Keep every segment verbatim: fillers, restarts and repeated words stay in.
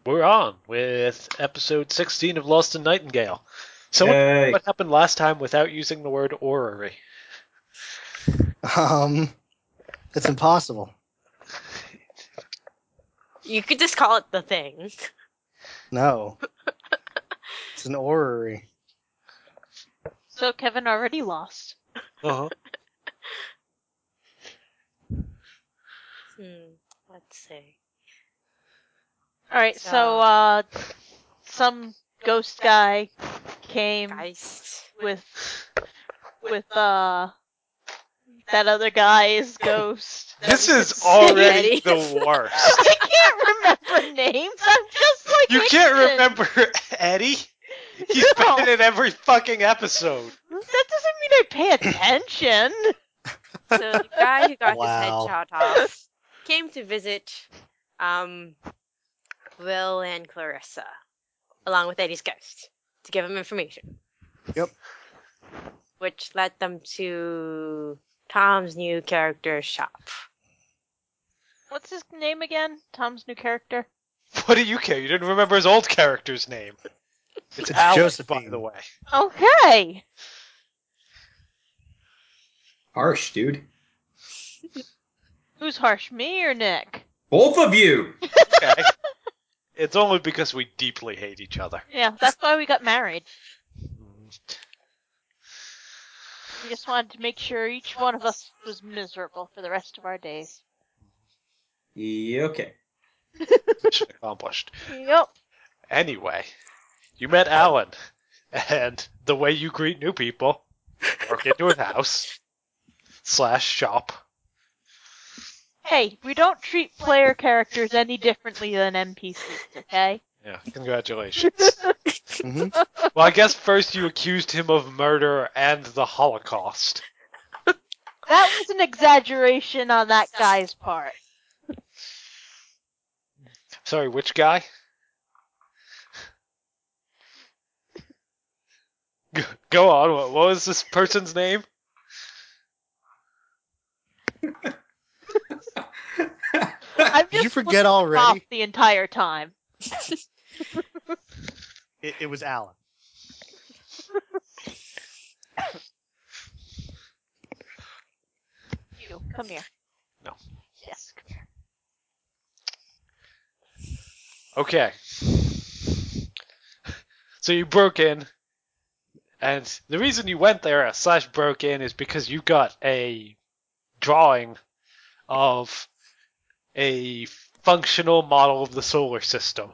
We're on with episode sixteen of Lost in Nightingale. Someone Yay. what happened last time without using the word orrery? Um, it's impossible. You could just call it the thing. No. It's an orrery. So Kevin already lost. Uh-huh. Hmm. Let's see. Alright, So- so, uh, some ghost guy came Geist. with, with, uh, that other guy's ghost. that This we is could see. already Eddie. the worst. I can't remember names, I'm just like You can't Nixon. remember Eddie? He's No. been in every fucking episode. That doesn't mean I pay attention. So the guy who got Wow. his head shot off came to visit um Will and Clarissa, along with Eddie's ghost, to give him information. Yep. Which led them to Tom's new character's shop. What's his name again? Tom's new character? What do you care? You didn't remember his old character's name. It's It's Alex, Josephine. by the way. Okay. Harsh, dude. Who's harsh, me or Nick? Both of you! Okay. It's only because we deeply hate each other. Yeah, that's why we got married. We just wanted to make sure each one of us was miserable for the rest of our days. Yeah, okay. Mission accomplished. Yep. Anyway, you met Alan, and the way you greet new people, walk into his house, slash shop. Hey, we don't treat player characters any differently than N P Cs, okay? Yeah, congratulations. hmm Well, I guess first you accused him of murder and the Holocaust. That was an exaggeration on that guy's part. Sorry, which guy? G- Go on, what, what was this person's name? I'm Did you just forget looking already? off the entire time. It, it was Alan. You, come here. No. Yes, come here. Okay. So you broke in, and the reason you went there slash broke in is because you got a drawing of a functional model of the solar system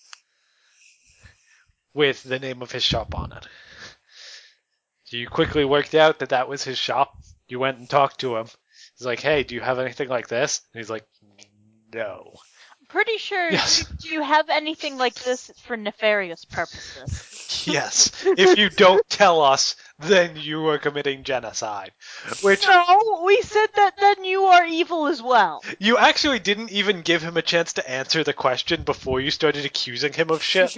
with the name of his shop on it. So you quickly worked out that that was his shop. You went and talked to him. He's like, hey, do you have anything like this? And he's like, no. Pretty sure. Yes. Do you have anything like this for nefarious purposes? Yes. If you don't tell us, then you are committing genocide. Which No, we said that then you are evil as well. you actually didn't even give him a chance to answer the question before you started accusing him of shit.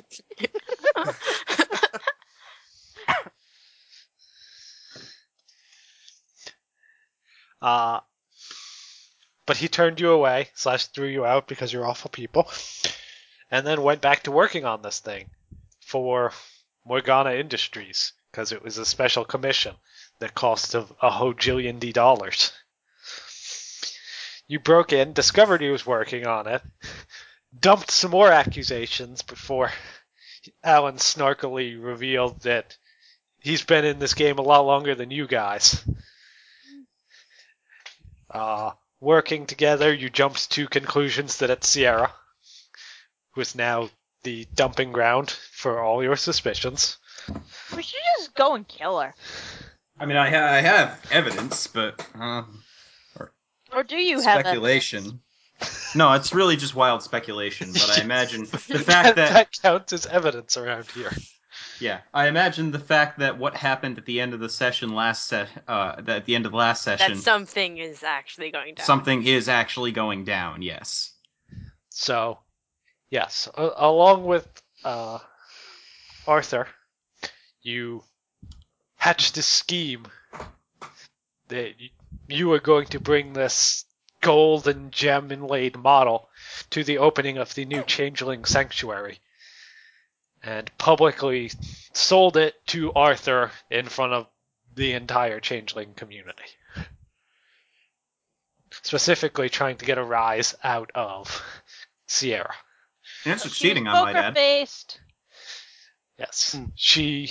Uh, but he turned you away, slash threw you out because you're awful people, and then went back to working on this thing for Morgana Industries, because it was a special commission that cost of a hojillion D dollars. You broke in, discovered he was working on it, dumped some more accusations before Alan snarkily revealed that he's been in this game a lot longer than you guys. Uh, working together, you jumped to conclusions that it's Sierra, who is now the dumping ground for all your suspicions. We should just go and kill her. I mean, I, ha- I have evidence, but uh, Or do you have speculation. No, it's really just wild speculation, but I imagine the that, fact that... that counts as evidence around here. Yeah, I imagine the fact that what happened at the end of the session last set, uh, at the end of the last session, That something is actually going down. something is actually going down, yes. So, yes, a- along with uh, Arthur, you hatched a scheme that y- you were going to bring this gold and gem inlaid model to the opening of the new Changeling Sanctuary and publicly sold it to Arthur in front of the entire Changeling community. Specifically trying to get a rise out of Sierra. And She was succeeding, I might poker add. faced. Yes. Hmm. She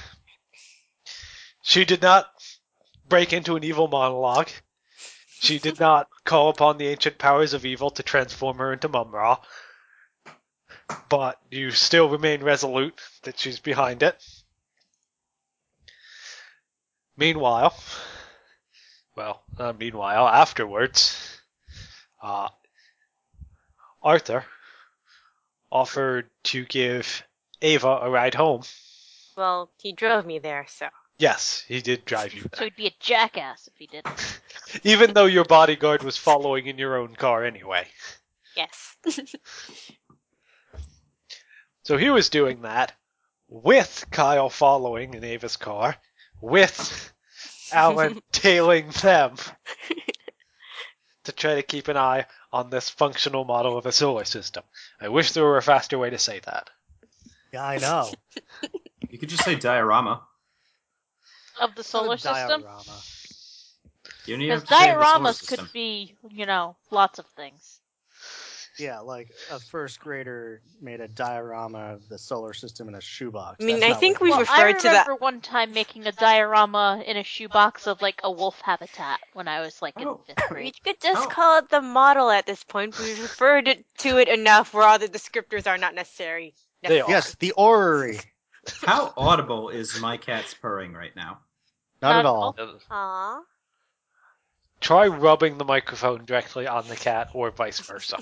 she did not break into an evil monologue. She did not call upon the ancient powers of evil to transform her into Mum-Ra. But you still remain resolute that she's behind it. Meanwhile, well, not meanwhile, afterwards, uh, Arthur offered to give Ava a ride home. Well, he drove me there, so. Yes, he did drive you So there. he'd be a jackass if he didn't. Even though your bodyguard was following in your own car anyway. Yes. So he was doing that with Kyle following in Ava's car, with Alan tailing them to try to keep an eye on this functional model of a solar system. I wish there were a faster way to say that. Yeah, I know. You could just say diorama. Of the solar It's not a system? diorama. You don't even Because have to say the solar dioramas system. could be, you know, lots of things. Yeah, like a first grader made a diorama of the solar system in a shoebox. I mean, That's I not think what we it Well, is. referred I to that- remember one time making a diorama in a shoebox of like a wolf habitat when I was like in Oh. fifth We grade. could just Oh. call it the model at this point. We've referred it to it enough where all the descriptors are not necessary. They are. Yes, the orrery. How audible is my cat's purring right now? Not, Not at at all. Aww. Try rubbing the microphone directly on the cat or vice versa.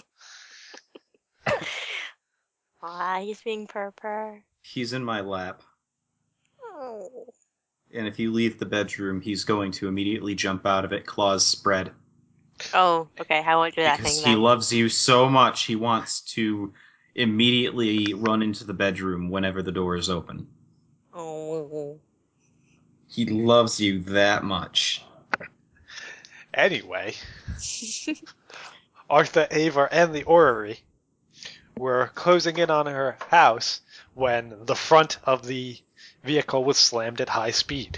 Aw, he's being purr. He's in my lap. Oh. And if you leave the bedroom, he's going to immediately jump out of it, claws spread. Oh, okay. I won't do that Because thing he then. loves you so much, he wants to immediately run into the bedroom whenever the door is open. Oh. He loves you that much. Anyway, Arthur, Ava, and the orrery were closing in on her house when the front of the vehicle was slammed at high speed.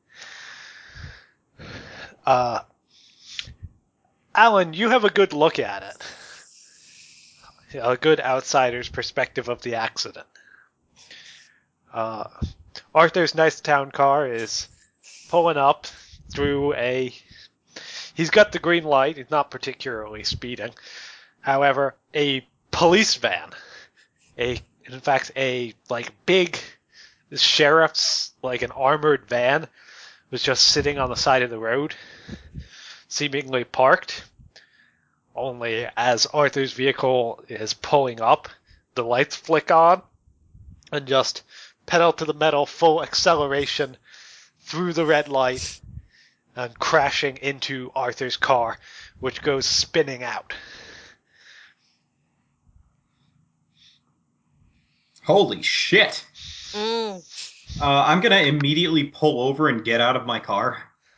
Uh, Alan, you have a good look at it. A good outsider's perspective of the accident. Uh, Arthur's nice town car is pulling up through a... He's got the green light. He's not particularly speeding. However, a police van, a in fact a like big sheriff's, like an armored van, was just sitting on the side of the road, seemingly parked. Only as Arthur's vehicle is pulling up, the lights flick on, and just pedal to the metal, full acceleration through the red light, and crashing into Arthur's car, which goes spinning out. Holy shit! Mm. Uh, I'm gonna immediately pull over and get out of my car.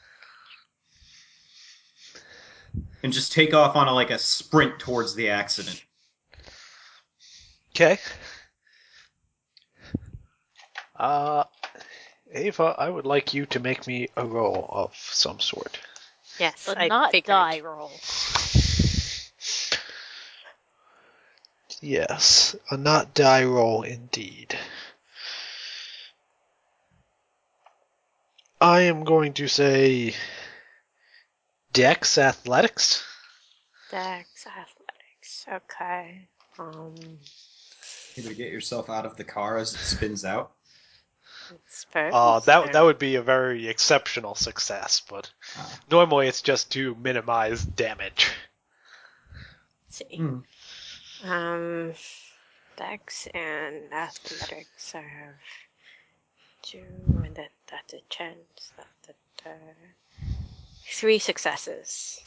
And just take off on a, like a sprint towards the accident. Okay. Uh, Ava, I would like you to make me a roll of some sort. Yes, But I not figured. die roll. Yes, a not die roll indeed. I am going to say Dex Athletics. Dex athletics. Okay. Um, Able to get yourself out of the car as it spins out. it's first. Uh, that that would be a very exceptional success, but Ah. normally it's just to minimize damage. Let's see. Hmm. Um, Dex and athletics. I have two, and then that's a chance. That, that, uh, three successes.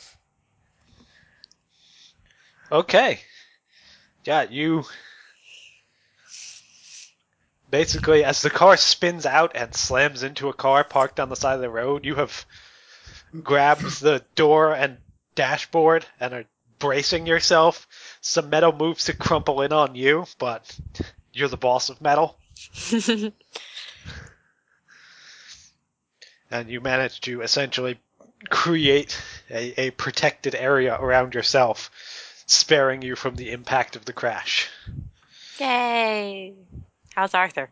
Okay. Yeah, you... Basically, as the car spins out and slams into a car parked on the side of the road, you have grabbed the door and dashboard and are bracing yourself. Some metal moves to crumple in on you, but you're the boss of metal. And you manage to essentially create a, a protected area around yourself, sparing you from the impact of the crash. Yay! How's Arthur?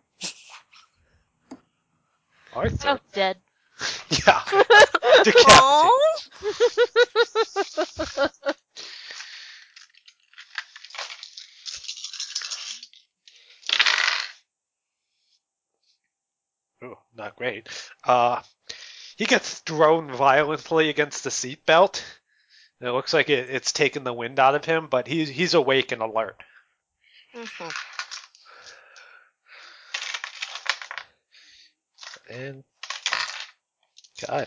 Arthur? Oh, dead. Yeah. Decapitated. Aw. Ooh, not great. Uh, he gets thrown violently against the seatbelt. It looks like it, it's taken the wind out of him, but he's he's awake and alert. Mhm. And Kyle.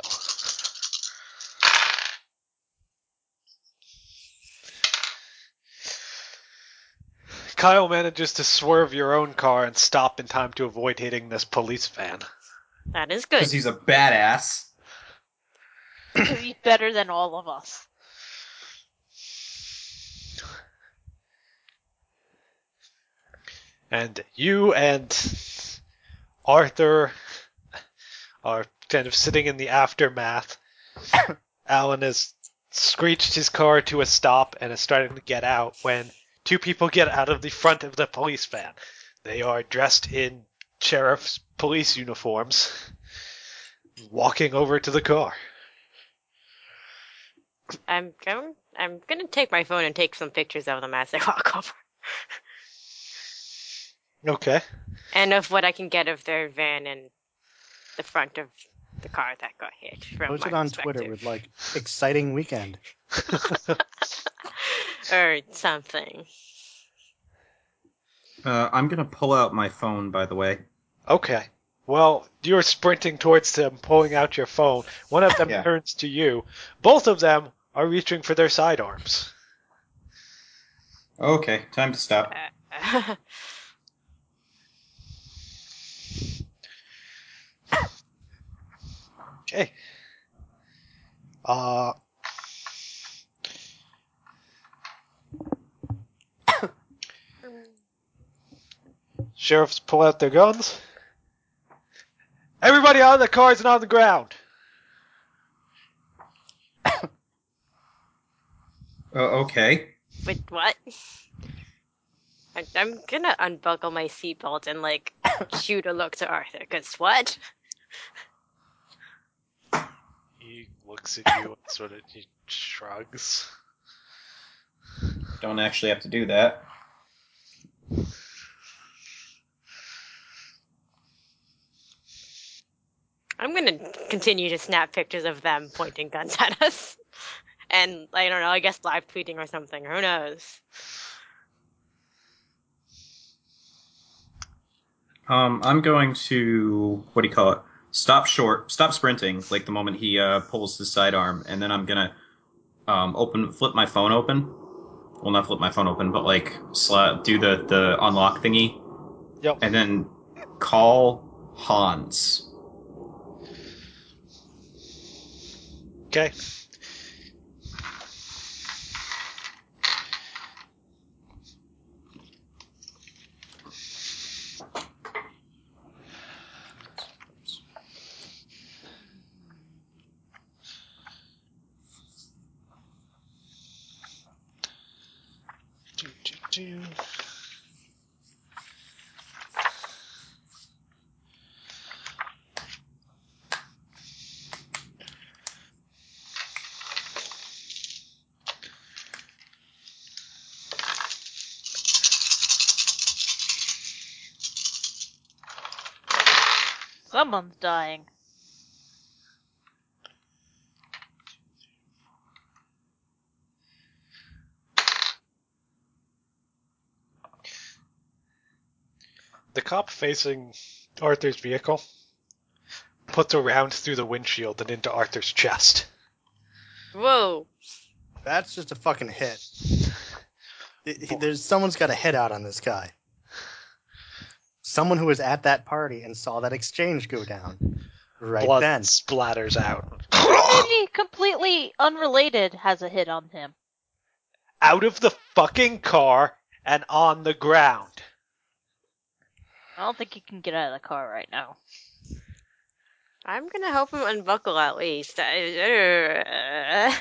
Kyle manages to swerve your own car and stop in time to avoid hitting this police van. That is good. Because he's a badass. He's better than all of us. And you and Arthur are kind of sitting in the aftermath. Alan has screeched his car to a stop and is starting to get out when two people get out of the front of the police van. They are dressed in sheriff's police uniforms, walking over to the car. I'm going. I'm gonna take my phone and take some pictures of them as they walk over, Okay. and of what I can get of their van and the front of the car that got hit. From Post my it on perspective. Twitter with like exciting weekend. or something. Uh, I'm gonna pull out my phone, by the way. Okay. Well, you're sprinting towards them, pulling out your phone. One of them Yeah. turns to you. Both of them are reaching for their sidearms. Okay, time to stop. Uh, Okay. Uh, sheriffs pull out their guns. Everybody out of the cars and on the ground. Uh, okay. Wait, what? I, I'm gonna unbuckle my seatbelt and like shoot a look to Arthur. Cause what? He looks at you and sort of he shrugs. Don't actually have to do that. I'm gonna continue to snap pictures of them pointing guns at us. And, I don't know, I guess live tweeting or something. Who knows? Um, I'm going to, what do you call it? Stop short, stop sprinting, like the moment he uh, pulls his sidearm, and then I'm gonna um, open, flip my phone open. Well, not flip my phone open, but like sla- do the, the unlock thingy, Yep. and then call Hans. Okay. Do, do, do. Someone's dying. The cop facing Arthur's vehicle puts a round through the windshield and into Arthur's chest. Whoa. That's just a fucking hit. It- he- There's someone's got a hit out on this guy. Someone who was at that party and saw that exchange go down. Right Blood then. splatters out. Maybe completely unrelated has a hit on him. out of the fucking car and on the ground. I don't think you can get out of the car right now. I'm gonna help him unbuckle at least. I-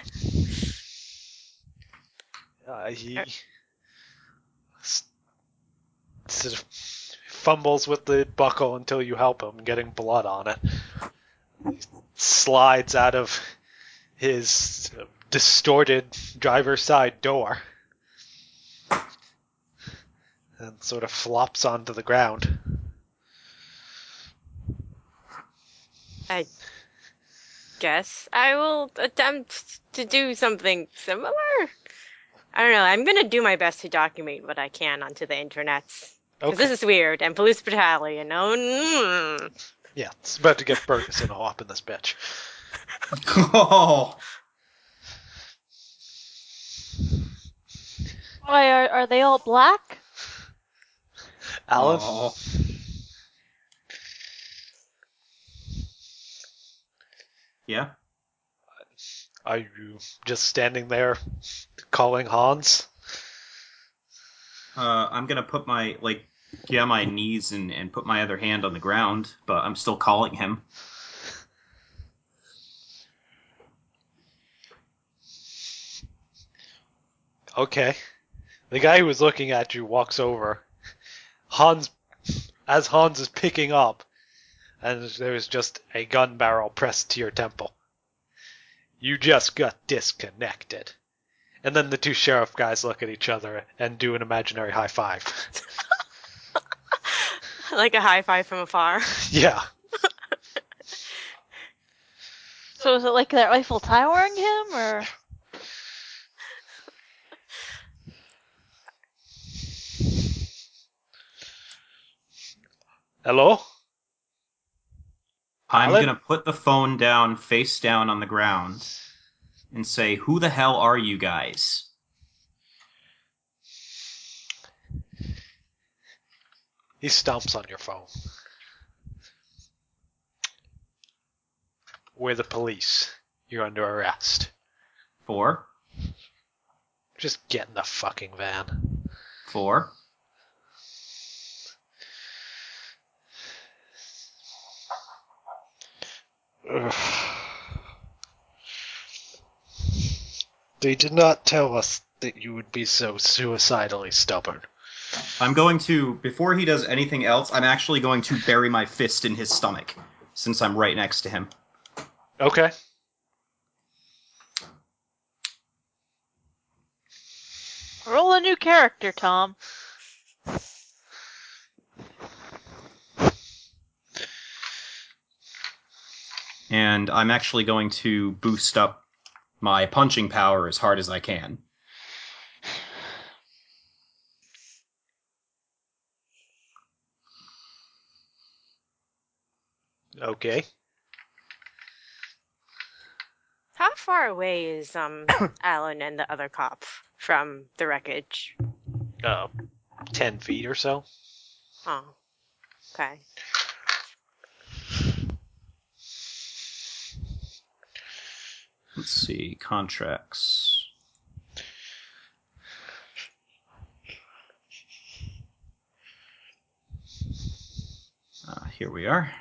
Uh, he s- sort of fumbles with the buckle until you help him, getting blood on it. He slides out of his distorted driver's side door and sort of flops onto the ground. I guess I will attempt to do something similar. I don't know. I'm gonna do my best to document what I can onto the internet. Because Okay. this is weird, and police brutality, and no. Mm. Yeah, it's about to get Ferguson all up in this bitch. Oh, Why, are, are they all black? Alan? Oh. Yeah. Are you just standing there calling Hans? Uh, I'm gonna put my like get on my knees and, and put my other hand on the ground, but I'm still calling him. Okay. The guy who was looking at you walks over. Hans, as Hans is picking up, and there's just a gun barrel pressed to your temple. You just got disconnected. And then the two sheriff guys look at each other and do an imaginary high five. Like a high five from afar. Yeah. So is it like they're Eiffel Towering him, or? Hello? I'm Alan? gonna put the phone down, face down on the ground, and say, "Who the hell are you guys?" He stomps on your phone. We're the police. You're under arrest. For? Just get in the fucking van. For? Ugh. They did not tell us that you would be so suicidally stubborn. I'm going to, before he does anything else, I'm actually going to bury my fist in his stomach, since I'm right next to him. Okay. Roll a new character, Tom. And I'm actually going to boost up my punching power as hard as I can. Okay. How far away is um Alan and the other cop from the wreckage? Uh, ten feet or so. Oh, okay. Let's see, contracts. Uh, here we are.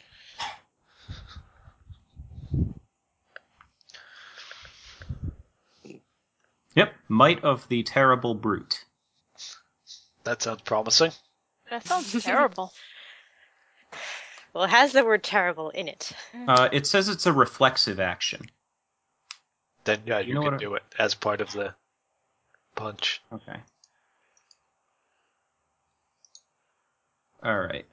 Yep, Might of the Terrible Brute. That sounds promising. That sounds terrible. Well, it has the word terrible in it. Uh, it says it's a reflexive action. Then yeah, you, You know can what I- do it as part of the punch. Okay. Alright.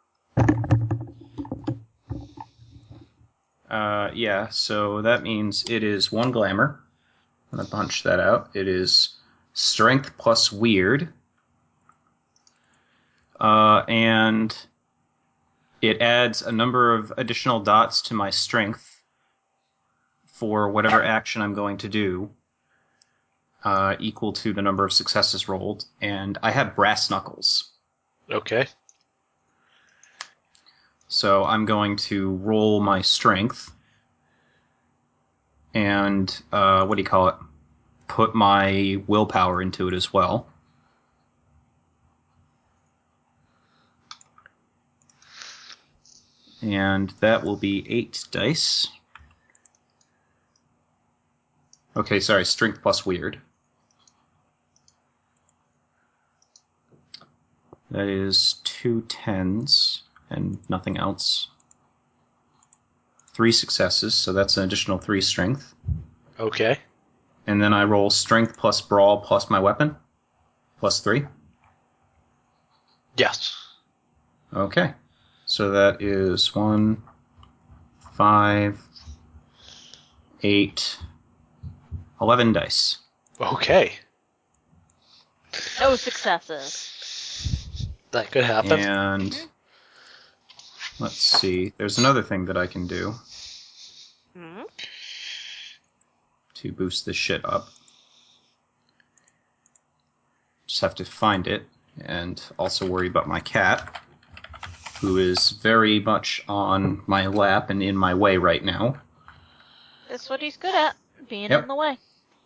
Uh, yeah, so that means it is one glamour. I'm going to punch that out. It is strength plus weird. Uh, and it adds a number of additional dots to my strength for whatever action I'm going to do, uh, equal to the number of successes rolled. And I have brass knuckles. Okay. So I'm going to roll my strength. And, uh, what do you call it? put my willpower into it as well. And that will be eight dice. Okay, sorry, strength plus weird. That is two tens and nothing else. Three successes, so that's an additional three strength. Okay. And then I roll strength plus brawl plus my weapon. Plus three. Yes. Okay. So that is one, five, eight, eleven dice. Okay. No successes. That could happen. And let's see. There's another thing that I can do Hmm? to boost this shit up. Just have to find it and also worry about my cat, who is very much on my lap and in my way right now. That's what he's good at, being Yep. in the way.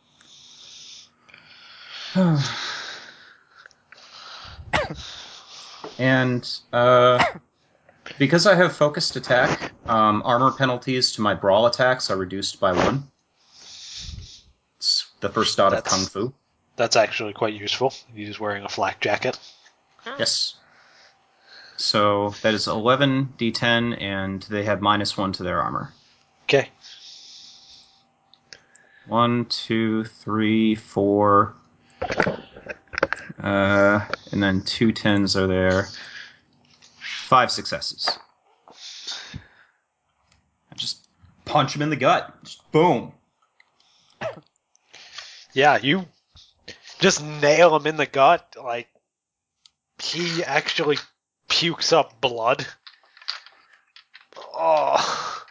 And uh, because I have focused attack, um, armor penalties to my brawl attacks are reduced by one. It's the first dot of That's- Kung Fu. That's actually quite useful. He's wearing a flak jacket. Oh. Yes. So that is eleven d ten, and they have minus one to their armor. Okay. One, two, three, four. Uh, and then two tens are there. Five successes. I just punch him in the gut. Just boom. Yeah, you just nail him in the gut. Like, he actually pukes up blood. Oh.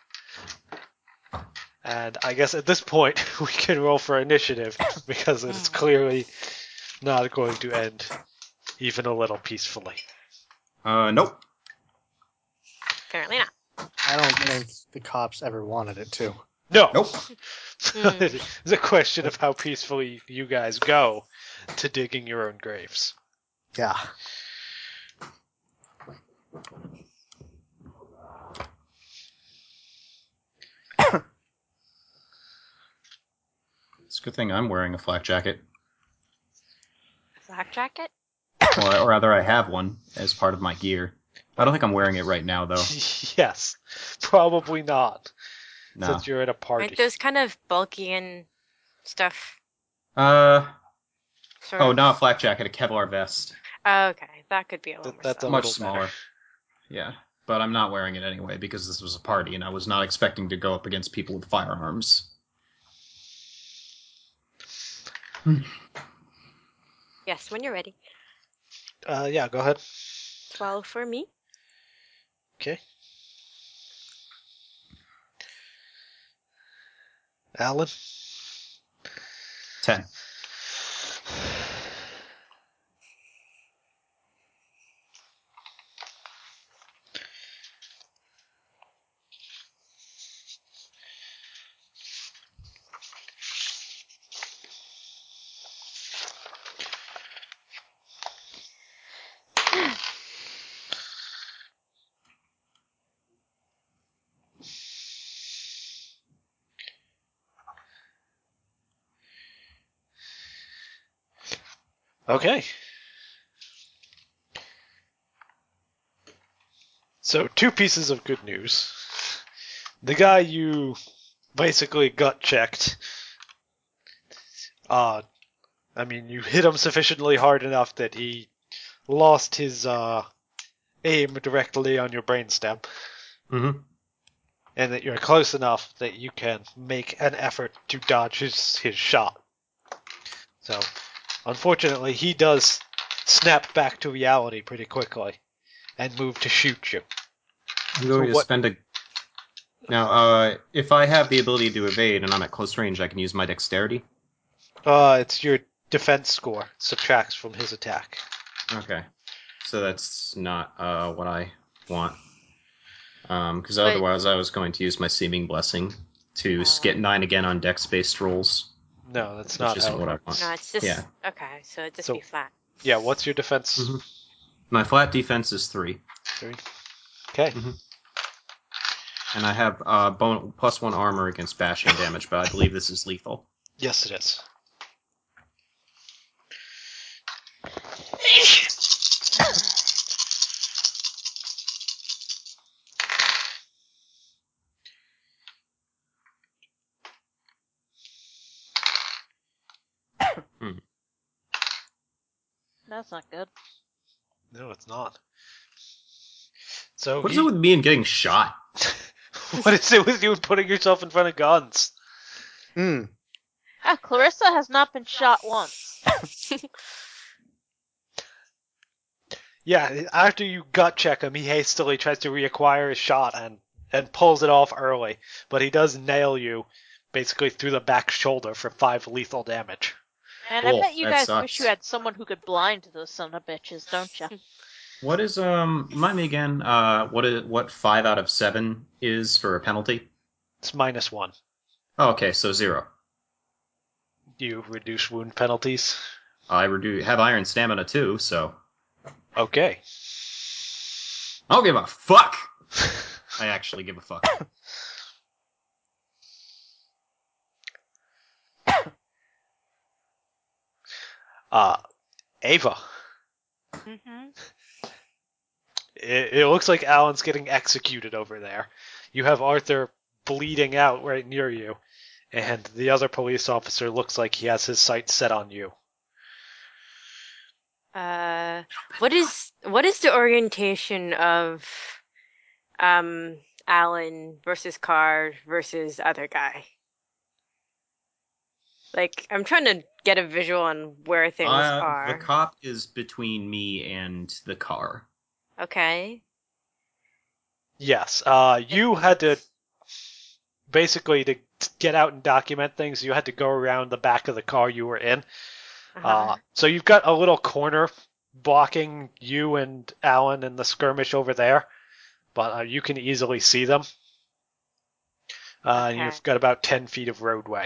And I guess at this point, we can roll for initiative, because it's clearly not going to end even a little peacefully. Uh, nope. Apparently not. I don't think the cops ever wanted it to. No! Nope. It's a question of how peacefully you guys go to digging your own graves. Yeah. It's a good thing I'm wearing a flak jacket. Black jacket? Or, or rather, I have one as part of my gear. I don't think I'm wearing it right now, though. Yes, probably not, No. since you're at a party. Aren't those kind of bulky and stuff? Uh, Sort oh, of? not a flak jacket, a Kevlar vest. Oh, okay, that could be a little Th- more that's a subtle. Much little smaller. better. Yeah, but I'm not wearing it anyway because this was a party and I was not expecting to go up against people with firearms. Yes, when you're ready. Uh, yeah, go ahead. twelve for me. Okay. Alan? Ten. Okay. So, two pieces of good news. The guy you basically gut checked, uh, I mean, you hit him sufficiently hard enough that he lost his uh, aim directly on your brainstem, Mm-hmm. and that you're close enough that you can make an effort to dodge his, his shot. So, unfortunately, he does snap back to reality pretty quickly and move to shoot you. I'm going So to what- spend a... Now, uh, if I have the ability to evade and I'm at close range, I can use my dexterity? Uh, it's your defense score. Subtracts from his attack. Okay. So that's not uh, what I want. Because But- otherwise I was going to use my Seeming Blessing to Uh. skip nine again on dex-based rolls. No, that's which not isn't how what it I works. want. No, it's just Yeah. okay. So it just So- be flat. Yeah, what's your defense? Mhm. My flat defense is three, Three. Okay. Mhm. and I have uh, bon- plus one armor against bashing damage, but I believe this is lethal. Yes, it is. That's not good. No, it's not. So What is he- it with me and getting shot? what is it with you putting yourself in front of guns? Hmm. Ah, Clarissa has not been shot once. Yeah, after you gut check him, he hastily tries to reacquire his shot and, and pulls it off early. But he does nail you basically through the back shoulder for five lethal damage. And Cool, I bet you that guys sucks. wish you had someone who could blind those son of bitches, don't you? What is um? Remind me again. Uh, what is what five out of seven is for a penalty? It's minus one. Oh, okay, so zero. You reduce wound penalties. I redo have iron stamina too, so Okay. I don't give a fuck. I actually give a fuck. Uh, Ava. Mm-hmm. It, it looks like Alan's getting executed over there. You have Arthur bleeding out right near you, and the other police officer looks like he has his sights set on you. Uh, what is what is the orientation of um Alan versus Carr versus other guy? Like, I'm trying to get a visual on where things Uh, are. the cop is between me and the car. Okay. Yes, uh, you had to basically to get out and document things. You had to go around the back of the car you were in. Uh-huh. Uh, so you've got a little corner blocking you and Alan in the skirmish over there, but uh, you can easily see them. Uh, and Okay. you've got about ten feet of roadway.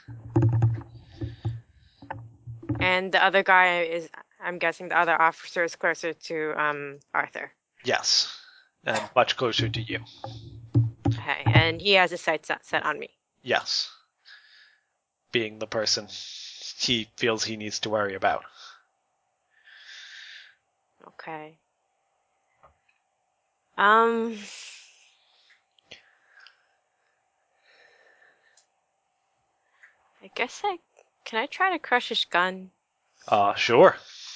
And the other guy is, I'm guessing the other officer is closer to um Arthur. Yes, and much closer to you. Okay, and he has his sights set set on me. Yes, being the person he feels he needs to worry about. Okay. Um. I guess I can I try to crush his gun. Uh, sure.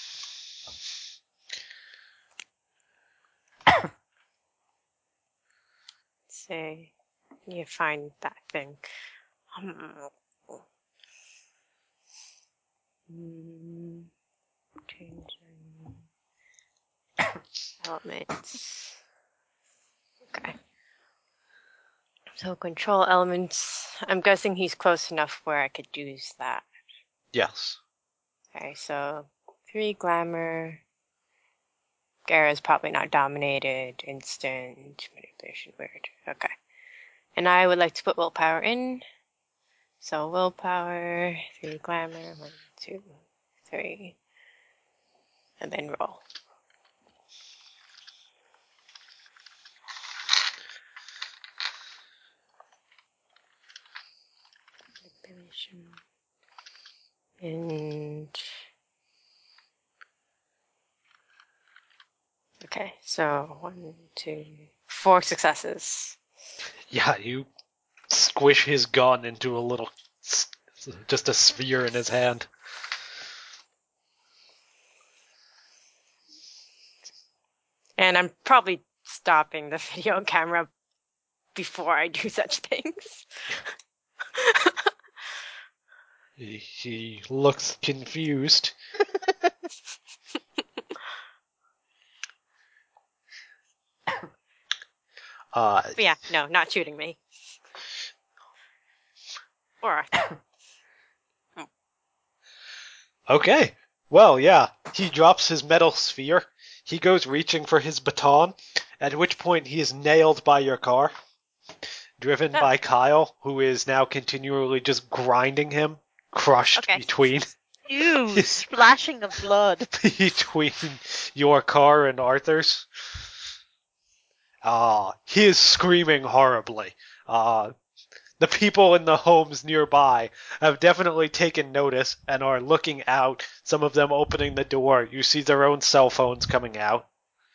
Let's see. You find that thing. Um, mm, changing elements. Okay. So control elements. I'm guessing he's close enough where I could use that. Yes. Okay, so three glamour. Gara's probably not dominated. Instant manipulation. Weird. Okay. And I would like to put willpower in. So willpower, three glamour, one, two, three, and then roll. Manipulation. And okay, so one, two, four successes. Yeah, you squish his gun into a little, s- just a sphere in his hand. And I'm probably stopping the video camera before I do such things. He, he looks confused. Uh, But yeah, no, not shooting me. Or Arthur. okay. Well, yeah. He drops his metal sphere. He goes reaching for his baton, at which point he is nailed by your car, driven Oh. by Kyle, who is now continually just grinding him crushed Okay. between Ew, splashing of blood. between your car and Arthur's. Uh, he is screaming horribly. Uh, the people in the homes nearby have definitely taken notice and are looking out, some of them opening the door. You see their own cell phones coming out.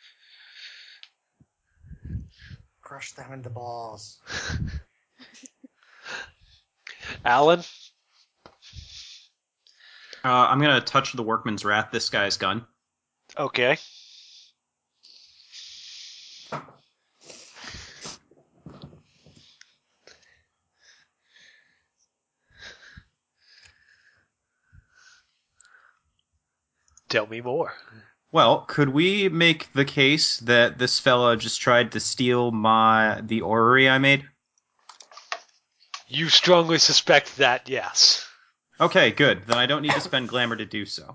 Crush them into balls. Alan? Uh, I'm gonna touch the Workman's Wrath, this guy's gun. Okay. Tell me more. Well, could we make the case that this fella just tried to steal my the orrery I made? You strongly suspect that, yes. Okay, good. Then I don't need to spend glamour to do so.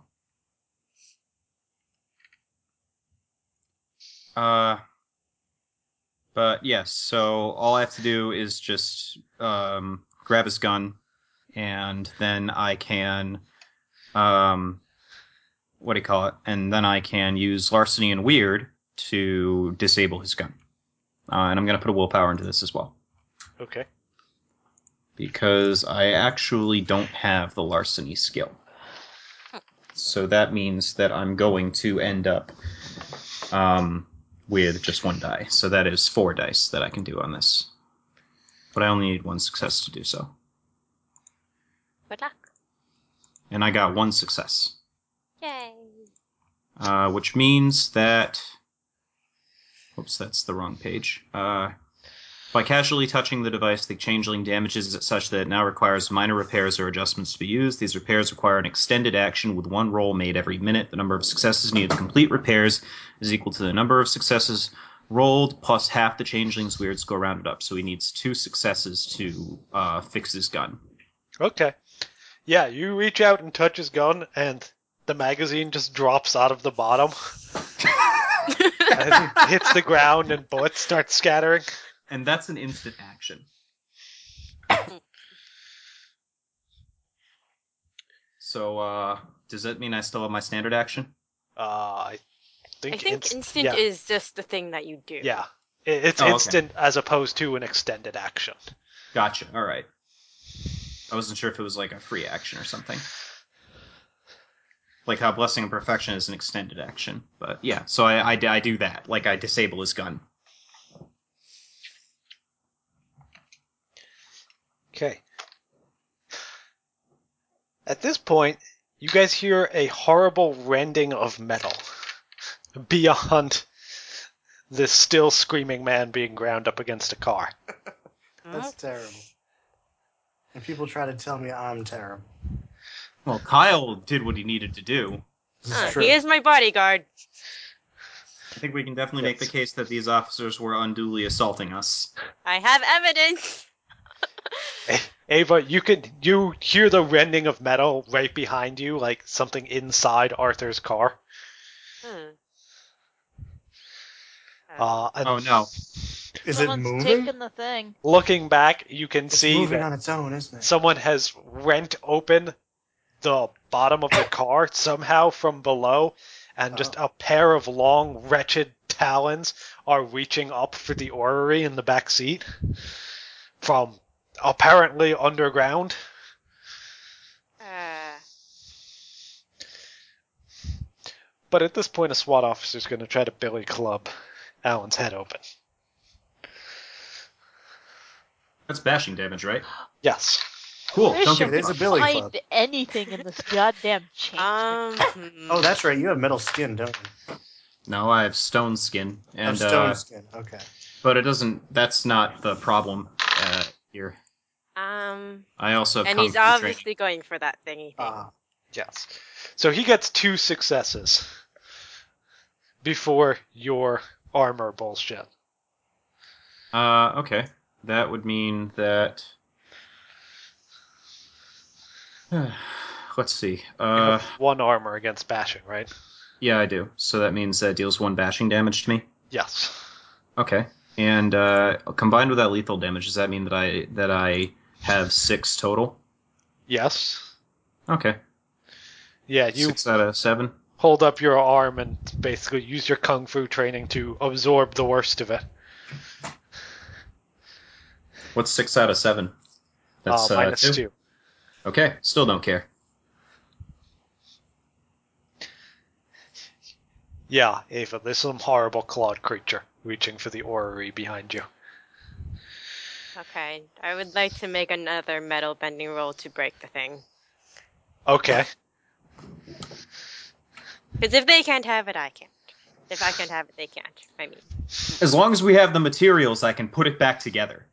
Uh, but yes, so all I have to do is just um, grab his gun, and then I can, um, what do you call it? And then I can use larceny and weird to disable his gun. Uh, and I'm going to put a willpower into this as well. Okay. Because I actually don't have the larceny skill. So that means that I'm going to end up um, with just one die. So that is four dice that I can do on this. But I only need one success to do so. Good luck. And I got one success. Yay. Uh, which means that... Oops, that's the wrong page. Uh, by casually touching the device, the changeling damages it such that it now requires minor repairs or adjustments to be used. These repairs require an extended action with one roll made every minute. The number of successes needed to complete repairs is equal to the number of successes rolled plus half the changeling's weird score rounded up. So he needs two successes to uh, fix his gun. Okay. Yeah, you reach out and touch his gun, and the magazine just drops out of the bottom. And hits the ground, and bullets start scattering. And that's an instant action. So, uh, does that mean I still have my standard action? Uh, I think, I think inst- instant yeah. is just the thing that you do. Yeah. It- It's Oh, okay. instant as opposed to an extended action. Gotcha. All right. I wasn't sure if it was like a free action or something. Like how Blessing and Perfection is an extended action. But yeah, so I, I, I do that. Like I disable his gun. Okay. At this point, you guys hear a horrible rending of metal beyond this still screaming man being ground up against a car. That's terrible. And people try to tell me I'm terrible. Well, Kyle did what he needed to do. This Uh, is true. he is my bodyguard. I think we can definitely make the Yes. case that these officers were unduly assaulting us. I have evidence. Ava, you can you hear the rending of metal right behind you, like something inside Arthur's car. Hmm. Uh, and Oh no. Is Someone's it moving? taking the thing. looking back, you can It's see moving that on its own, isn't it? someone has rent open the bottom of the car somehow from below, and just a pair of long, wretched talons are reaching up for the orrery in the back seat from apparently underground. Uh, But at this point, a SWAT officer's going to try to billy club Alan's head open. That's bashing damage, right? Yes. Cool. Wish Don't I give It a is a fuck. billy Find club. anything in this goddamn chain. um. hmm. Oh, that's right. You have metal skin, don't you? No, I have stone skin. And, oh, stone uh, skin. Okay. but it doesn't, that's not the problem uh, here. Um. I also have And kung he's fu training. obviously going for that thingy thing. Ah, Yes. So he gets two successes before your armor bullshit. Uh, okay. That would mean that... Let's see. You Uh, have one armor against bashing, right? yeah, I do. So that means that deals one bashing damage to me? Yes. Okay. And uh, combined with that lethal damage, does that mean that I that I have six total? Yes. Okay. Yeah, you Six out of seven. hold up your arm and basically use your kung fu training to absorb the worst of it. What's six out of seven? That's uh, uh, minus two. two. Okay, still don't care. Yeah, Ava, there's some horrible clawed creature reaching for the orrery behind you. Okay, I would like to make another metal bending roll to break the thing. Okay. Because if they can't have it, I can't. If I can't have it, they can't. I mean, As long as we have the materials, I can put it back together.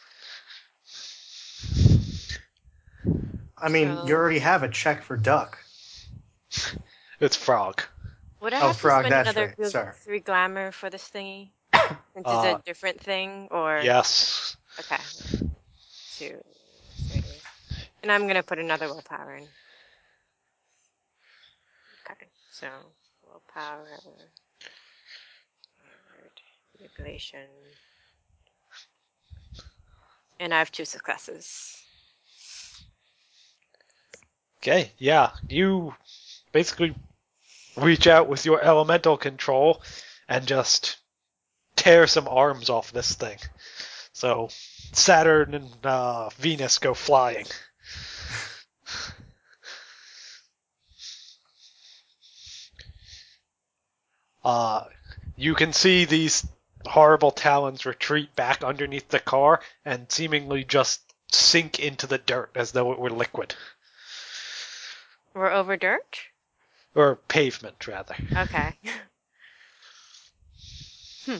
I mean, So- you already have a check for duck. It's frog. would I Oh, have frog, to spend that's another right, three, sorry. three glamour for this thingy? Since it's Uh, a different thing, or Yes. okay, two, three, and I'm gonna put another willpower in. Okay, so willpower, manipulation, and I have two successes. Okay, yeah. You basically reach out with your elemental control and just tear some arms off this thing. So Saturn and uh, Venus go flying. Uh, you can see these horrible talons retreat back underneath the car and seemingly just sink into the dirt as though it were liquid. We're over dirt? Or pavement, rather. Okay. hmm.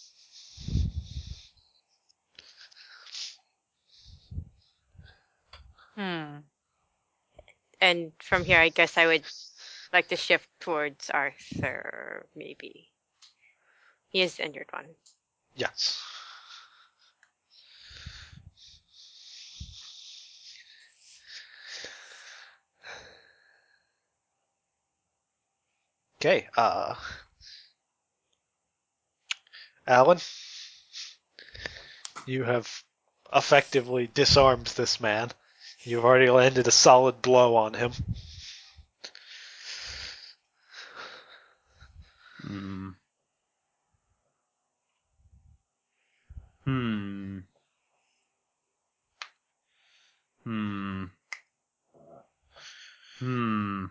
Hmm. And from here, I guess I would like to shift towards Arthur, maybe. He is the injured one. Yes. Okay, uh... Alan? You have effectively disarmed this man. You've already landed a solid blow on him. Hmm. Hmm. Hmm. Hmm.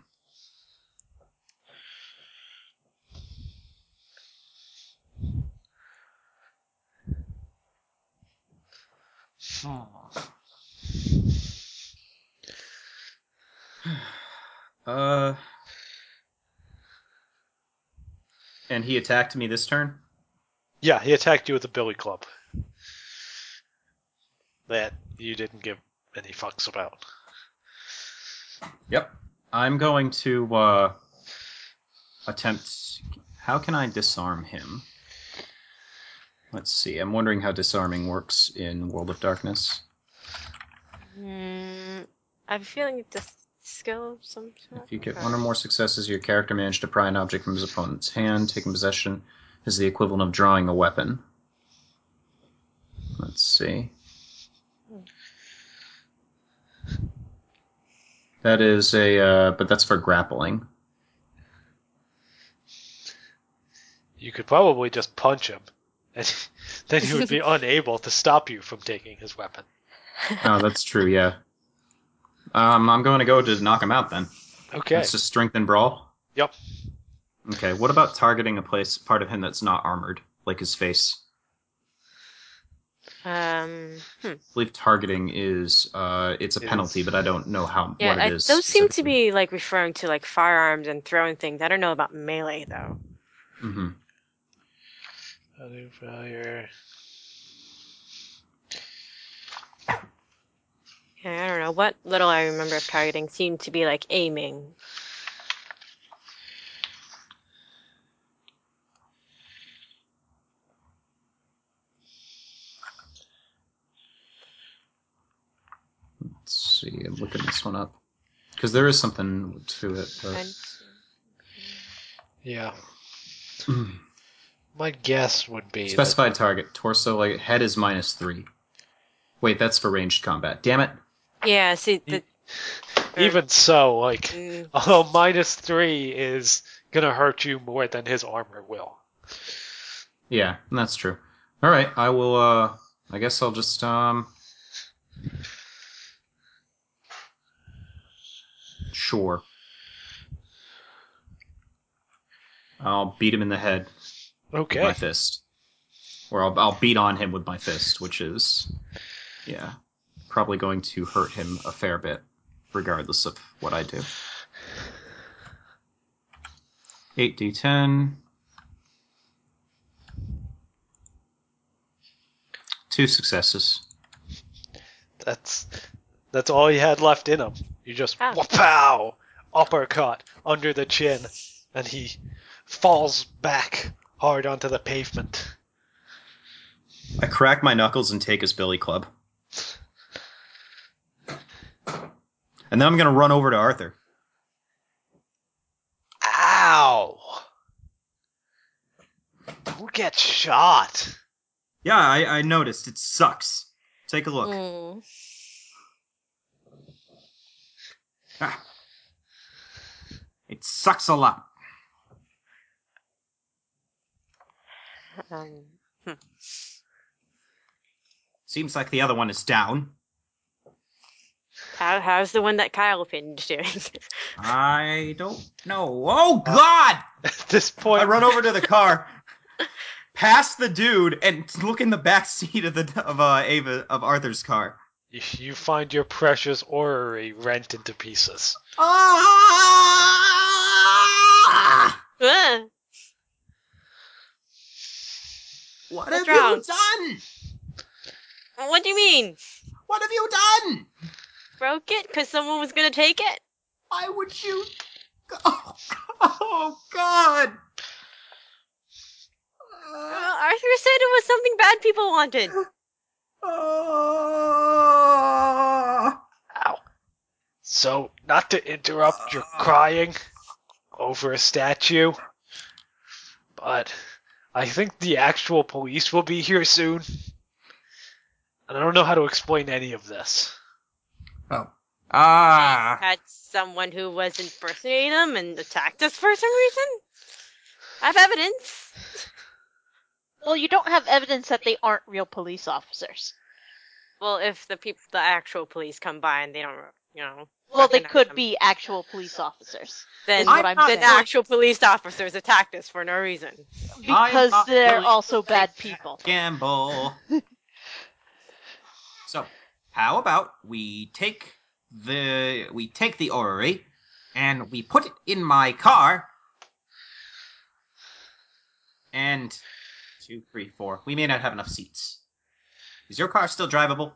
Uh. And he attacked me this turn? Yeah, he attacked you with a billy club. That you didn't give any fucks about. Yep. I'm going to uh, attempt. How can I disarm him? Let's see. I'm wondering how disarming works in World of Darkness. Hmm. I'm feeling it's a skill of some sort. If you get one or more successes, your character managed to pry an object from his opponent's hand. Taking possession is the equivalent of drawing a weapon. Let's see. That is a, uh, but that's for grappling. You could probably just punch him, and then he would be unable to stop you from taking his weapon. Oh, that's true, yeah. Um, I'm going to go to knock him out then. Okay. It's just strength and brawl? Yep. Okay, what about targeting a place, part of him that's not armored, like his face? Um. Hmm. I believe targeting is, uh, it's a It penalty, is. but I don't know how, Yeah, what it I, is. those seem to specifically. be like referring to like firearms and throwing things. I don't know about melee though. Mm-hmm. Other failure. Yeah, I don't know. What little I remember of targeting seemed to be like aiming. Let's see, I'm looking this one up. Because there is something to it, but... And Yeah. My guess would be Specified target, torso, like, head is minus three. Wait, that's for ranged combat. Damn it! yeah, see, the, even so, like, Mm. although minus three is gonna hurt you more than his armor will. Yeah, that's true. All right, I will. Uh, I guess I'll just um. Sure. I'll beat him in the head with Okay. my fist, or I'll I'll beat on him with my fist, which is, yeah, probably going to hurt him a fair bit, regardless of what I do. eight d ten. Two successes. That's that's all he had left in him. You just Ah. wha-pow, uppercut under the chin, and he falls back hard onto the pavement. I crack my knuckles and take his billy club. And then I'm going to run over to Arthur. Ow! Who gets shot? Yeah, I, I noticed. It sucks. Take a look. Mm. Ah. It sucks a lot. Um, Seems like the other one is down. how how's the one that Kyle pinned doing? I don't know. Oh, God! At this point, I run over to the car, past the dude, and look in the back seat of the of uh, Ava of Arthur's car. you, you find your precious orrery rent into pieces. Ah! Ah, What What's have wrong? you done? what do you mean? What have you done? Broke it because someone was gonna take it? Why would you? Oh, oh God! Uh, Arthur said it was something bad people wanted. Oh. Ow. So, not to interrupt your crying over a statue, but I think the actual police will be here soon. And I don't know how to explain any of this. Oh. Ah. Had someone who was impersonating them and attacked us for some reason? I have evidence. Well, you don't have evidence that they aren't real police officers. Well, if the people, the actual police come by and they don't, you know. Well, they recognize could them, be actual police officers. Then, is what I'm I'm not then saying. actual police officers attacked us for no reason. Because not they're willing also to bad take people. Gamble. So, how about we take the we take the orrery and we put it in my car, and two, three, four. We may not have enough seats. Is your car still drivable?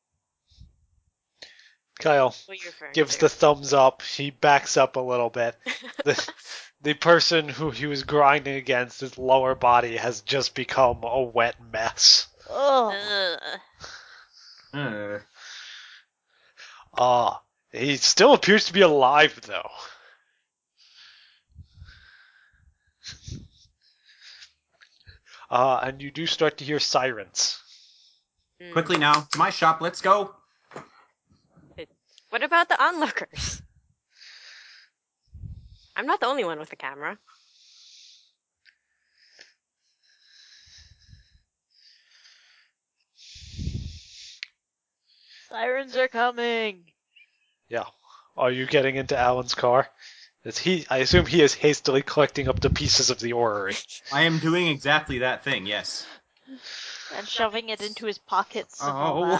Kyle What are you referring gives to? the thumbs up. He backs up a little bit. The, the person who he was grinding against, his lower body has just become a wet mess. Ugh. Ugh. Uh, Ah, he still appears to be alive, though. Uh, and you do start to hear sirens. Hmm. quickly now, to my shop. Let's go. What about the onlookers? I'm not the only one with a camera. Sirens are coming. Yeah. Are you getting into Alan's car? Is he? I assume he is hastily collecting up the pieces of the orrery. I am doing exactly that thing. Yes. And shoving it into his pockets and all Oh. that.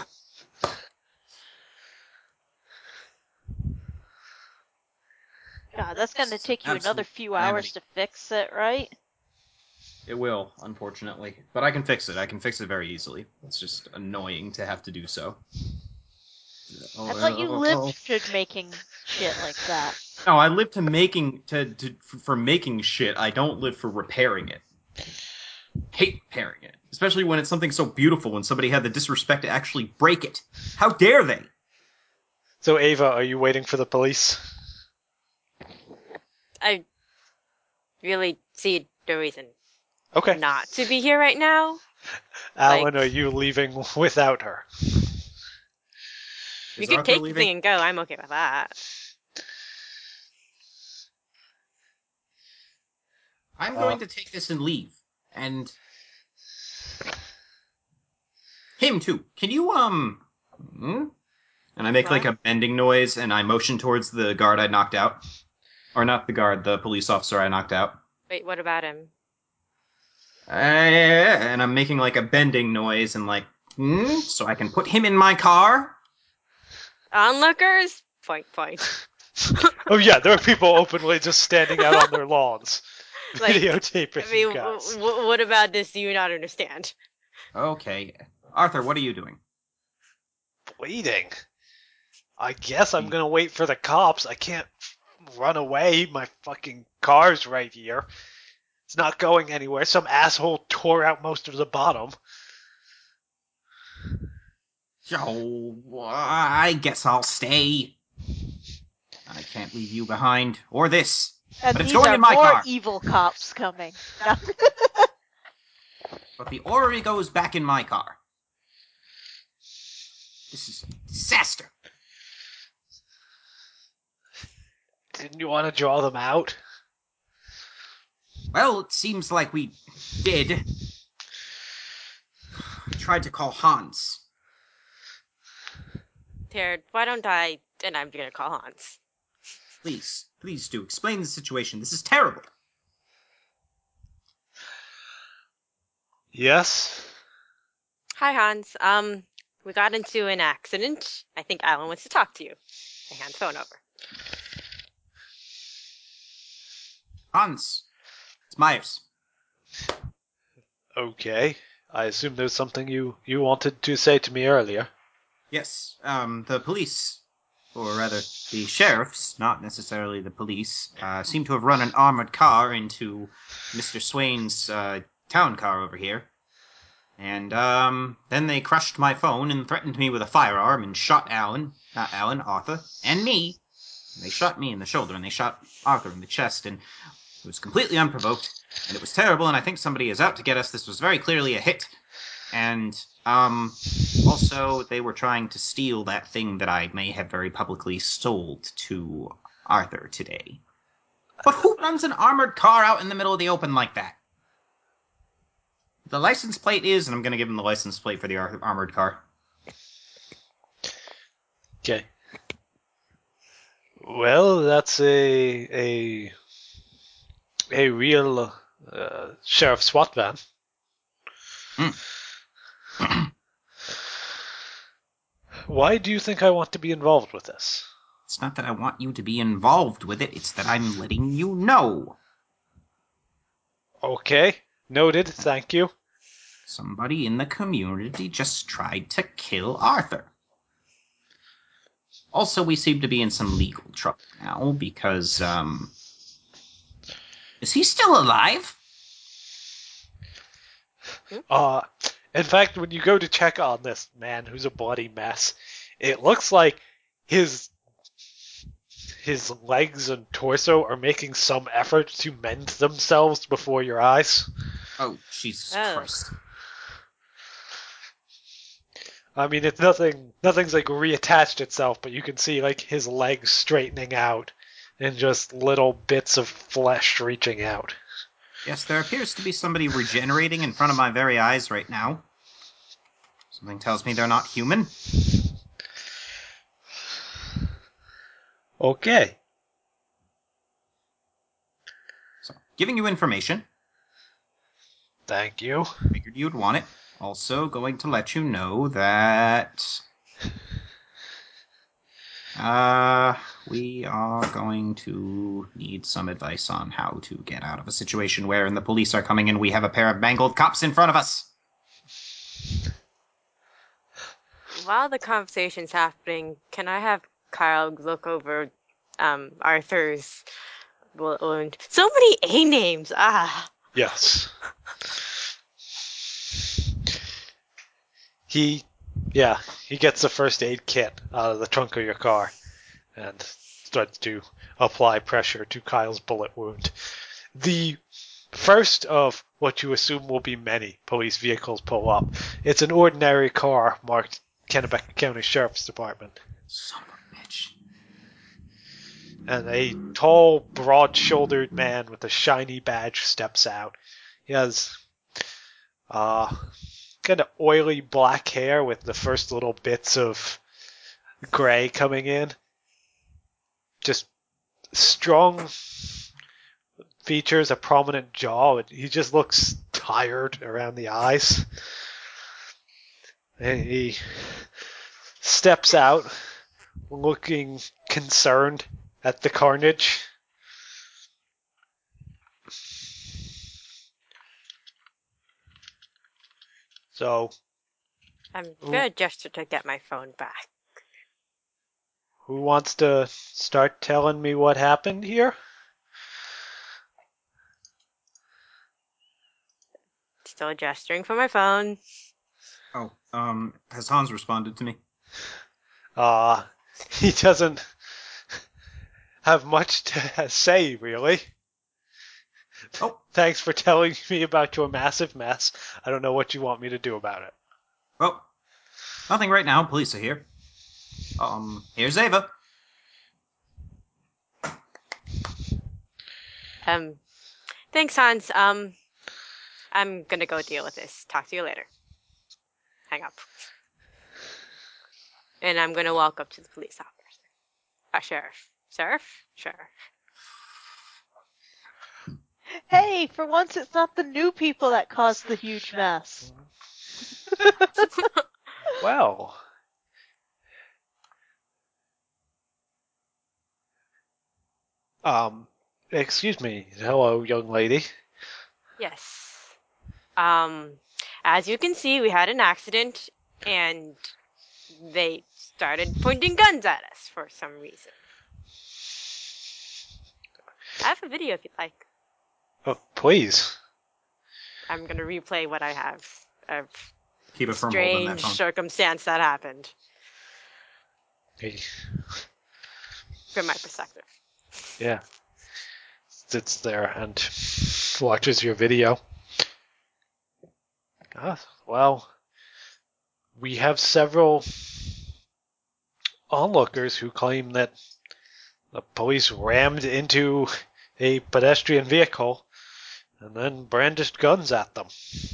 God, that's gonna take you another Absolute few hours calamity. to fix it, right? It will, unfortunately, but I can fix it. I can fix it very easily. It's just annoying to have to do so. I thought you Oh, lived for making shit like that. No, I live to making to, to for making shit. I don't live for repairing it. Hate repairing it, especially when it's something so beautiful and somebody had the disrespect to actually break it. How dare they? So, Ava, are you waiting for the police? I really see no reason Okay. not to be here right now. Alan, like- are you leaving without her? you Is could Arthur take the leaving? thing and go. I'm okay with that. I'm Uh, going to take this and leave. And him too. Can you um hmm? And I make What? like a bending noise and I motion towards the guard I knocked out. Or not the guard, the police officer I knocked out. Wait, what about him? Uh, and I'm making like a bending noise and like, hmm, so I can put him in my car. Onlookers? Point, point. Oh yeah, there are people openly just standing out on their lawns, Like, videotaping I mean, you guys. w- w- what about this do you not understand? Okay, Arthur, what are you doing? Waiting. I guess I'm gonna wait for the cops. I can't run away. My fucking car's right here. It's not going anywhere. Some asshole tore out most of the bottom. Oh, I guess I'll stay. I can't leave you behind, or this. And But it's these going are in my more car. evil cops coming. No. But the orrery goes back in my car. This is a disaster. Didn't you want to draw them out? Well, it seems like we did. I tried to call Hans. Here, why don't I, and I'm gonna call Hans. Please, please do. Explain the situation. This is terrible. Yes. Hi, Hans. Um, we got into an accident. I think Alan wants to talk to you. I hand the phone over. Hans. It's Myers. Okay. I assume there's something you, you wanted to say to me earlier. Yes, um, the police, or rather, the sheriffs, not necessarily the police, uh, seem to have run an armored car into Mister Swain's, uh, town car over here. And, um, then they crushed my phone and threatened me with a firearm and shot Alan, not Alan, Arthur, and me. And they shot me in the shoulder and they shot Arthur in the chest, and it was completely unprovoked, and it was terrible, and I think somebody is out to get us. This was very clearly a hit. And, um, also, they were trying to steal that thing that I may have very publicly sold to Arthur today. But who runs an armored car out in the middle of the open like that? The license plate is, and I'm going to give him the license plate for the ar- armored car. Okay. Well, that's a a a real uh, sheriff SWAT van. Why do you think I want to be involved with this? It's not that I want you to be involved with it, it's that I'm letting you know. Okay, noted, thank you. Somebody in the community just tried to kill Arthur. Also, we seem to be in some legal trouble now because, um... is he still alive? Uh, in fact, when you go to check on this man who's a bloody mess, it looks like his his legs and torso are making some effort to mend themselves before your eyes. Oh, Jesus Oh. Christ. I mean, it's nothing. Nothing's like reattached itself, but you can see like his legs straightening out and just little bits of flesh reaching out. Yes, there appears to be somebody regenerating in front of my very eyes right now. Something tells me they're not human. Okay. So, giving you information. Thank you. Figured you'd want it. Also, going to let you know that... Uh, we are going to need some advice on how to get out of a situation wherein the police are coming and we have a pair of mangled cops in front of us. While the conversation's happening, can I have Kyle look over um, Arthur's wound? So many A names. Ah. Yes. He, yeah, he gets the first aid kit out of the trunk of your car and starts to apply pressure to Kyle's bullet wound. The first of what you assume will be many police vehicles pull up. It's an ordinary car marked Kennebec County Sheriff's Department. Son of a bitch. And a tall, broad-shouldered man with a shiny badge steps out. He has uh, kind of oily black hair with the first little bits of gray coming in. Just strong features, a prominent jaw. He just looks tired around the eyes. And he steps out, looking concerned at the carnage. So, I'm gonna gesture to get my phone back. who wants to start telling me what happened here? Still gesturing for my phone. Oh, um, has Hans responded to me? Uh, he doesn't have much to say, really. Oh. Thanks for telling me about your massive mess. I don't know what you want me to do about it. Well, nothing right now. Police are here. Um, here's Ava. Um, thanks, Hans. Um, I'm gonna go deal with this. Talk to you later. Hang up. And I'm gonna walk up to the police officer. Uh, sheriff. Sheriff? Sheriff. Hey, for once it's not the new people that caused the huge mess. Well, um, excuse me. Hello, young lady. Yes. Um, as you can see, we had an accident, and they started pointing guns at us for some reason. I have a video if you'd like. Oh, please. I'm gonna replay what I have of Keep a firm hold on that strange phone. circumstance that happened Hey, from my perspective. yeah. Sits there and watches your video. Ah, well, we have several onlookers who claim that the police rammed into a pedestrian vehicle and then brandished guns at them.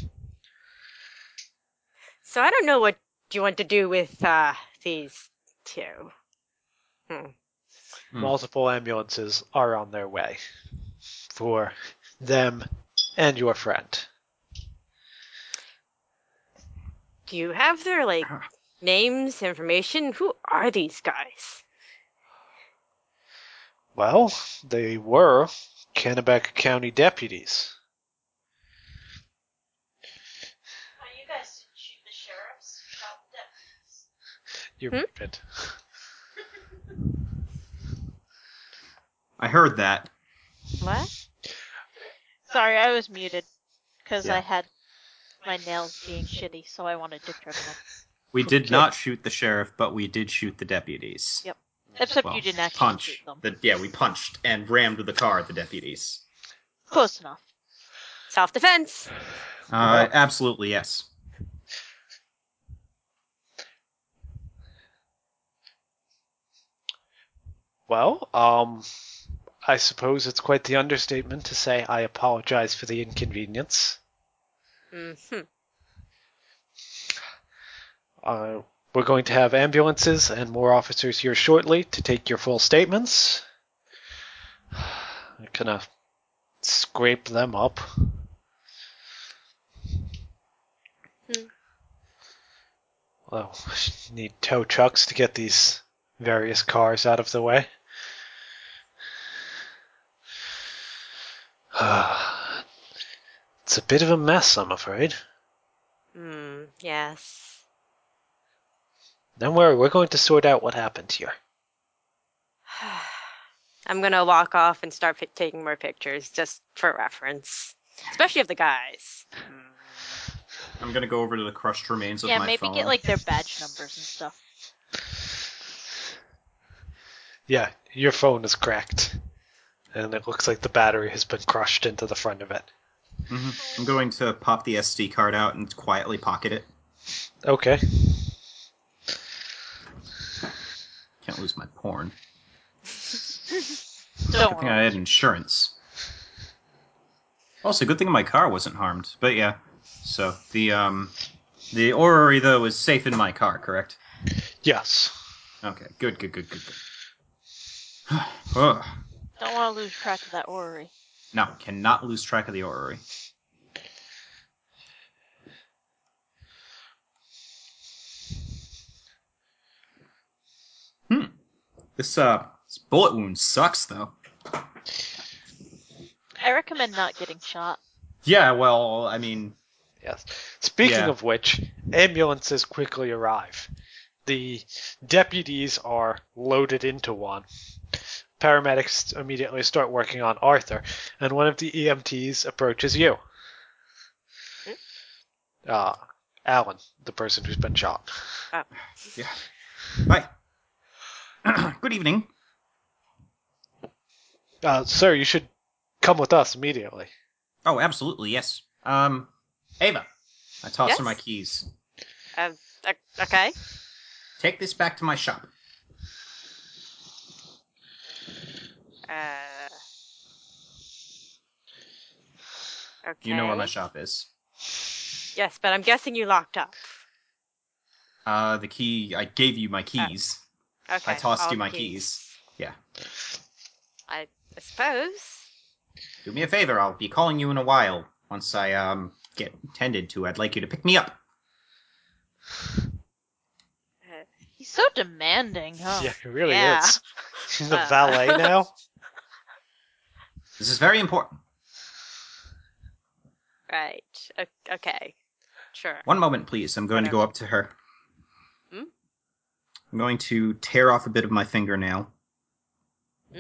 So I don't know what you want to do with uh, these two. Hmm. Hmm. Multiple ambulances are on their way for them and your friend. Do you have their like names, information? Who are these guys? Well, they were Kennebec County deputies. You guys didn't shoot the sheriffs, shot the deputies. You're Hmm? muted. I heard that. What? Sorry, I was muted because Yeah. I had my nails being shitty, so I wanted to trim them. We did Okay. not shoot the sheriff, but we did shoot the deputies. Yep. Except Well, you didn't actually punch. shoot them. The, yeah, we punched and rammed the car at the deputies. Close enough. Self-defense. Uh, absolutely, yes. Well, um, I suppose it's quite the understatement to say I apologize for the inconvenience. Mm-hmm. Uh, we're going to have ambulances and more officers here shortly to take your full statements. I'm gonna scrape them up. Hmm. Well, need tow trucks to get these various cars out of the way. It's a bit of a mess, I'm afraid. Hmm. Yes. Don't worry, we're going to sort out what happened here. I'm gonna walk off and start pic- taking more pictures just for reference, especially of the guys. I'm gonna go over to the crushed remains of Yeah, my maybe phone. get like their badge numbers and stuff. Yeah, your phone is cracked. And it looks like the battery has been crushed into the front of it. hmm I'm going to pop the S D card out and quietly pocket it. Okay. Can't lose my porn. Don't Good thing I had insurance. Also, good thing my car wasn't harmed. But yeah, so the um, the orrery though is safe in my car, correct? Yes. Okay, good, good, good, good, good. Ugh. Don't want to lose track of that orrery. No, cannot lose track of the orrery. Hmm. This uh, this bullet wound sucks though. I recommend not getting shot. Yeah, well, I mean, Yes. Speaking Yeah. of which, ambulances quickly arrive. The deputies are loaded into one. Paramedics immediately start working on Arthur, and one of the E M Ts approaches you. Uh, Alan, the person who's been shot. yeah. Hi. Good evening. Uh, sir, you should come with us immediately. Oh, absolutely, yes. Um, Ava, I toss Yes? her my keys. Uh, o- okay. Take this back to my shop. Uh. Okay. You know where my shop is. Yes, but I'm guessing you locked up. Uh, the key, I gave you my keys. Okay. I tossed all you the my keys. Yeah. I, I suppose. Do me a favor, I'll be calling you in a while. Once I, um, get tended to, I'd like you to pick me up. Uh, He's so demanding, huh? Yeah, he really Yeah. is. He's a Uh. valet now. This is very important. right. O- okay. Sure. One moment, please. I'm going to go Whatever. up to her. Hmm? I'm going to tear off a bit of my fingernail. Hmm?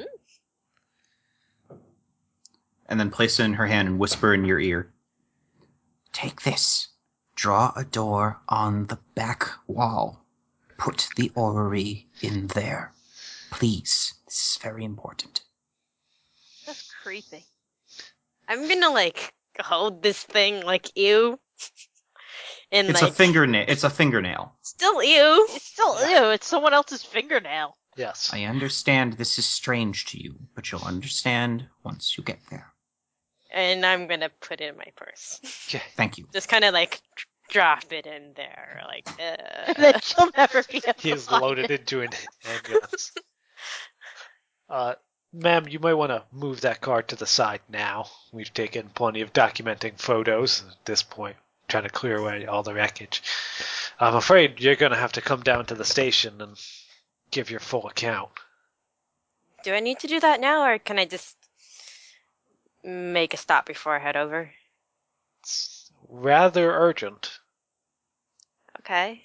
And then place it in her hand and whisper in your ear. Take this. Draw a door on the back wall. Put the orrery in there. Please. This is very important. That's creepy. I'm gonna like hold this thing like ew. And It's like a fingernail. It's a fingernail. still ew. It's still ew. It's someone else's fingernail. Yes. I understand this is strange to you, but you'll understand once you get there. And I'm gonna put it in my purse. Thank you. Just kind of like drop it in there, like. And then Uh. she'll never be able He to is find loaded it. into an ambulance. Uh, ma'am, you might want to move that car to the side now. We've taken plenty of documenting photos at this point, trying to clear away all the wreckage. I'm afraid you're going to have to come down to the station and give your full account. Do I need to do that now, or can I just make a stop before I head over? It's rather urgent. Okay.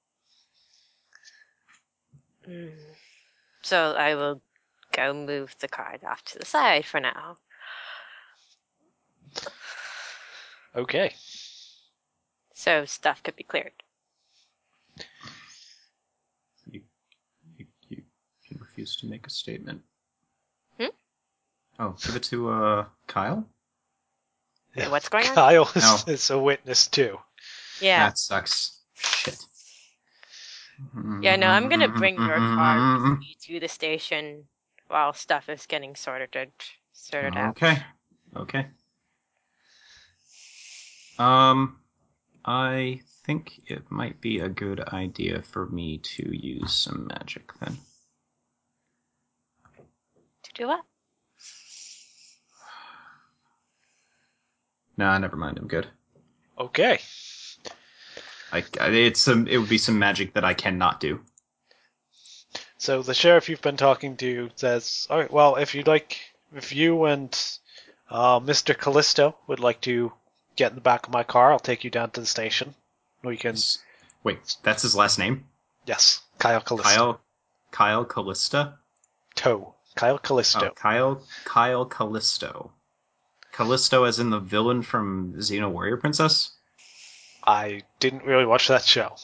Mm. So I will go move the card off to the side for now. Okay. So stuff could be cleared. You, you, you can refuse to make a statement. Hmm? Oh, give it to, uh, Kyle? Wait, what's going on? Kyle is, No. is a witness too. Yeah. That sucks. Shit. Yeah, no, I'm gonna bring your card with me to the station while stuff is getting sorted sorted out. Okay. Okay. Um, I think it might be a good idea for me to use some magic then. To do what? Nah, never mind. I'm good. Okay. I, I- it's some. It would be some magic that I cannot do. So the sheriff you've been talking to says, all right, well, if you'd like, if you and uh, Mister Callisto would like to get in the back of my car, I'll take you down to the station. We can, S- Wait, that's his last name? yes, Kyle Callisto. Kyle. Kyle Callista. Toe. Kyle Callisto. Oh, Kyle. Kyle Callisto. Callisto, as in the villain from Xena Warrior Princess. I didn't really watch that show.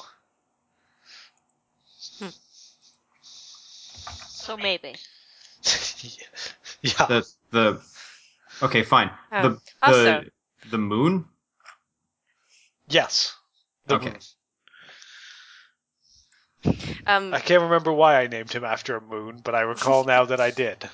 So maybe. yeah. The the. Okay, fine. Oh, the the also- the moon. Yes. The Okay. moon. Um, I can't remember why I named him after a moon, but I recall now that I did.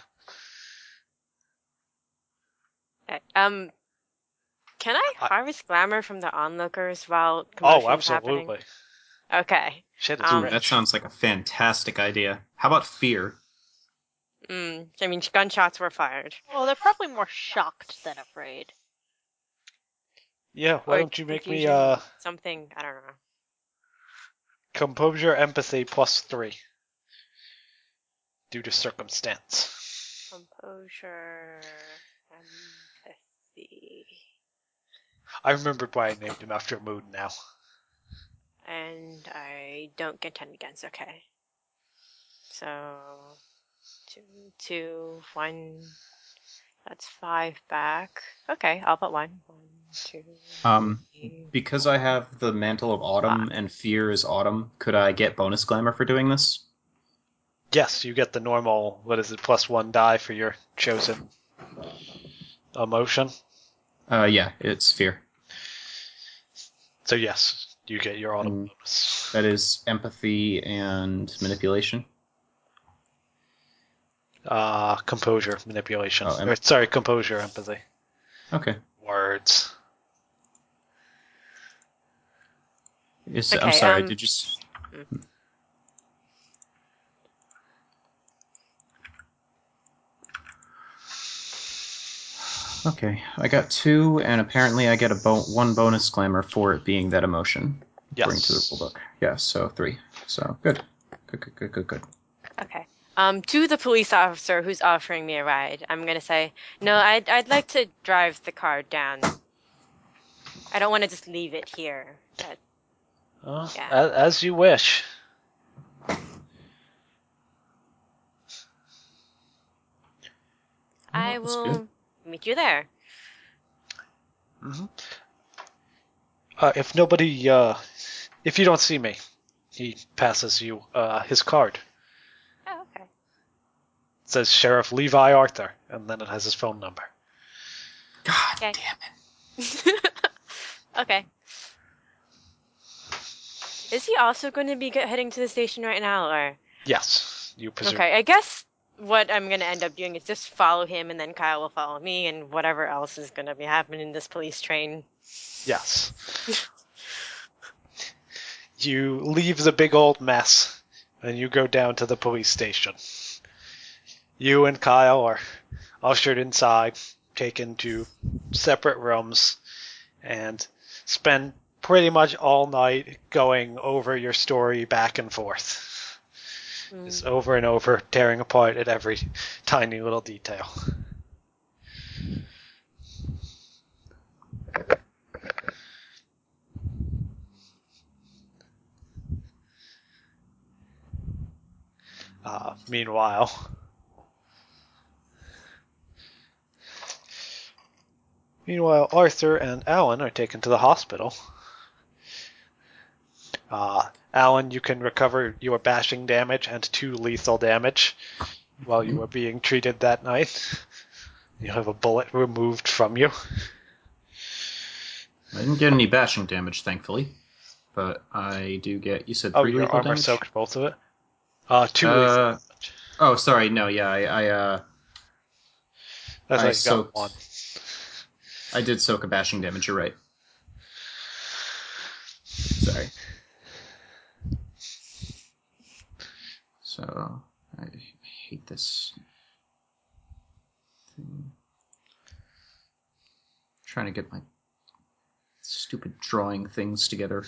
okay, um, can I I- harvest glamour from the onlookers while Oh, commotion's happening? absolutely. Okay. Shit is Um, Ooh, that rich. sounds like a fantastic idea. How about fear? Mm, I mean, gunshots were fired. Well, they're probably more shocked than afraid. Yeah, why Or don't you make me confusion, uh something, I don't know. composure empathy plus three due to circumstance. Composure, empathy, I remembered why I named him after a moon now. and I don't get ten against. Okay. So two, two, one. That's five back. Okay, I'll put one. One, two, Um, three, because four, I have the mantle of autumn five. and fear is autumn, could I get bonus glamour for doing this? Yes, you get the normal, what is it, plus one die for your chosen emotion. Uh, yeah, it's fear. So yes, you get your autumn And bonus. that is empathy and manipulation. Uh, composure, manipulation. Oh, em- Or, sorry, composure, empathy. Okay. Words. Is, I'm Okay, sorry, um, did you... s- mm. Okay, I got two, and apparently I get a bo- one bonus glamour for it being that emotion, according to the Yes. rulebook. Yeah, so three. So, good. Good, good, good, good, good. Okay. Um, to the police officer who's offering me a ride, I'm gonna say, no, I'd I'd like to drive the car down. I don't want to just leave it here. That, Uh, Yeah. as, as you wish. I That's will good. meet you there. hmm Uh, if nobody, uh, if you don't see me, he passes you uh, his card. Oh, okay. It says Sheriff Levi Arthur, and then it has his phone number. God Okay. damn it. Okay. Is he also going to be get, heading to the station right now, or? Yes, you presume. Okay, I guess what I'm gonna end up doing is just follow him, and then Kyle will follow me, and whatever else is gonna be happening in this police train. Yes. You leave the big old mess, and you go down to the police station. You and Kyle are ushered inside, taken to separate rooms, and spend pretty much all night going over your story back and forth. Mm. Just over and over, tearing apart at every tiny little detail. Uh, meanwhile, meanwhile, Arthur and Alan are taken to the hospital. Uh, Alan, you can recover your bashing damage and two lethal damage while you are being treated that night. You have a bullet removed from you. I didn't get any bashing damage, thankfully. But I do get, you said Oh, three your lethal armor damage? soaked both of it? Uh, two Uh, lethal damage. Oh, sorry, no, yeah, I, I, uh, That's I how you soaked, got one. I did soak a bashing damage, you're right. Sorry. So, I hate this thing. Trying to get my stupid drawing things together.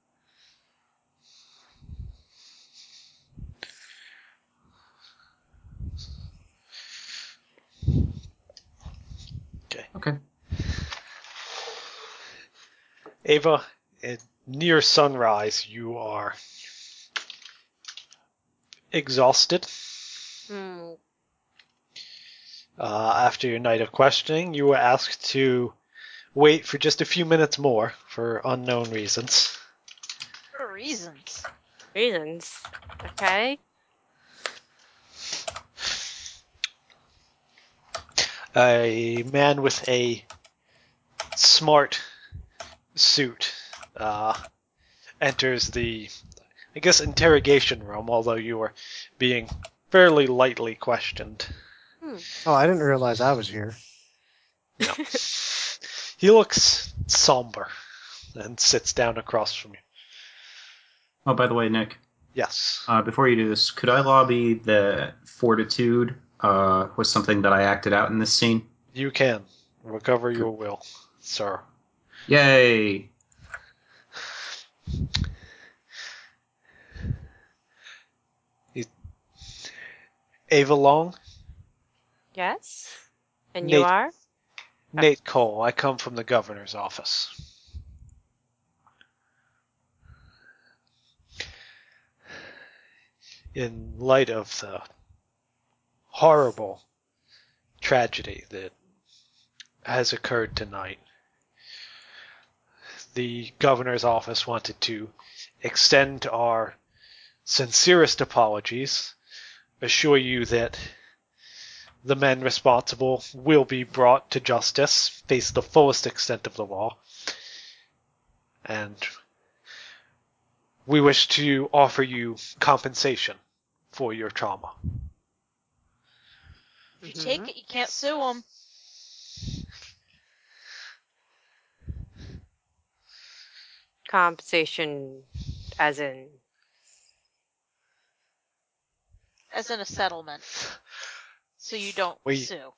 Okay. Okay. Ava, at near sunrise, you are exhausted. Hmm. Uh, after your night of questioning, you were asked to wait for just a few minutes more for unknown reasons. For reasons. Reasons. Okay. A man with a smart suit uh, enters the I guess, interrogation room, although you were being fairly lightly questioned. Oh, I didn't realize I was here. No. He looks somber and sits down across from you. Oh, by the way, Nick, Yes. uh, before you do this, could I lobby the fortitude uh, was something that I acted out in this scene? You can. Recover your will, sir. Yay! Ava Long? Yes? And Nate- you are? Nate Cole. I come from the governor's office. In light of the horrible tragedy that has occurred tonight, the governor's office wanted to extend our sincerest apologies, assure you that the men responsible will be brought to justice, face the fullest extent of the law, and we wish to offer you compensation for your trauma. If you take it, you can't sue them. Compensation, as in. As in a settlement. So you don't We- sue.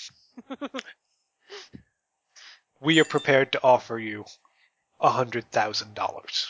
We are prepared to offer you a hundred thousand dollars.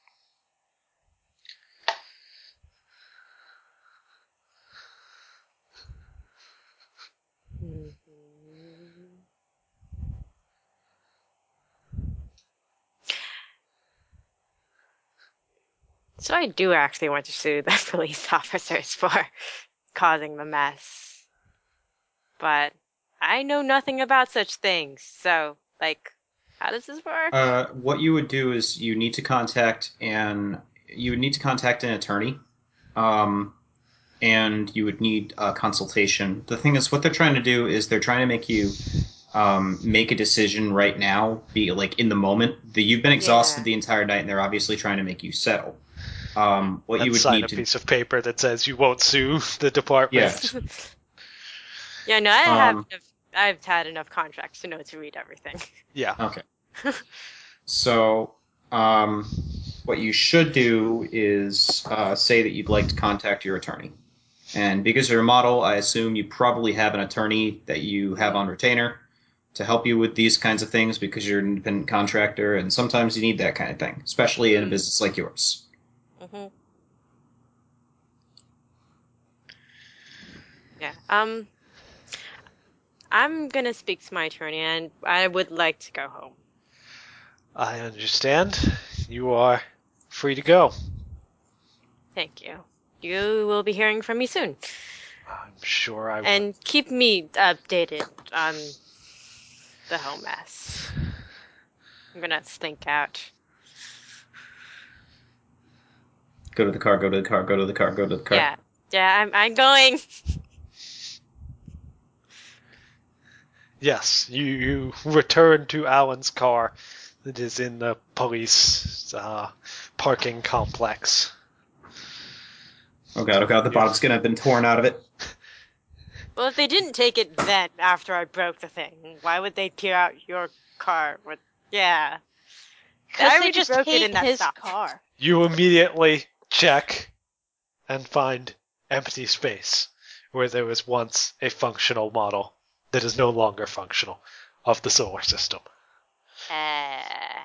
So I do actually want to sue the police officers for causing the mess. But I know nothing about such things, so, like, how does this work? Uh, what you would do is you need to contact an you would need to contact an attorney, um, and you would need a consultation. The thing is, what they're trying to do is they're trying to make you um, make a decision right now, be like in the moment. The, you've been exhausted Yeah. the entire night, and they're obviously trying to make you settle. Um, what And you would sign need a to piece of paper that says you won't sue the department. Yeah. Yeah, no, I have Um, enough, I've had enough contracts to know to read everything. Yeah. Okay. So, um, what you should do is uh, say that you'd like to contact your attorney. And because you're a model, I assume you probably have an attorney that you have on retainer to help you with these kinds of things because you're an independent contractor, and sometimes you need that kind of thing, especially in a business like yours. hmm Yeah. Um, I'm gonna speak to my attorney, and I would like to go home. I understand. You are free to go. Thank you. You will be hearing from me soon, I'm sure I will. and keep me updated on the whole mess. I'm gonna slink out. Go to the car, go to the car, go to the car, go to the car. Yeah, yeah, I'm, I'm going. Yes, you, you return to Alan's car that is in the police uh, parking complex. Oh god, oh god, the bottom's gonna have been torn out of it. Well, if they didn't take it then, after I broke the thing, why would they tear out your car? With yeah, I Because they already just broke it hate in that his stop. car. You immediately check and find empty space where there was once a functional model that is no longer functional of the solar system. Uh,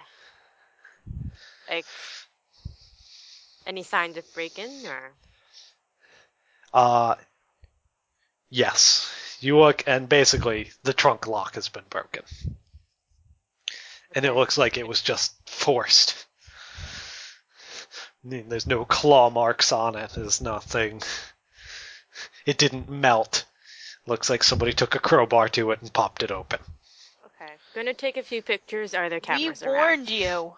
like, any signs of break-in or? Uh, yes. You look, and basically the trunk lock has been broken. And it Okay. looks like it was just forced. I mean, there's no claw marks on it. There's nothing. It didn't melt. Looks like somebody took a crowbar to it and popped it open. Okay, gonna take a few pictures. Are there We cameras around? warned you.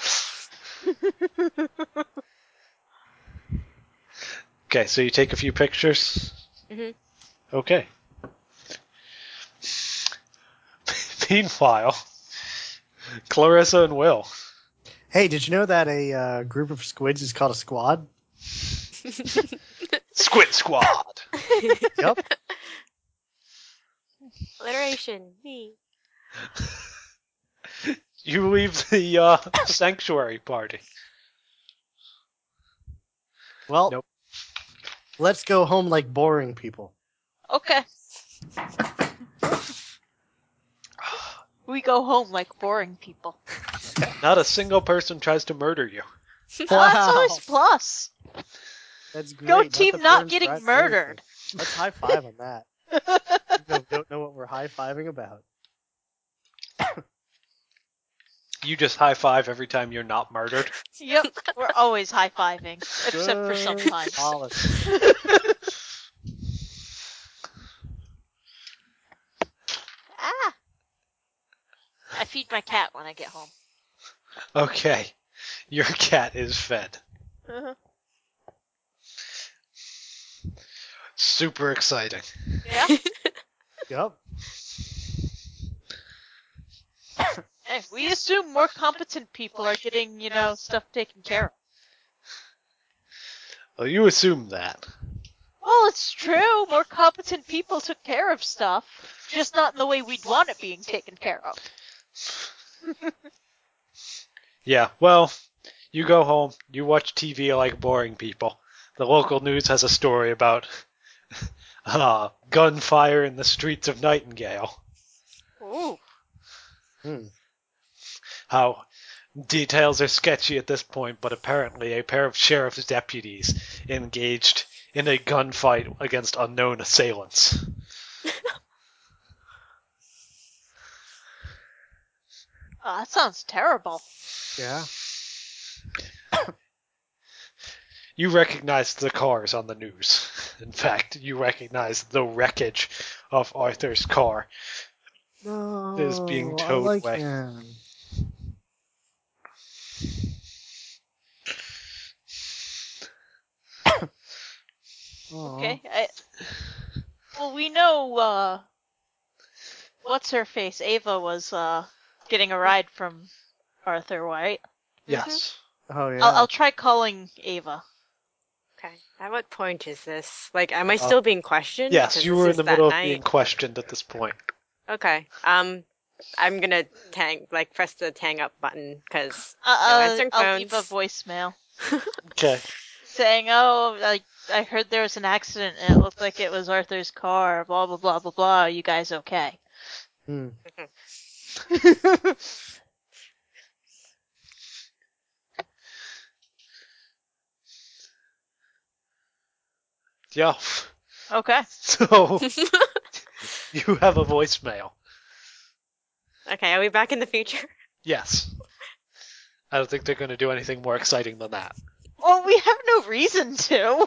Okay, so you take a few pictures? Mhm. Okay. Meanwhile, Clarissa and Will. Hey, did you know that a uh, group of squids is called a squad? Squid Squad. Yep. Alliteration. Me. You leave the uh, sanctuary party. Well, Nope. let's go home like boring people. Okay. We go home like boring people. Not a single person tries to murder you. Oh, that's always a plus. That's great. Go team the not Burns getting Drive murdered. anything. Let's high five on that. You guys don't know what we're high fiving about. You just high five every time you're not murdered. Yep, we're always high fiving, except for Good sometimes. policy. Ah! I feed my cat when I get home. Okay. Your cat is fed. Uh-huh. Super exciting. Yeah. Yep. Hey, we assume more competent people are getting, you know, stuff taken care of. Well, you assume that. Well, it's true. More competent people took care of stuff, just not in the way we'd want it being taken care of. Yeah, well, you go home, you watch T V like boring people. The local news has a story about uh, gunfire in the streets of Nightingale. Ooh. Hmm. How details are sketchy at this point, but apparently a pair of sheriff's deputies engaged in a gunfight against unknown assailants. Oh, that sounds terrible. Yeah. You recognize the cars on the news. In fact, you recognize the wreckage of Arthur's car No, is being I towed like away. him. Aw. Okay. I, well, we know, uh, what's her face? Ava was, uh, getting a ride from Arthur, right? Yes. Oh yeah. I'll, I'll try calling Ava. Okay. At what point is this? Like, am I Uh, still being questioned? Yes, 'Cause you this were in is the that middle of night. being questioned at this point. Okay. Um, I'm gonna tang like press the tang up button because Uh, no uh, answering I'll leave a phones. voicemail Okay. saying, "Oh, I I heard there was an accident and it looked like it was Arthur's car. Blah blah blah blah blah. Are you guys okay?" Hmm. Yeah. Okay. So, you have a voicemail. Okay, are we back in the future? Yes. I don't think they're going to do anything more exciting than that. Well, we have no reason to.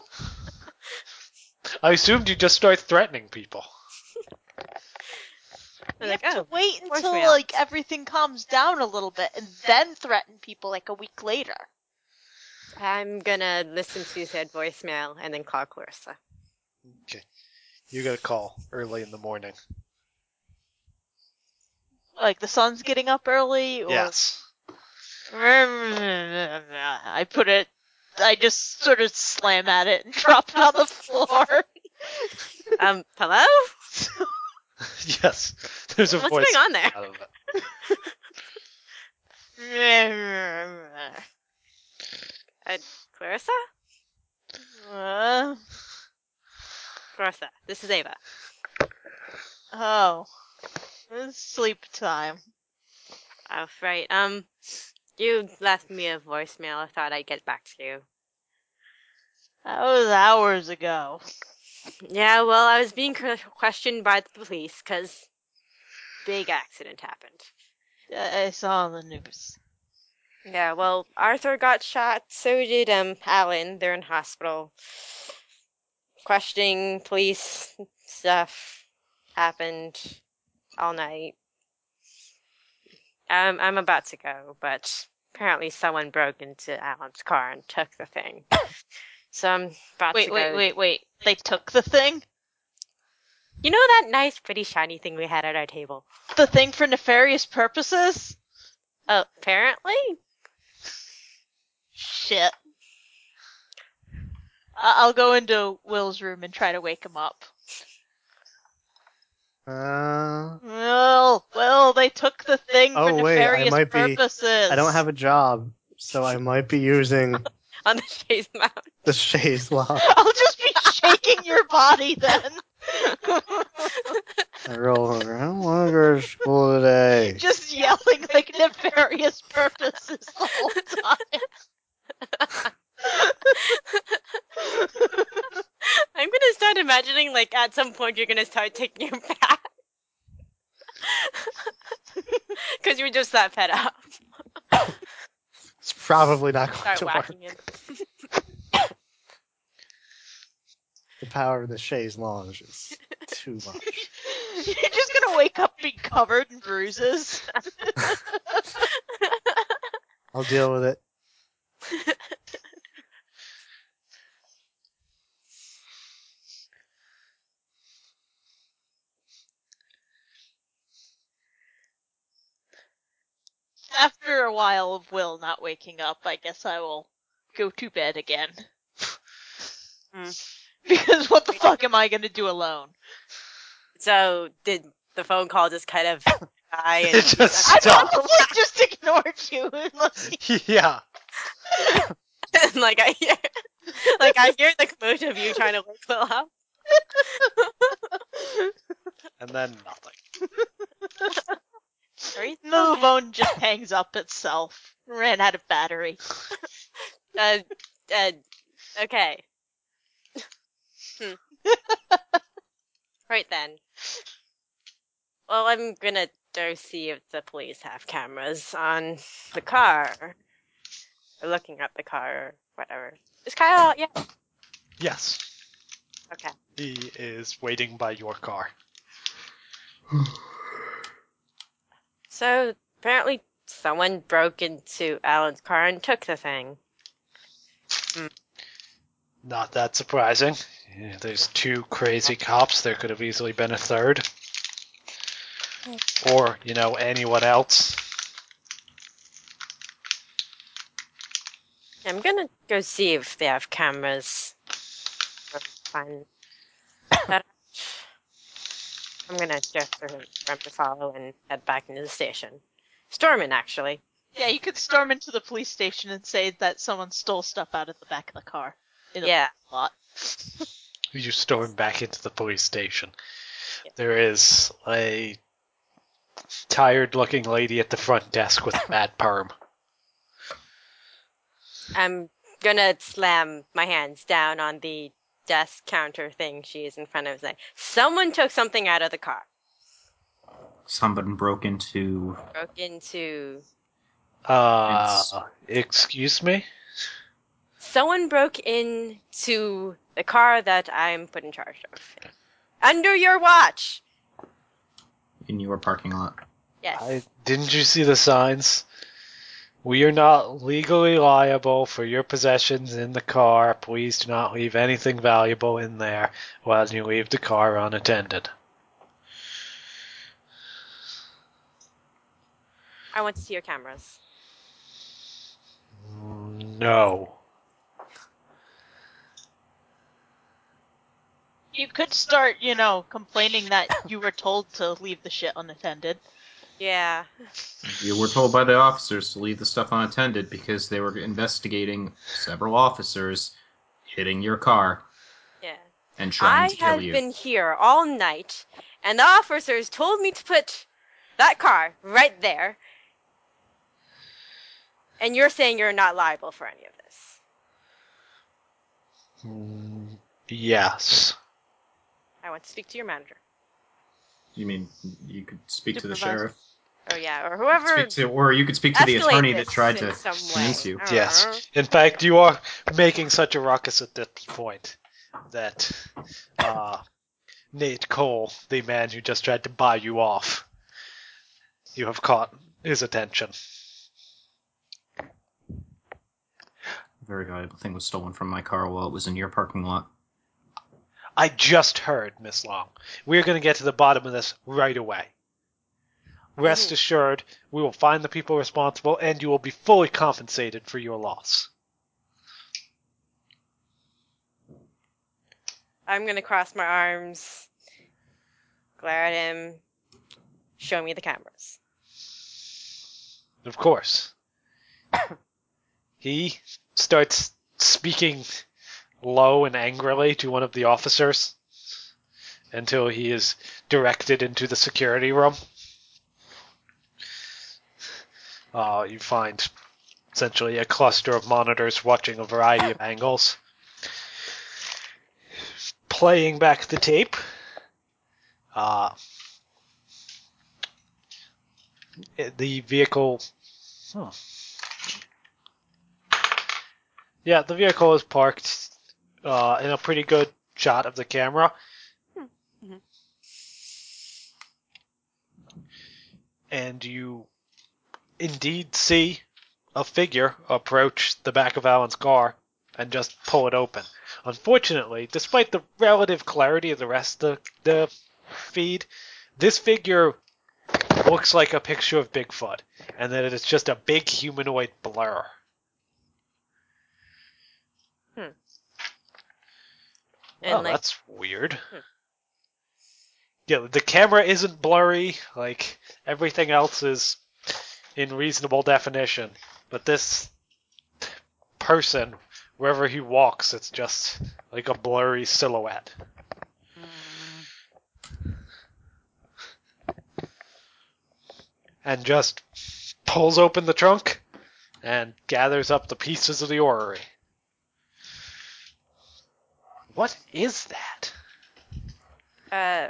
I assumed you'd just start threatening people. We Like, have oh, to wait until voicemail. like everything calms down a little bit and then threaten people like a week later. I'm gonna listen to said voicemail and then call Clarissa. Okay. You get a call early in the morning. Like the sun's getting up early, or Yes. I put it. I just sort of slam at it and drop it on the floor. Um, hello? Yes. There's a What's voice going on there? out of it. Uh, Clarissa? Uh, Clarissa, this is Ava. oh, it's sleep time. Oh, right. Um, you left me a voicemail. I thought I'd get back to you. That was hours ago. Yeah, well, I was being que- questioned by the police because big accident happened. I I saw on the news. Yeah, well, Arthur got shot. So did um Alan. They're in hospital. Questioning police stuff happened all night. Um, I'm about to go, but apparently someone broke into Alan's car and took the thing. So I'm about Wait, to wait, go. wait, wait. They took the thing? You know that nice, pretty shiny thing we had at our table? The thing for nefarious purposes? Oh, apparently? Shit. I- I'll go into Will's room and try to wake him up. Uh, Will, Will, they took the thing Oh, for wait, I nefarious might be- purposes. I don't have a job, so I might be using On the chaise mount. the chaise lounge. I'll just be shaking your body then. I roll over. I don't want to go to school today. Just yelling like nefarious purposes the whole time. I'm gonna start imagining, like, at some point you're gonna start taking your bath. Because you're just that fed up. It's probably not going Start to work. whacking it. The power of the chaise lounge is too much. You're just gonna wake up being covered in bruises. I'll deal with it. After a while of Will not waking up, I guess I will go to bed again. Mm. Because what the fuck am I gonna do alone? So, did the phone call just kind of die? It And just I Stop. probably just ignored you. Unless you... Yeah. like I hear, like I hear the commotion of you trying to wake Will up. And then nothing. Sorry? No, the phone just hangs up itself. Ran out of battery. Uh, uh, okay. Hmm. Right then. Well, I'm gonna go see if the police have cameras on the car. Or looking at the car, or whatever. Is Kyle? Yeah. Yes. Okay. He is waiting by your car. So, apparently someone broke into Alan's car and took the thing. Not that surprising. Yeah, there's two crazy cops. There could have easily been a third. Or, you know, anyone else. I'm gonna go see if they have cameras. Find that. I'm gonna just remember to follow and head back into the station. Stormin, actually. Yeah, you could storm into the police station and say that someone stole stuff out of the back of the car. In a Yeah. lot. You storm back into the police station. Yeah. There is a tired-looking lady at the front desk with a bad perm. I'm gonna slam my hands down on the desk counter thing she is in front of. Say, someone took something out of the car. Someone broke into. Broke into. Uh, excuse me? Someone broke into the car that I'm put in charge of. Under your watch. In your parking lot. Yes. I, didn't you see the signs? We are not legally liable for your possessions in the car. Please do not leave anything valuable in there while you leave the car unattended. I want to see your cameras. No. You could start, you know, complaining that you were told to leave the shit unattended. Yeah. You were told by the officers to leave the stuff unattended because they were investigating several officers hitting your car Yeah. and trying I to kill have you. been here all night, and the officers told me to put that car right there. And you're saying you're not liable for any of this. Mm, yes. I want to speak to your manager. You mean you could speak to the Supervisor. sheriff? Oh yeah, or whoever. Speak to, or you could speak to the escalate attorney this that tried in to some convince way. you. I don't Yes. know. In fact, you are making such a ruckus at this point that uh, Nate Cole, the man who just tried to buy you off, you have caught his attention. A very valuable thing was stolen from my car while it was in your parking lot. I just heard, Miss Long. We're going to get to the bottom of this right away. Rest Mhm. assured, we will find the people responsible, and you will be fully compensated for your loss. I'm gonna cross my arms, glare at him, show me the cameras. Of course. He starts speaking low and angrily to one of the officers until he is directed into the security room. Uh, you find essentially a cluster of monitors watching a variety of angles. Playing back the tape. Uh, the vehicle... Huh. Yeah, the vehicle is parked uh, in a pretty good shot of the camera. Mhm. And you indeed see a figure approach the back of Alan's car and just pull it open. Unfortunately, despite the relative clarity of the rest of the feed, this figure looks like a picture of Bigfoot, and that it is just a big humanoid blur. And Oh, like, that's weird. Hmm. Yeah, the camera isn't blurry, like everything else is in reasonable definition, but this person, wherever he walks, it's just like a blurry silhouette. And just pulls open the trunk and gathers up the pieces of the orrery. What is that? uh,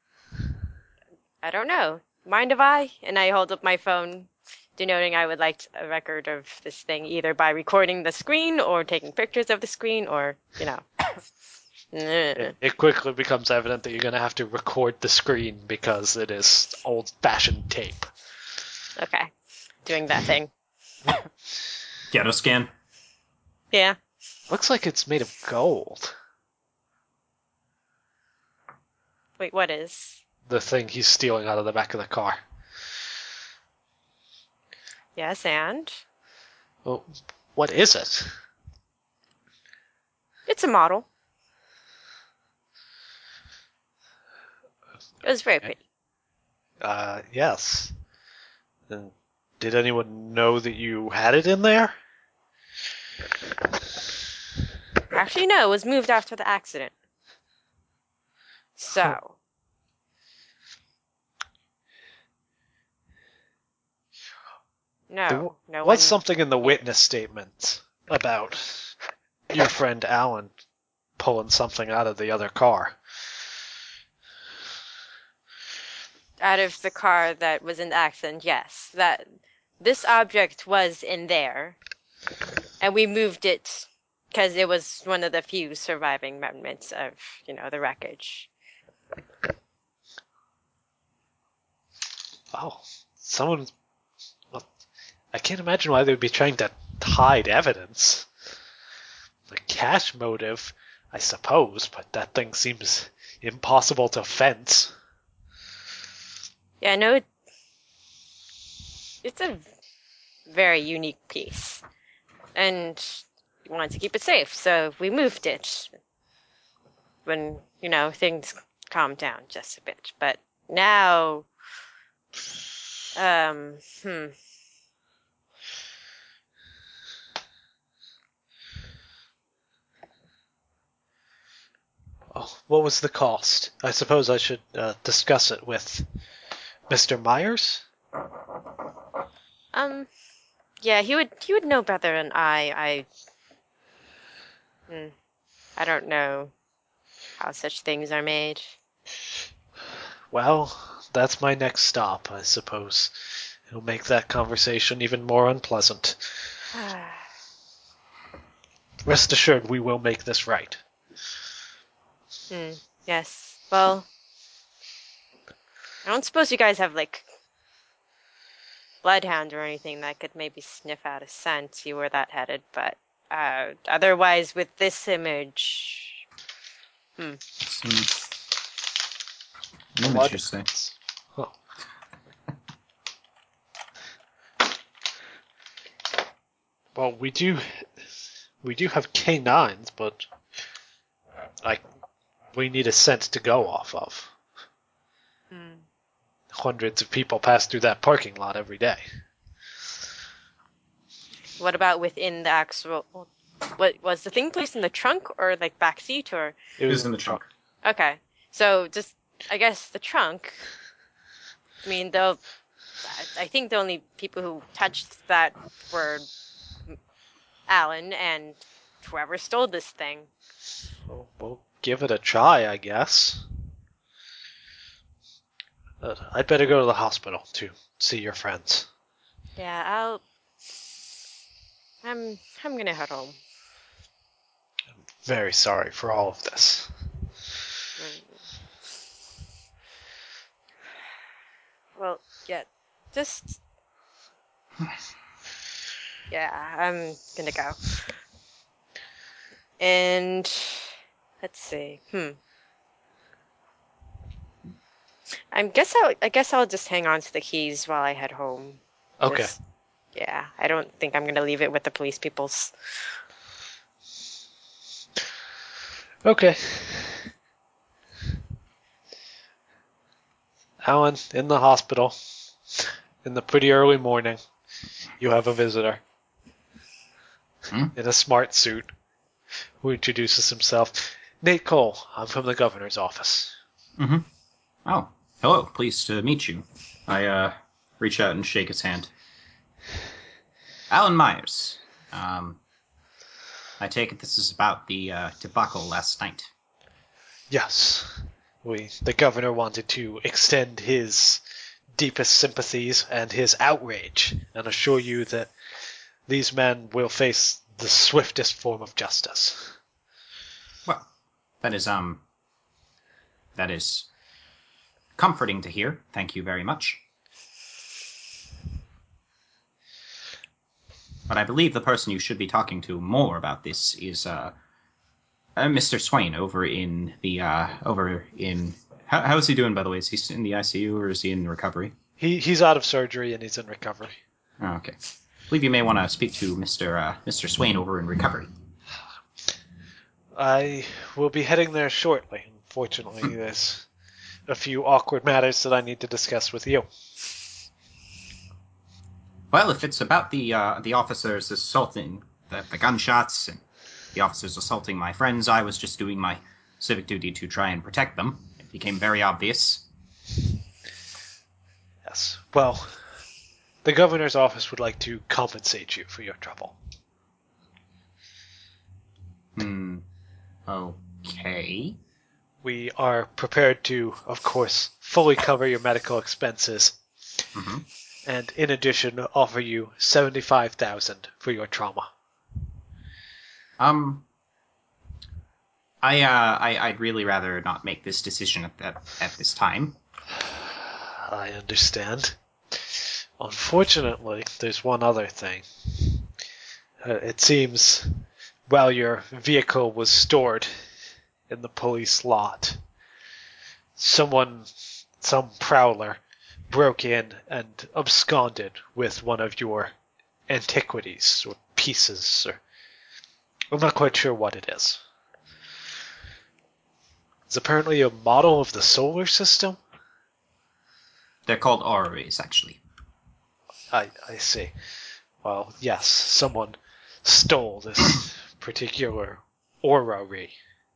I don't know. Mind if I? And I hold up my phone, denoting I would like a record of this thing, either by recording the screen or taking pictures of the screen, or, you know. It, it quickly becomes evident that you're going to have to record the screen because it is old-fashioned tape. Okay. Doing that thing. Ghetto scan. Yeah. Looks like it's made of gold. Wait, what is? The thing he's stealing out of the back of the car. Yes, and? Well, what is it? It's a model. It was very pretty. Uh, yes. Then did anyone know that you had it in there? Actually, no, it was moved after the accident. So. No, There no was one. something in the witness statement about your friend Alan pulling something out of the other car. Out of the car that was in the accident, yes. That this object was in there, and we moved it because it was one of the few surviving remnants of, you know, the wreckage. Oh, someone... Well, I can't imagine why they would be trying to hide evidence. The cash motive, I suppose, but that thing seems impossible to fence. Yeah, no, it, it's a very unique piece, and we wanted to keep it safe, so we moved it when, you know, things calmed down just a bit. But now, um, hmm. Oh, what was the cost? I suppose I should uh, discuss it with Mister Myers? Um, yeah, he would he would know better than I. I, hmm, I don't know how such things are made. Well, that's my next stop, I suppose. It'll make that conversation even more unpleasant. Rest assured, we will make this right. Hmm. Yes. Well, I don't suppose you guys have like bloodhound or anything that could maybe sniff out a scent, see where that headed, but uh, otherwise, with this image, hmm. Some image, Blood. you say? Huh. Well, we do, we do have K nines, but I we need a scent to go off of. Hmm. Hundreds of people pass through that parking lot every day. What about within the actual? What was the thing placed in the trunk or like back seat or? It It was in the trunk. Okay, so just I guess the trunk. I mean, though, I think the only people who touched that were Alan and whoever stole this thing. Well, we'll give it a try, I guess. But I'd better go to the hospital to see your friends. Yeah, I'll. I'm. I'm gonna head home. Very sorry for all of this. Well, yeah, just. Yeah, I'm gonna go. And let's see. Hmm. I guess I'll. I guess I'll just hang on to the keys while I head home. Okay. Just- yeah, I don't think I'm gonna leave it with the police peoples. Okay. Alan, in the hospital, in the pretty early morning, you have a visitor. Hmm? In a smart suit, who introduces himself. Nate Cole, I'm from the governor's office. Mm-hmm. Oh, hello. Pleased to meet you. I uh, reach out and shake his hand. Alan Myers. Um, I take it this is about the uh, debacle last night. Yes, we, the governor wanted to extend his deepest sympathies and his outrage and assure you that these men will face the swiftest form of justice. Well, that is um, that is comforting to hear. Thank you very much. But I believe the person you should be talking to more about this is uh, uh Mister Swain over in the uh over in how how is he doing, by the way? Is he in the I C U or is he in recovery? He he's out of surgery and he's in recovery. Oh, okay. I believe you may want to speak to Mister Uh, Mister Swain over in recovery. I will be heading there shortly. Unfortunately, there's a few awkward matters that I need to discuss with you. Well, if it's about the uh, the officers assaulting the, the gunshots and the officers assaulting my friends, I was just doing my civic duty to try and protect them. It became very obvious. Yes. Well, the governor's office would like to compensate you for your trouble. Hmm. Okay. We are prepared to, of course, fully cover your medical expenses, Mm-hmm. and in addition, offer you seventy-five thousand dollars for your trauma. Um. I uh I I'd really rather not make this decision at that at this time. I understand. Unfortunately, there's one other thing. Uh, it seems while your vehicle was stored in the police lot, someone, some prowler, broke in and absconded with one of your antiquities or pieces, or I'm not quite sure what it is. It's apparently a model of the solar system. They're called orreries, actually. I I see. Well, yes, someone stole this particular orrery.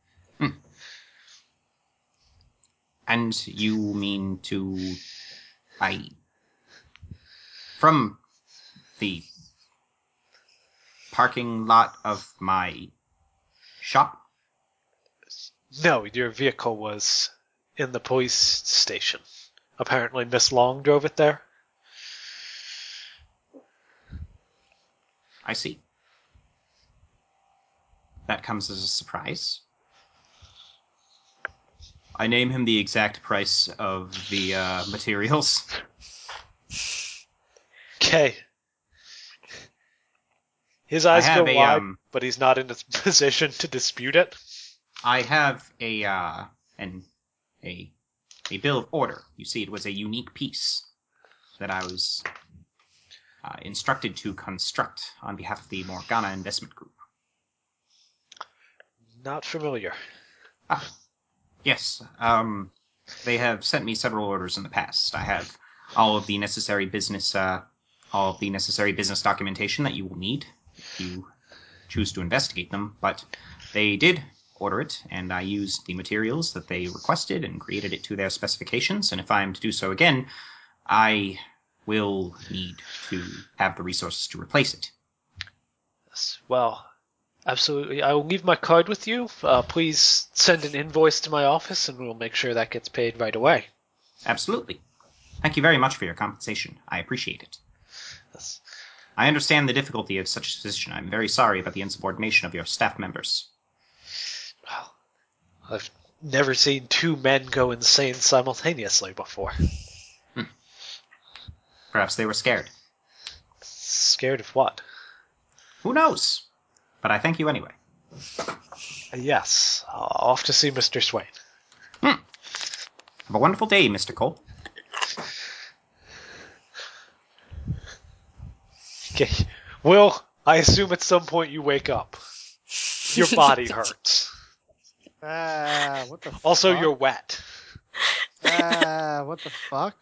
And you mean to I from the parking lot of my shop? No, your vehicle was in the police station. Apparently Miss Long drove it there. I see. That comes as a surprise. I name him the exact price of the uh, materials. Okay. His eyes I go have a, wide, um, but he's not in a position to dispute it. I have a uh, an a a bill of order. You see, it was a unique piece that I was uh, instructed to construct on behalf of the Morgana Investment Group. Not familiar. Ah, Yes. Um, they have sent me several orders in the past. I have all of the necessary business, uh, all of the necessary business documentation that you will need if you choose to investigate them. But they did order it, and I used the materials that they requested and created it to their specifications. And if I am to do so again, I will need to have the resources to replace it. Yes, well, absolutely. I will leave my card with you. Uh, please send an invoice to my office, and we'll make sure that gets paid right away. Absolutely. Thank you very much for your compensation. I appreciate it. Yes. I understand the difficulty of such a position. I'm very sorry about the insubordination of your staff members. Well, I've never seen two men go insane simultaneously before. Hmm. Perhaps they were scared. Scared of what? Who knows? But I thank you anyway. Yes, off to see Mister Swain. Hmm. Have a wonderful day, Mister Cole. Okay. Will, I assume at some point you wake up. Your body hurts. Ah, what the Also, fuck? you're wet. Ah, what the fuck?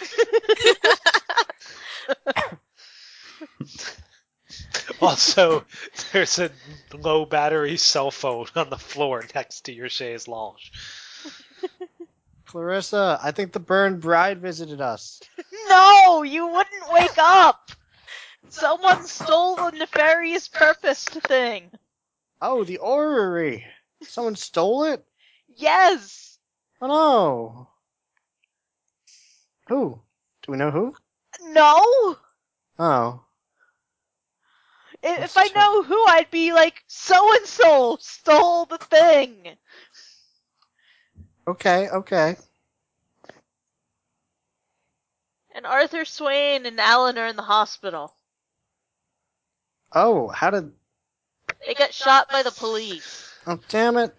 Also, there's a low battery cell phone on the floor next to your chaise lounge. Clarissa, I think the burned bride visited us. No, you wouldn't wake up. Someone stole the nefarious purposed thing. Oh, the orrery. Someone stole it? Yes. Oh no. Who? Do we know who? No. Oh. If That's I ter- know who, I'd be like, so and so stole the thing. Okay, okay. And Arthur Swain and Alan are in the hospital. Oh, how did... They got shot by the police. Oh, damn it.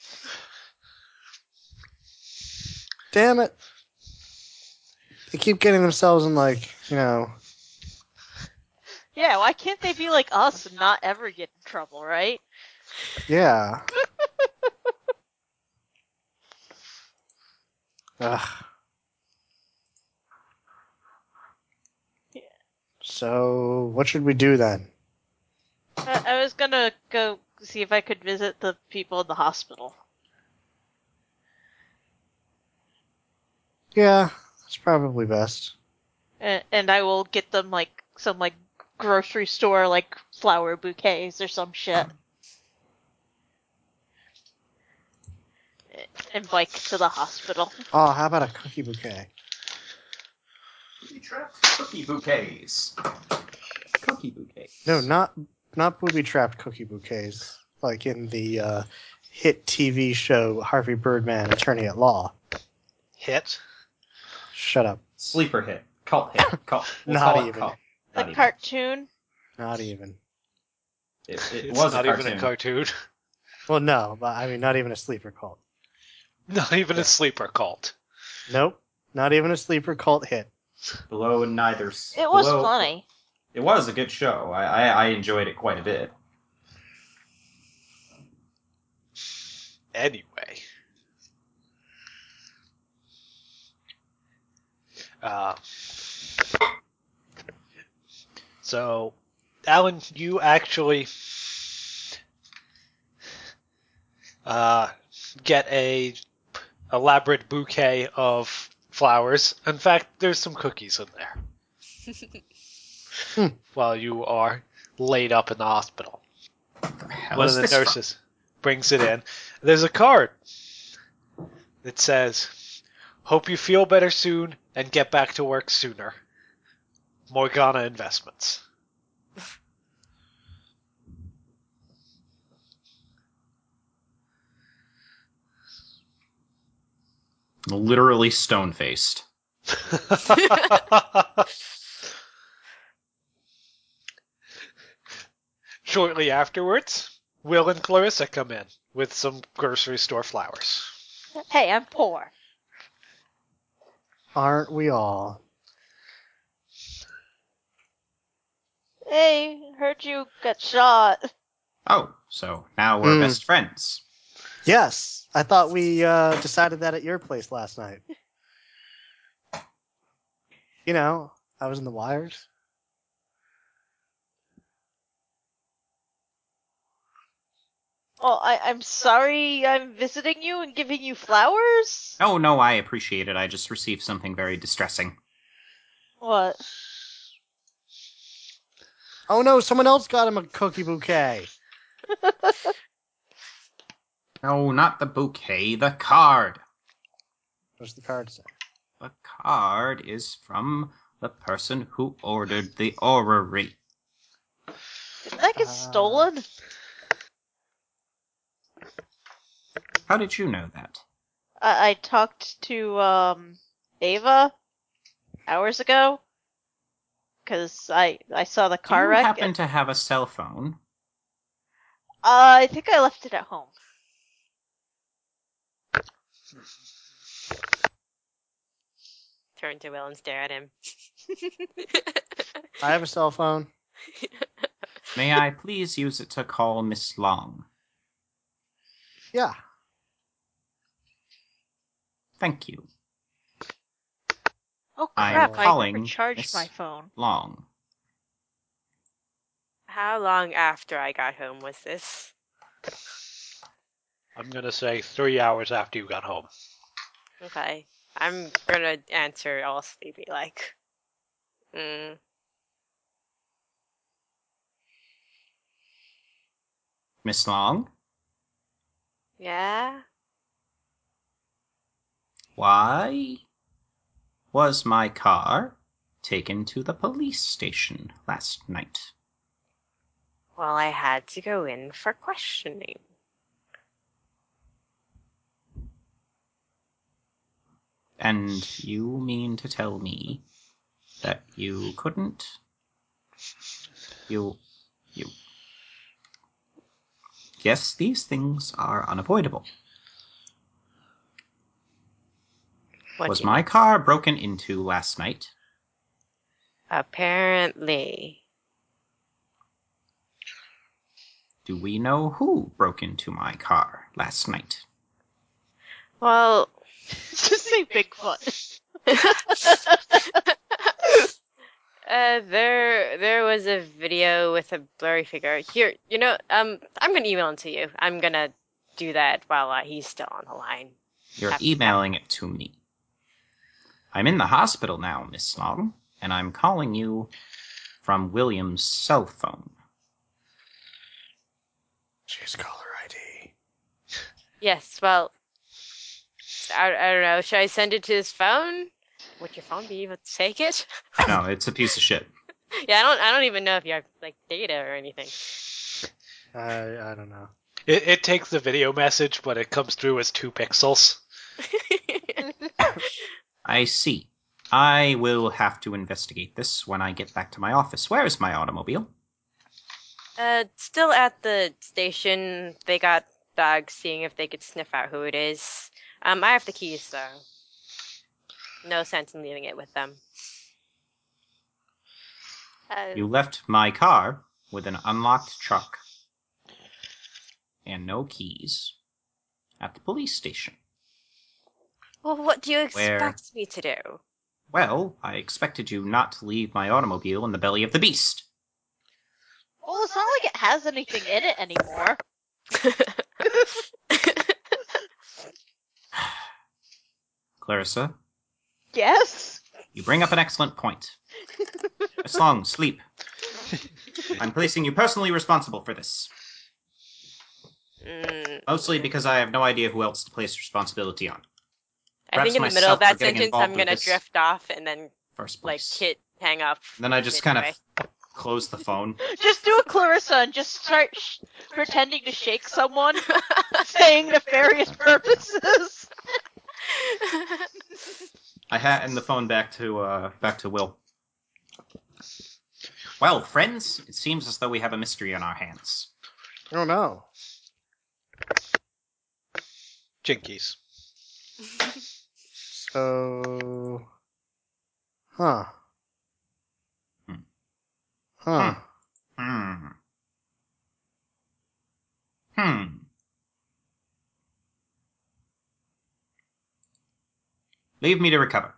Damn it. They keep getting themselves in, like, you know... Yeah, why can't they be like us and not ever get in trouble, right? Yeah. Ugh. Yeah. So, what should we do then? I, I was gonna go see if I could visit the people in the hospital. Yeah, that's probably best. And, and I will get them like some like grocery store like flower bouquets or some shit. And bike to the hospital. Oh, how about a cookie bouquet? Booby-trapped cookie bouquets. Cookie bouquets. No, not not booby-trapped cookie bouquets, like in the uh, hit T V show Harvey Birdman, Attorney at Law. Hit? Shut up. Sleeper hit. Cult hit. Cult. We'll Not call it even. cult. The Not even. cartoon. Not even. It, it It's was not a cartoon. even a cartoon. Well, no, but I mean, not even a sleeper cult. Not even Yeah. a sleeper cult. Nope, not even a sleeper cult hit. Below and neither. It was below, funny. It was a good show. I, I, I enjoyed it quite a bit. Anyway. Uh, so, Alan, you actually uh, get a elaborate bouquet of flowers. In fact, there's some cookies in there. Hmm. While you are laid up in the hospital. How One is of the this from? nurses brings it in. There's a card that says, "Hope you feel better soon and get back to work sooner. Morgana Investments." Literally stone-faced. Shortly afterwards, Will and Clarissa come in with some grocery store flowers. Hey, I'm poor. Aren't we all? Hey, heard you got shot. Oh, so now we're Hmm. best friends. Yes, I thought we uh, decided that at your place last night. You know, I was in the wires. Well, I, I'm sorry I'm visiting you and giving you flowers? Oh, no, I appreciate it. I just received something very distressing. What? Oh no, someone else got him a cookie bouquet. No, not the bouquet, the card. What's the card say? The card is from the person who ordered the orrery. Did that get Uh, stolen? How did you know that? I, I talked to um Ava hours ago. Because I, I saw the Do car you wreck. happen and- to have a cell phone? Uh, I think I left it at home. Turn to Will and stare at him. I have a cell phone. May I please use it to call Miss Long? Yeah. Thank you. Oh I'm crap, I calling never charged Miss my phone. Long. How long after I got home was this? I'm gonna say three hours after you got home. Okay. I'm gonna answer all sleepy like. Mm. Miss Long? Yeah? Why was my car taken to the police station last night? Well, I had to go in for questioning. And you mean to tell me that you couldn't? You. You. Yes, these things are unavoidable. What Was do you my mean? car broken into last night? Apparently. Do we know who broke into my car last night? Well, Just say Bigfoot. uh, there there was a video with a blurry figure. Here, you know, um, I'm gonna email it to you. I'm gonna do that while uh, he's still on the line. You're After emailing it to me. I'm in the hospital now, Miss Long, and I'm calling you from William's cell phone. Choose caller I D. Yes, well, I, I don't know. Should I send it to his phone? Would your phone be able to take it? No, it's a piece of shit. Yeah, I don't. I don't even know if you have like data or anything. I I don't know. It, it takes the video message, but it comes through as two pixels. I see. I will have to investigate this when I get back to my office. Where is my automobile? uh, still at the station. They got dogs, seeing if they could sniff out who it is. Um, I have the keys though. No sense in leaving it with them. Uh, You left my car with an unlocked truck and no keys at the police station. well, what do you Where- expect me to do? Well, I expected you not to leave my automobile in the belly of the beast. Well, it's not like it has anything in it anymore. Clarissa, Yes? you bring up an excellent point. Miss Long, sleep. I'm placing you personally responsible for this. Mm, Mostly because I have no idea who else to place responsibility on. I think in the middle myself of that for getting sentence, I'm involved with gonna this drift off and then First like place. hit hang up. Then I just kind midway. of close the phone. Just do a Clarissa and just start sh- pretending to shake someone, saying nefarious purposes. I hand the phone back to uh, back to Will. Well, friends, it seems as though we have a mystery on our hands. Oh no. Jinkies. So. Huh. Hmm. Huh. Hmm. Hmm. Leave me to recover.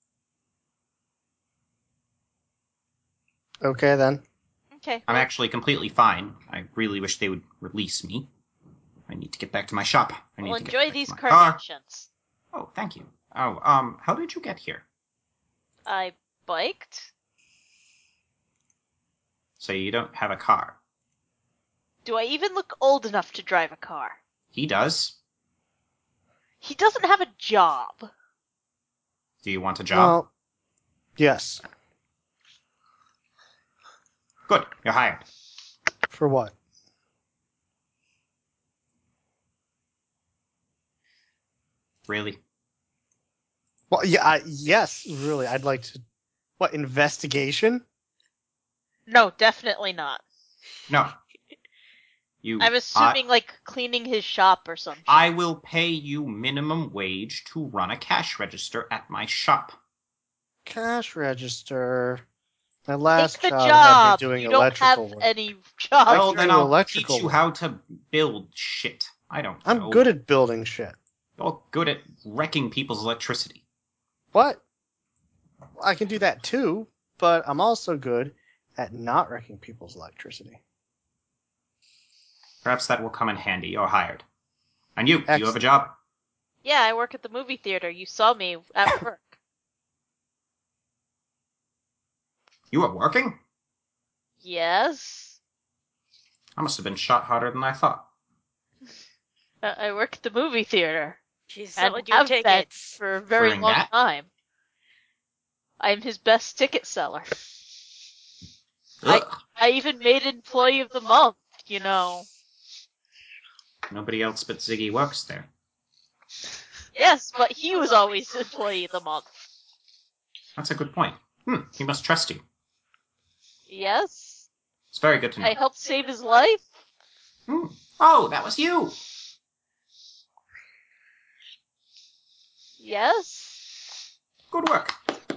Okay, then. Okay. I'm well, actually completely fine. I really wish they would release me. I need to get back to my shop. I need well, to get enjoy back these to my car. carnations. Oh, thank you. Oh, um, how did you get here? I biked. So you don't have a car. Do I even look old enough to drive a car? He does. He doesn't have a job. Do you want a job? Well, yes. Good, you're hired. For what? Really? Well, yeah, I, yes, really. I'd like to. What, investigation? No, definitely not. No. You. I'm assuming like cleaning his shop or something. I, I will pay you minimum wage to run a cash register at my shop. Cash register. My last Take the job, job. had me doing you don't have electrical work. any jobs. Well, can then do I'll electrical teach you work. how to build shit. I don't I'm know. good at building shit. You're good at wrecking people's electricity. What? I can do that too, but I'm also good at not wrecking people's electricity. Perhaps that will come in handy. You're hired. And you, do you have a Excellent. job? Yeah, I work at the movie theater. You saw me at work. You are working? Yes. I must have been shot harder than I thought. Uh, I work at the movie theater. She And sold your have been tickets. for a very Doing long that? time. I'm his best ticket seller. I- Ugh. I even made Employee of the Month, you know. Nobody else but Ziggy works there. Yes, but he was always Employee of the Month. That's a good point. Hmm, he must trust you. Yes. It's very good to know. I helped save his life. Hmm. Oh, that was you! Yes. Good work.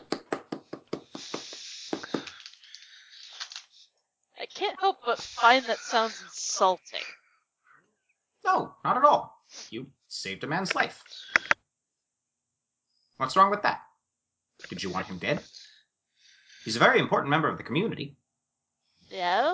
I can't help but find that sounds insulting. No, not at all. You saved a man's life. What's wrong with that? Did you want him dead? He's a very important member of the community. Yeah?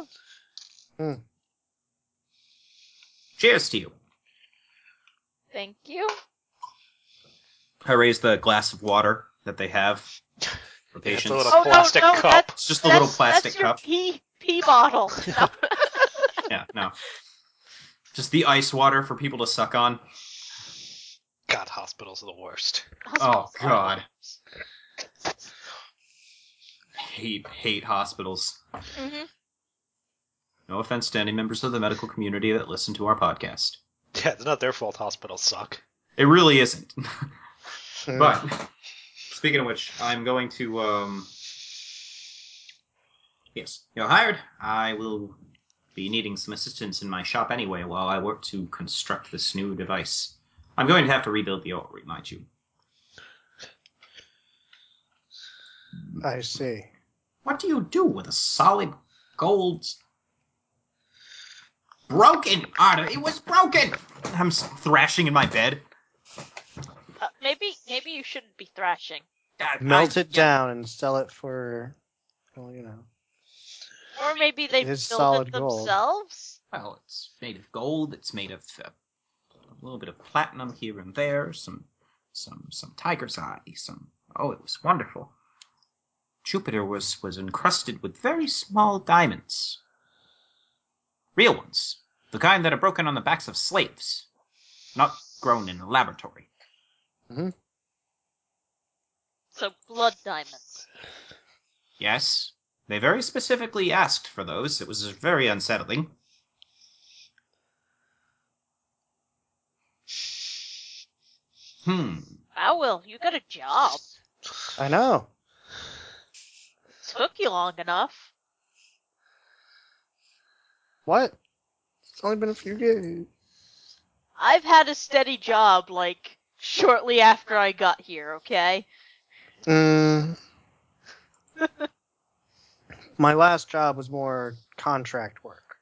Cheers to you. Thank you. I raise the glass of water that they have for Yeah, it's patients. a little Oh, plastic no, no, cup. That's, It's just a little that's- plastic that's your cup. pee, pee bottle. No. Yeah, no. Just the ice water for people to suck on. God, hospitals are the worst. Oh, God. Hate, hate hospitals. Mm-hmm. No offense to any members of the medical community that listen to our podcast. Yeah, it's not their fault hospitals suck. It really isn't. Hmm. But, speaking of which, I'm going to, um... Yes, you're hired. I will be needing some assistance in my shop anyway while I work to construct this new device. I'm going to have to rebuild the orrery, mind you. I see. What do you do with a solid gold... Broken! Arda, it was broken! I'm s- thrashing in my bed. Uh, maybe, maybe you shouldn't be thrashing. I- Melt I- it down and sell it for, well, you know. Or maybe they It is built solid it gold. themselves. Well, it's made of gold. It's made of uh, a little bit of platinum here and there. Some, some, some tiger's eye. Some. Oh, it was wonderful. Jupiter was was encrusted with very small diamonds. Real ones, the kind that are broken on the backs of slaves, not grown in a laboratory. So blood diamonds. Yes, they very specifically asked for those. It was very unsettling. Hmm. Wow, Will, you got a job. I know. Took you long enough. What? It's only been a few days. I've had a steady job, like, shortly after I got here, okay? Mm. My last job was more contract work.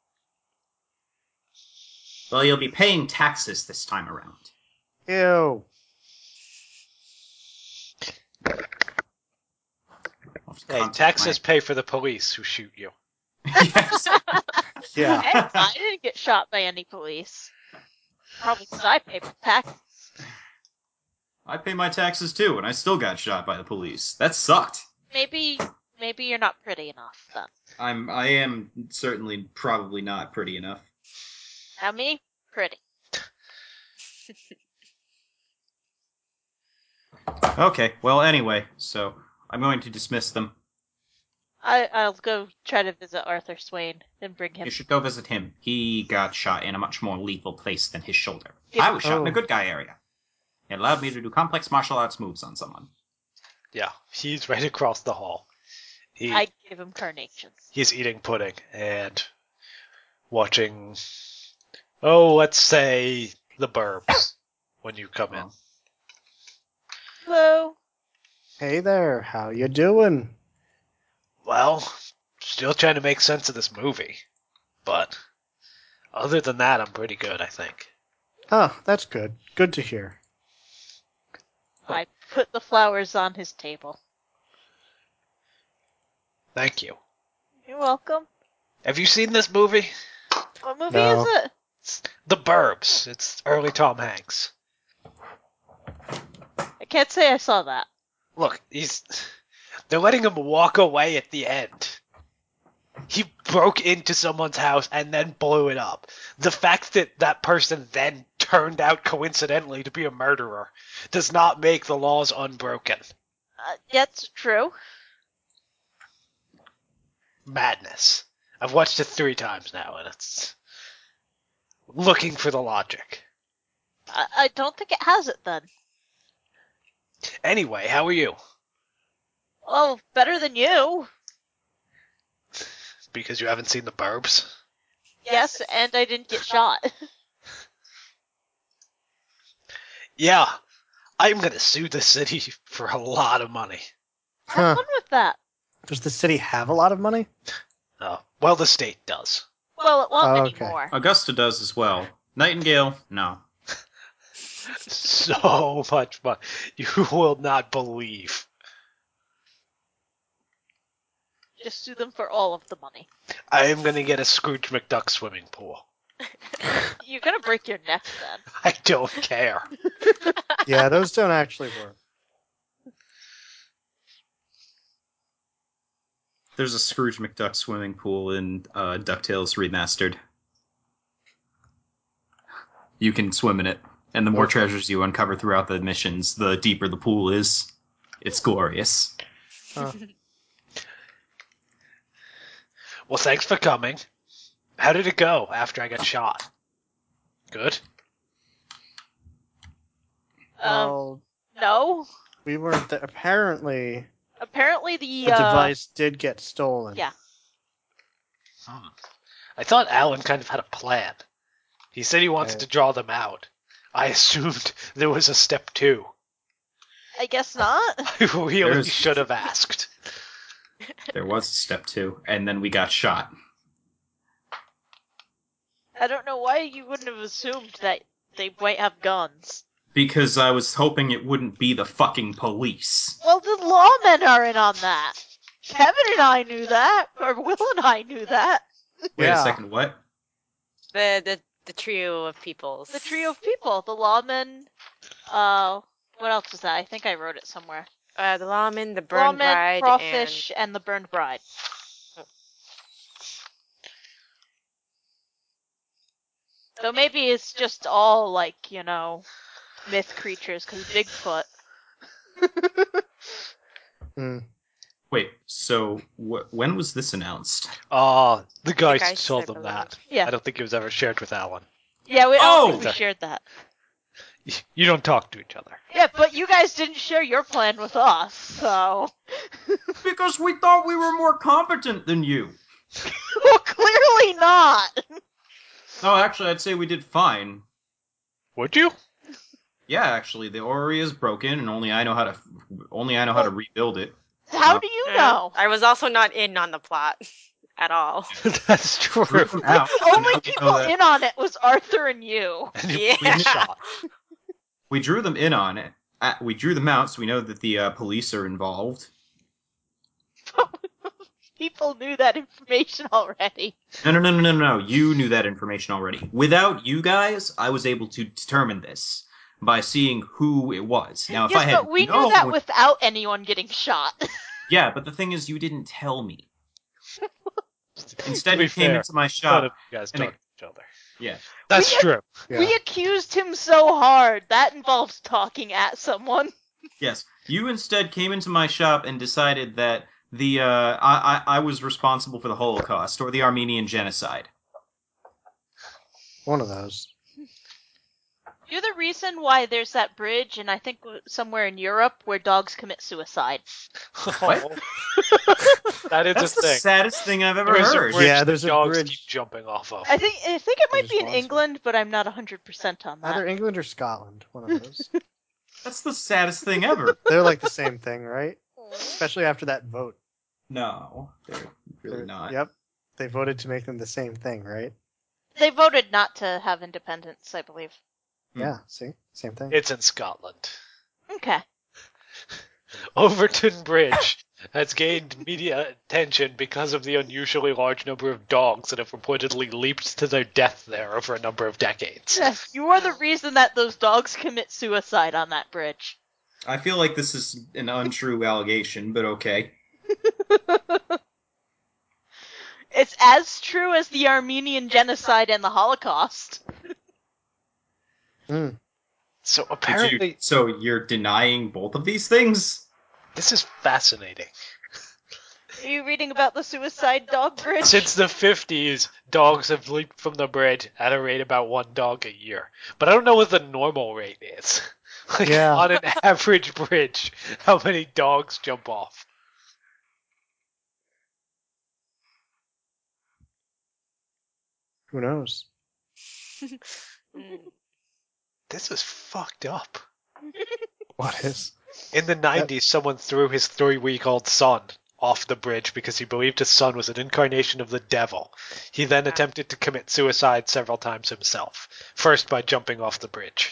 Well, you'll be paying taxes this time around. Ew. Hey, Contact taxes my- pay for the police who shoot you. Yes. Yeah. Hey, I didn't get shot by any police. Probably because I pay taxes. I pay my taxes too, and I still got shot by the police. That sucked. Maybe, maybe you're not pretty enough then. I'm. I am certainly probably not pretty enough. Now me, pretty. Okay. Well, anyway, so I'm going to dismiss them. I, I'll go try to visit Arthur Swain and bring him. You should go visit him. He got shot in a much more lethal place than his shoulder. Yeah. I was shot in a Oh. good guy area. It allowed me to do complex martial arts moves on someone. Yeah, he's right across the hall. He, I give him carnations. he's eating pudding and watching, oh, let's say, The Burbs when you come in. Oh. Hello. Hey there, how you doing? Well, still trying to make sense of this movie. But other than that, I'm pretty good, I think. Oh, that's good. Good to hear. I put the flowers on his table. Thank you. You're welcome. Have you seen this movie? What movie No. is it? It's The Burbs. It's early Tom Hanks. I can't say I saw that. Look, he's they're letting him walk away at the end. He broke into someone's house and then blew it up. The fact that that person then turned out coincidentally to be a murderer does not make the laws unbroken. Uh, that's true. Madness. I've watched it three times now, and it's looking for the logic. I, I don't think it has it then. Anyway, how are you? Oh, better than you. Because you haven't seen The Burbs? Yes, and I didn't get shot. Yeah, I'm gonna sue the city for a lot of money. Have Huh. fun with that. Does the city have a lot of money? Oh, well, the state does. Well, it won't Oh, okay. anymore. Augusta does as well. Nightingale, no. So much money. You will not believe. Just sue them for all of the money. I am gonna get a Scrooge McDuck swimming pool. You're gonna break your neck then. I don't care. Yeah, those don't actually work. There's a Scrooge McDuck swimming pool in uh, DuckTales Remastered. You can swim in it, and the more treasures you uncover throughout the missions, the deeper the pool is. It's glorious. Huh. Well, thanks for coming. How did it go after I got shot? Good? Um, Well, no. we weren't there. Apparently, Apparently the, the uh, device did get stolen. yeah. Hmm. I thought Alan kind of had a plan. He said he wanted Uh, to draw them out. I assumed there was a step two. I guess not. I really There's- should have asked. There was step two, and then we got shot. I don't know why you wouldn't have assumed that they might have guns. Because I was hoping it wouldn't be the fucking police. Well, the lawmen are in on that. Kevin and I knew that, or Will and I knew that. Wait Yeah. a second, what? The the the trio of peoples. The trio of people, the lawmen. Uh, what else was that? I think I wrote it somewhere. Uh, the lawman, the burned Lawmen, bride, crawfish, and... the burned bride. So maybe it's just all like, you know, myth creatures because Bigfoot. Hmm. Wait, so wh- when was this announced? Oh, the guys guys, told I them believe. that. Yeah. I don't think it was ever shared with Alan. Yeah, we, I Oh! don't think we shared that. You don't talk to each other. Yeah, but you guys didn't share your plan with us, so. Because we thought we were more competent than you. Well, clearly not. No, actually, I'd say we did fine. Would you? Yeah, actually, the orrery is broken, and only I know how to only I know how to rebuild it. How Uh, do you and know? I was also not in on the plot at all. That's true. Drew them out, and Only now we know people that- in on it was Arthur and you. And you Yeah. blew shot. We drew them in on it, uh, we drew them out, so we know that the uh, police are involved. People knew that information already. No, no, no, no, no, no. You knew that information already. Without you guys, I was able to determine this by seeing who it was. Now, if yes, I had but we known, knew that without anyone getting shot. yeah, but the thing is, you didn't tell me. Instead, To be he came fair, into my None shop. of you guys and talk it- to each other. Yeah, That's We- true. Yeah. We accused him so hard. That involves talking at someone. yes. You instead came into my shop and decided that the uh, I, I I was responsible for the Holocaust or the Armenian genocide. One of those. You're the reason why there's that bridge, and I think somewhere in Europe, where dogs commit suicide. What? That is That's a the thing. saddest thing I've ever There is a heard. bridge Yeah, that there's a dogs bridge. keep jumping off of. I think I think it might There's be in one. England, but I'm not one hundred percent on that. Either England or Scotland. One of those. That's the saddest thing ever. They're like the same thing, right? Especially after that vote. No, they're really They're- not. Yep. They voted to make them the same thing, right? They voted not to have independence, I believe. Hmm. Yeah. See, same thing. It's in Scotland. Okay. Overton Bridge has gained media attention because of the unusually large number of dogs that have reportedly leaped to their death there over a number of decades. Yes, you are the reason that those dogs commit suicide on that bridge. I feel like this is an untrue allegation, but okay. It's as true as the Armenian genocide and the Holocaust. Mm. So Did you, apparently, so you're denying both of these things? this is fascinating. Are you reading about the suicide dog bridge? Since the fifties, dogs have leaped from the bridge at a rate about one dog a year. But I don't know what the normal rate is. Like, Yeah. on an average bridge, how many dogs jump off? Who knows? Mm. This is fucked up. What is? In the nineties, someone threw his three-week-old son off the bridge because he believed his son was an incarnation of the devil. He then Wow. attempted to commit suicide several times himself, first by jumping off the bridge.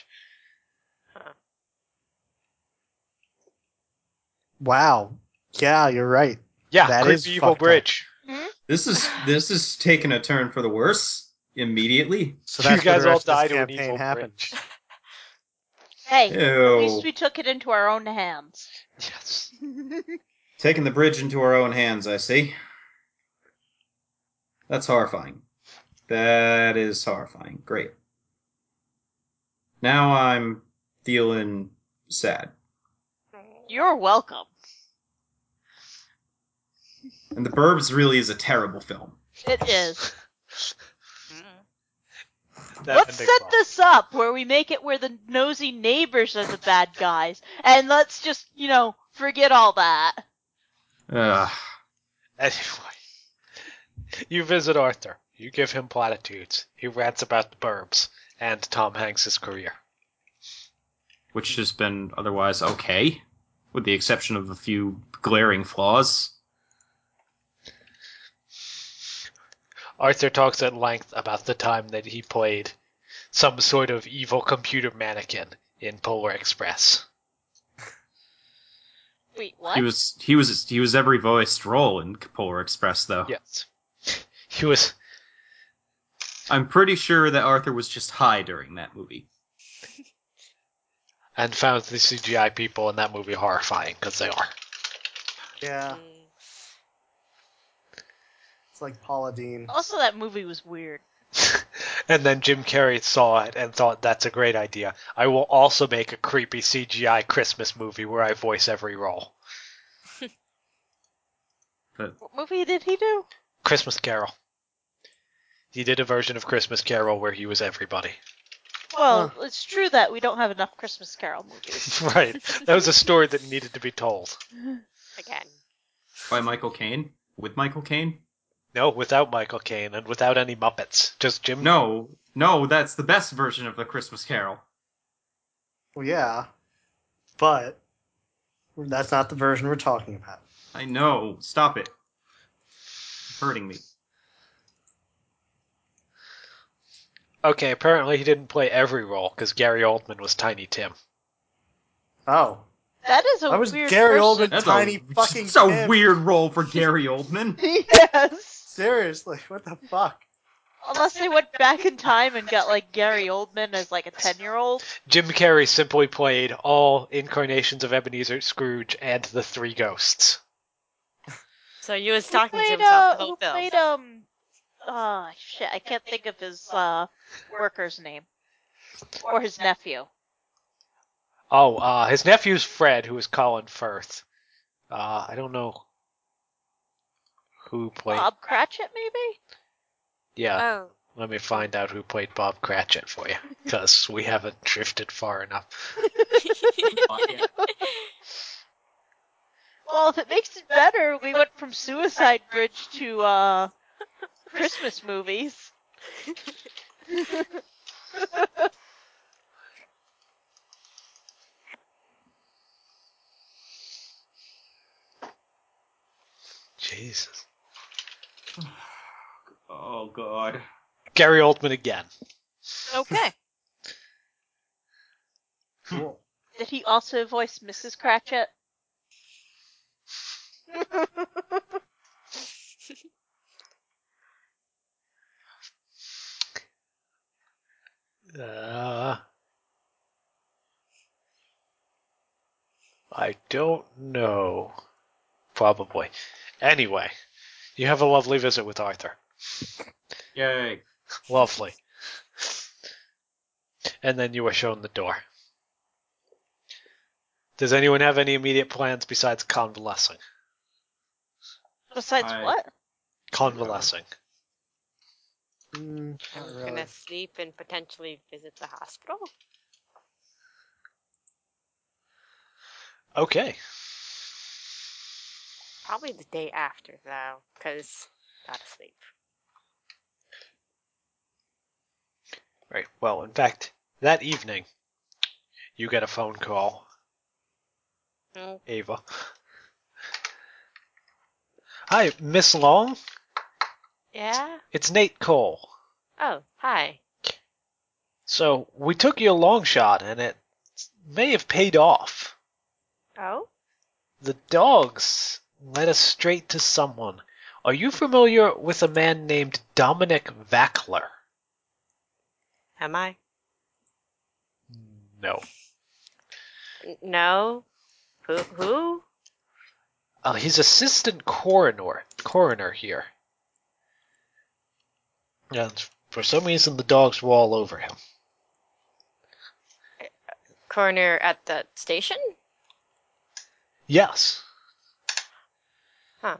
Wow. Yeah, you're right. Yeah, That creepy is evil fucked up. bridge. This is this is taking a turn for the worse immediately. So You that's where guys the all rest of this died to an campaign evil happened. bridge. Hey, at Ew. least we took it into our own hands. Yes. Taking the bridge into our own hands, I see. That's horrifying. That is horrifying. Great. Now I'm feeling sad. You're welcome. And The Burbs really is a terrible film. It is. That Let's ending set song. this up where we make it where the nosy neighbors are the bad guys, and let's just, you know, forget all that. Ugh. Anyway, you visit Arthur. You give him platitudes. He rants about the Burbs and Tom Hanks' career. Which has been otherwise okay, with the exception of a few glaring flaws. Arthur talks at length about the time that he played some sort of evil computer mannequin in Polar Express. Wait, what? He was he was he was every voiced role in Polar Express, though. Yes. He was. I'm pretty sure that Arthur was just high during that movie. And found the C G I people in that movie horrifying, because they are. Yeah. Mm. It's like Paula Dean. Also, that movie was weird. And then Jim Carrey saw it and thought, that's a great idea. I will also make a creepy C G I Christmas movie where I voice every role. But What movie did he do? Christmas Carol. He did a version of Christmas Carol where he was everybody. Well, it's true that we don't have enough Christmas Carol movies. Right. That was a story that needed to be told. Again. by Michael Caine? With Michael Caine? No, without Michael Caine and without any Muppets. Just Jim. No, no, that's the best version of the Christmas Carol. Well, yeah. But that's not the version we're talking about. I know. Stop it. It's hurting me. Okay, apparently he didn't play every role because Gary Oldman was Tiny Tim. Oh, That is a I was weird Gary person. Oldman. That's Tiny a, fucking It's a kid. weird role for Gary Oldman. Yes. Seriously, what the fuck? Unless they went back in time and got like Gary Oldman as like a ten-year-old. Jim Carrey simply played all incarnations of Ebenezer Scrooge and the three ghosts. So you was Who talking to played, himself uh, the whole who film. played, um, oh, shit, I can't think of his, uh, worker's name. Or his nephew. Oh, uh, his nephew's Fred, who is Colin Firth. Uh, I don't know who played. Bob Cratchit, maybe? Yeah, Oh, let me find out who played Bob Cratchit for you, because we haven't drifted far enough. Well, if it makes it better, we went from Suicide Bridge to, uh, Christmas movies. Jesus. Oh god. Gary Oldman again. Okay. Cool. Did he also voice Missus Cratchit? Uh, I don't know. Probably. Anyway, you have a lovely visit with Arthur. Yay. Lovely. And then you are shown the door. Does anyone have any immediate plans besides convalescing? Besides I- what? Convalescing. Mm, not I'm really. gonna sleep and potentially visit the hospital. Okay. Probably the day after, though, because gotta sleep. Right. Well, in fact, that evening, you get a phone call. Mm. Ava. Hi, Miss Long. Yeah? It's Nate Cole. Oh, hi. So, we took you a long shot, and it may have paid off. Oh? The dogs led us straight to someone. Are you familiar with a man named Dominic Vackler? Am I? No. N- No? Who? Who? Uh, he's assistant coroner, coroner here. And for some reason, the dogs were all over him. Coroner at the station? Yes. Huh.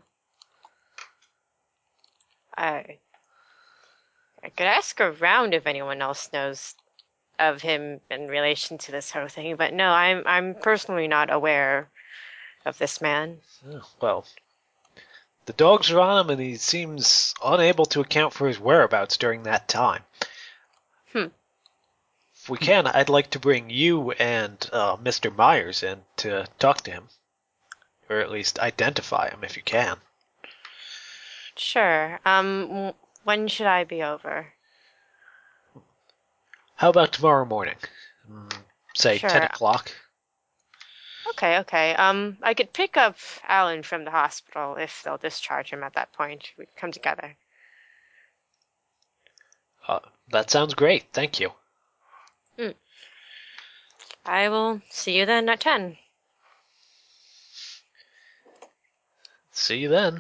I... I could ask around if anyone else knows of him in relation to this whole thing, but no, I'm I'm personally not aware of this man. Oh, well, the dogs are on him, and he seems unable to account for his whereabouts during that time. Hmm. If we can, I'd like to bring you and uh, Mister Myers in to talk to him. Or at least identify him if you can. Sure. Um, w- when should I be over? How about tomorrow morning? Mm, say Sure. ten o'clock. Okay, okay. Um, I could pick up Alan from the hospital if they'll discharge him at that point. We'd come together. Uh, that sounds great. Thank you. I will see you then at ten. See you then.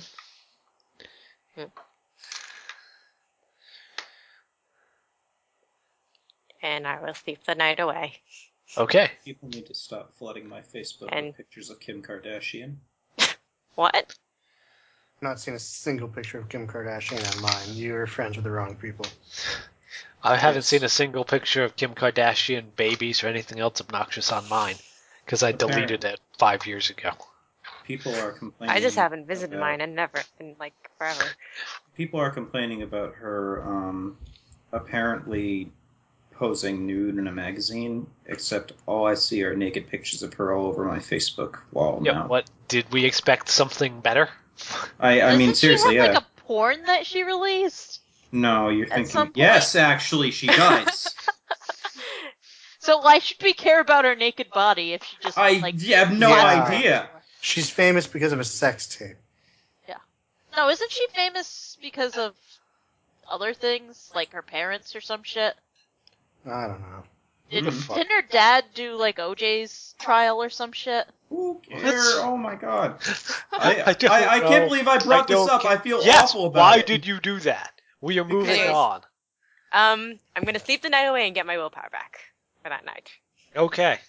And I will sleep the night away. Okay. People need to stop flooding my Facebook And- with pictures of Kim Kardashian. What? Not seen a single picture of Kim Kardashian on mine. You're friends with the wrong people. I haven't Yes. seen a single picture of Kim Kardashian, babies, or anything else obnoxious on mine. Because I Apparent- deleted it five years ago. People are complaining. I just haven't visited about- mine and never, in like forever. People are complaining about her um, apparently posing nude in a magazine, except all I see are naked pictures of her all over my Facebook wall Yeah, now. what? Did we expect something better? I, I mean, Doesn't seriously, she have, yeah. like, a porn that she released? No, you're at thinking. some point? Yes, actually, she does. So why should we care about her naked body if she just I like yeah, have no Yeah. idea. She's famous because of a sex tape. No, isn't she famous because of other things, like her parents or some shit? I don't know. Did, the fuck? didn't her dad do like O J's trial or some shit? Who cares? Let's- Oh my god. I, I don't I, I can't know. believe I brought this don't up. care. I feel yes, awful about why it. did you do that? We are moving Anyways. on. Um, I'm gonna sleep the night away and get my willpower back for that night. Okay.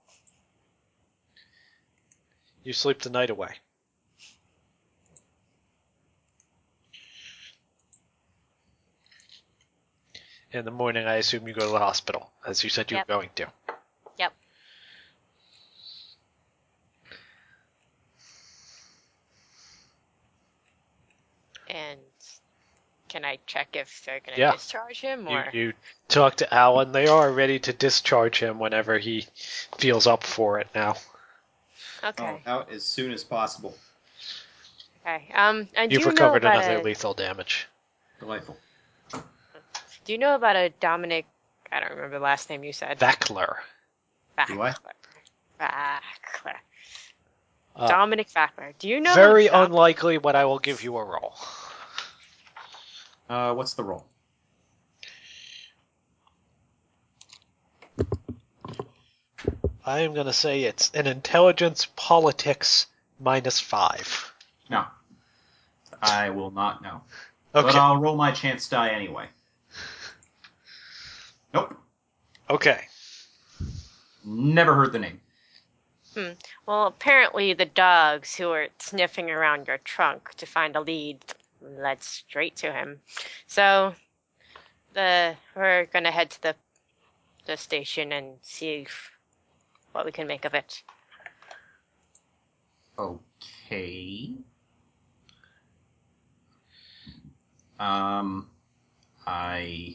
You sleep the night away. In the morning, I assume you go to the hospital, as you said you Yep. were going to. Yep. And can I check if they're gonna Yeah. discharge him You, or? you talk to Alan. They are ready to discharge him whenever he feels up for it now. Okay. Oh, out as soon as possible. Okay. Um, and You've do you know recovered about another a, lethal damage. Delightful. do you know about a Dominic? I don't remember the last name you said. Vackler. Do I? Vackler. Uh, Dominic Vackler. Do you know? very Dom- unlikely, but I will give you a roll. Uh, what's the roll? I am going to say it's an intelligence politics minus five. No. I will not know. But Okay. I'll roll my chance die anyway. Nope. Okay. Never heard the name. Well, apparently the dogs who were sniffing around your trunk to find a lead led straight to him. So, the we're gonna head to the the station and see if, what we can make of it. Okay. Um, I.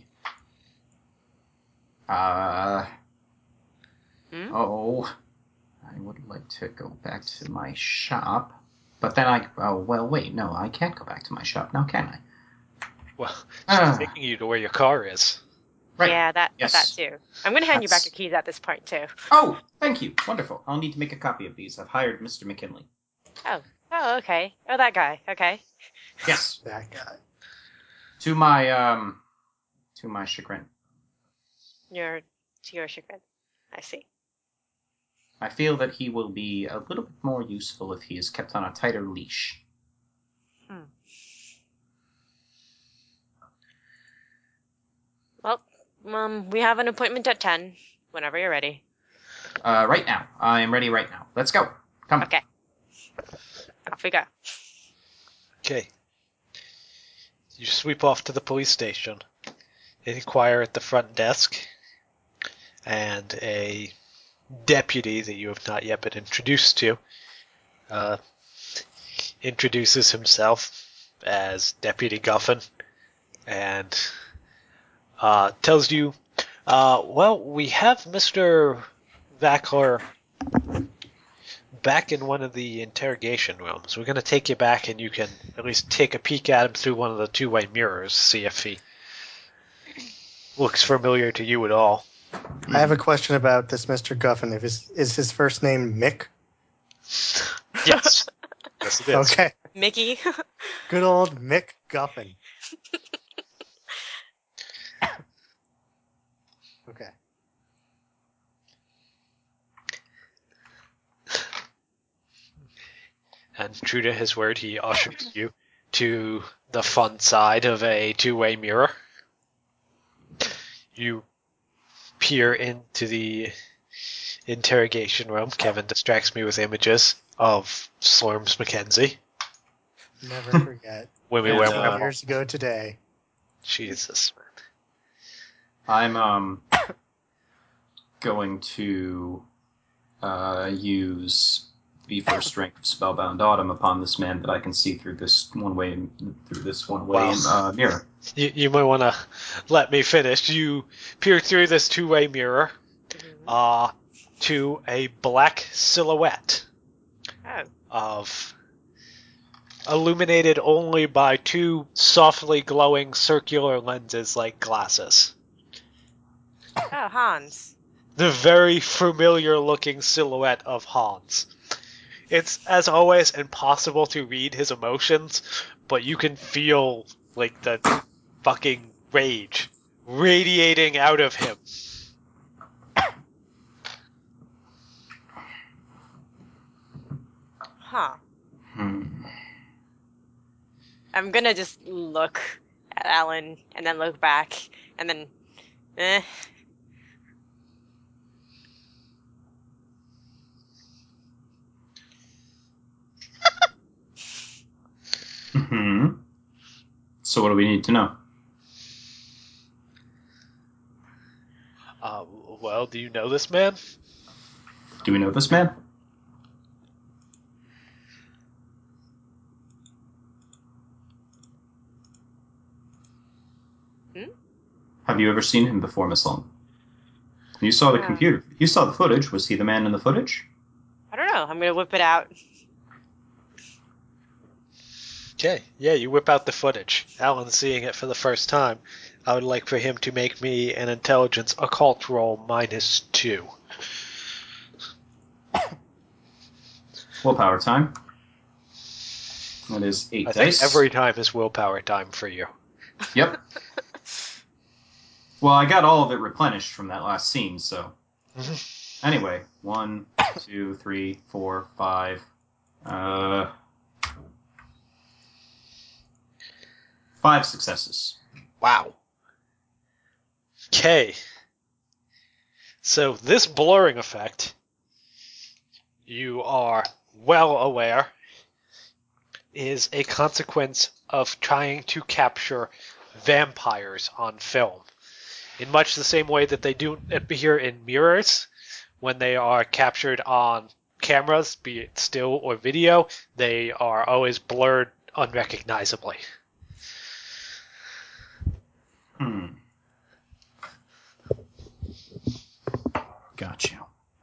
Uh. Hmm? Oh. I would like to go back to my shop. But then I. Oh, well, wait. No, I can't go back to my shop now, can I? Well, she's Ah. taking you to where your car is. Right. Yeah, that Yes. that too. I'm gonna hand you back That's- your keys at this point too. Oh, thank you. Wonderful. I'll need to make a copy of these. I've hired Mister McKinley. Oh, okay. Oh, that guy. Okay. Yes. That guy. To my, um. To my chagrin. Your to your chagrin. I see. I feel that he will be a little bit more useful if he is kept on a tighter leash. Well, um, we have an appointment at ten. Whenever you're ready. Uh, right now. I am ready right now. Let's go. Come. Okay. Off we go. Okay. You sweep off to the police station, inquire at the front desk, and a deputy that you have not yet been introduced to uh, introduces himself as Deputy Guffin and uh, tells you, uh, well, we have Mister Vackler back in one of the interrogation rooms. We're going to take you back and you can at least take a peek at him through one of the two-way mirrors, see if he looks familiar to you at all. I have a question about this Mister Guffin. If his, is his first name Mick? Yes. Yes, it is. Okay. Mickey. Good old Mick Guffin. Okay. And true to his word, he ushers you to the fun side of a two-way mirror. You peer into the interrogation room. Kevin distracts me with images of Slurms Mackenzie Never forget. when we And, went uh, Years ago today. Jesus. I'm, um. going to. Uh, use the first rank of Spellbound Autumn upon this man that I can see through this one way through this one way Wow. uh, mirror. You, you might want to let me finish. You peer through this two-way mirror uh, to a black silhouette Oh. of illuminated only by two softly glowing circular lenses like glasses. Oh, Hans. the very familiar-looking silhouette of Hans. It's, as always, impossible to read his emotions, but you can feel, like, the fucking rage radiating out of him. Huh. Hmm. I'm gonna just look at Alan and then look back and then, eh. Hmm. So what do we need to know? Uh, well, do you know this man? Do we know this man? Hmm? Have you ever seen him before, Miss Long? You saw the Uh. computer. You saw the footage. Was he the man in the footage? I don't know. I'm gonna whip it out. Okay, yeah, you whip out the footage. Alan's seeing it for the first time. I would like for him to make me an intelligence occult roll minus two. Willpower time. That is eight I think dice. every time is willpower time for you. Yep. Well, I got all of it replenished from that last scene, so. Anyway, one, two, three, four, five. Uh, five successes. Wow. Okay. So this blurring effect, you are well aware, is a consequence of trying to capture vampires on film. In much the same way that they do appear in mirrors, when they are captured on cameras, be it still or video, they are always blurred unrecognizably. Hmm. Gotcha.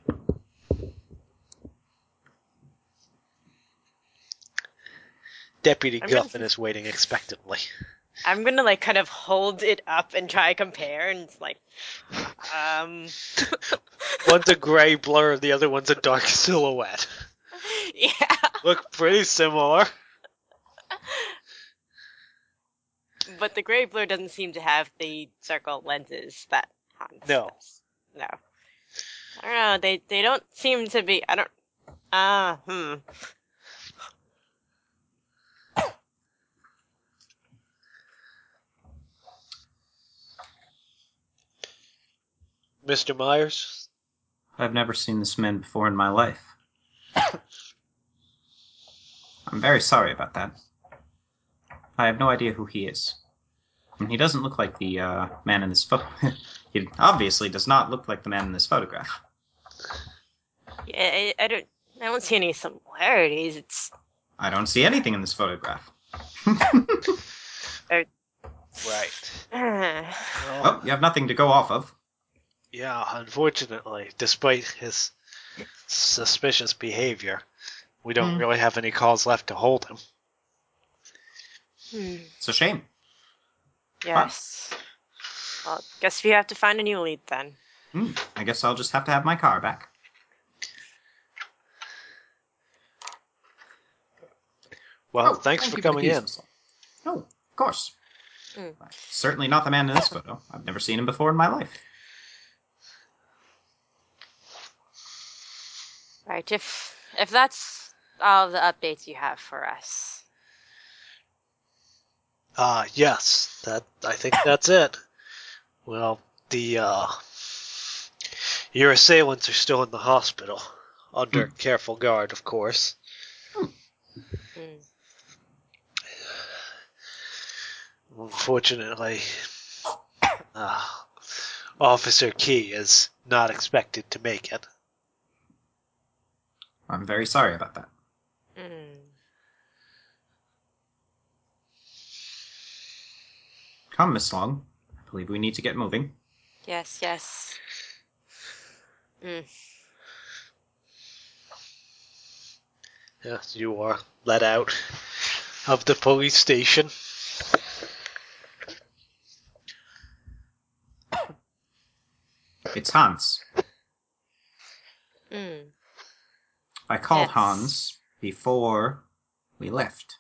Deputy I'm Guffin gonna- is waiting expectantly. I'm gonna like kind of hold it up and try compare, and it's like, um, One's a gray blur, the other one's a dark silhouette. yeah. Look pretty similar. But the gray blur doesn't seem to have the circle lenses that Hans No. does. No. I don't know. They they don't seem to be. I don't. Ah, uh, hmm. Mister Myers? I've never seen this man before in my life. I'm very sorry about that. I have no idea who he is. And he doesn't look like the uh, man in this photo. He obviously does not look like the man in this photograph. Yeah, I, I don't. I don't see any similarities. It's. I don't see anything in this photograph. Uh, Right. uh, Oh, you have nothing to go off of. Yeah, unfortunately, despite his suspicious behavior, we don't Hmm. really have any calls left to hold him. hmm. It's a shame. Yes. Well, guess we have to find a new lead then. Hmm. I guess I'll just have to have my car back. Well, Oh, thanks thank for you the coming keys, in. Miss Long. Oh, of course. Mm. Certainly not the man in this photo. I've never seen him before in my life. Right. If if that's all the updates you have for us. Uh, yes, that I think that's it. Well, the, uh, your assailants are still in the hospital, under Hmm. careful guard, of course. Mm. Unfortunately, uh, Officer Key is not expected to make it. I'm very sorry about that. Mm. Come, Miss Long. I believe we need to get moving. Yes. Yes. Mm. Yes, you are let out of the police station. It's Hans. Mm. I called Yes. Hans before we left.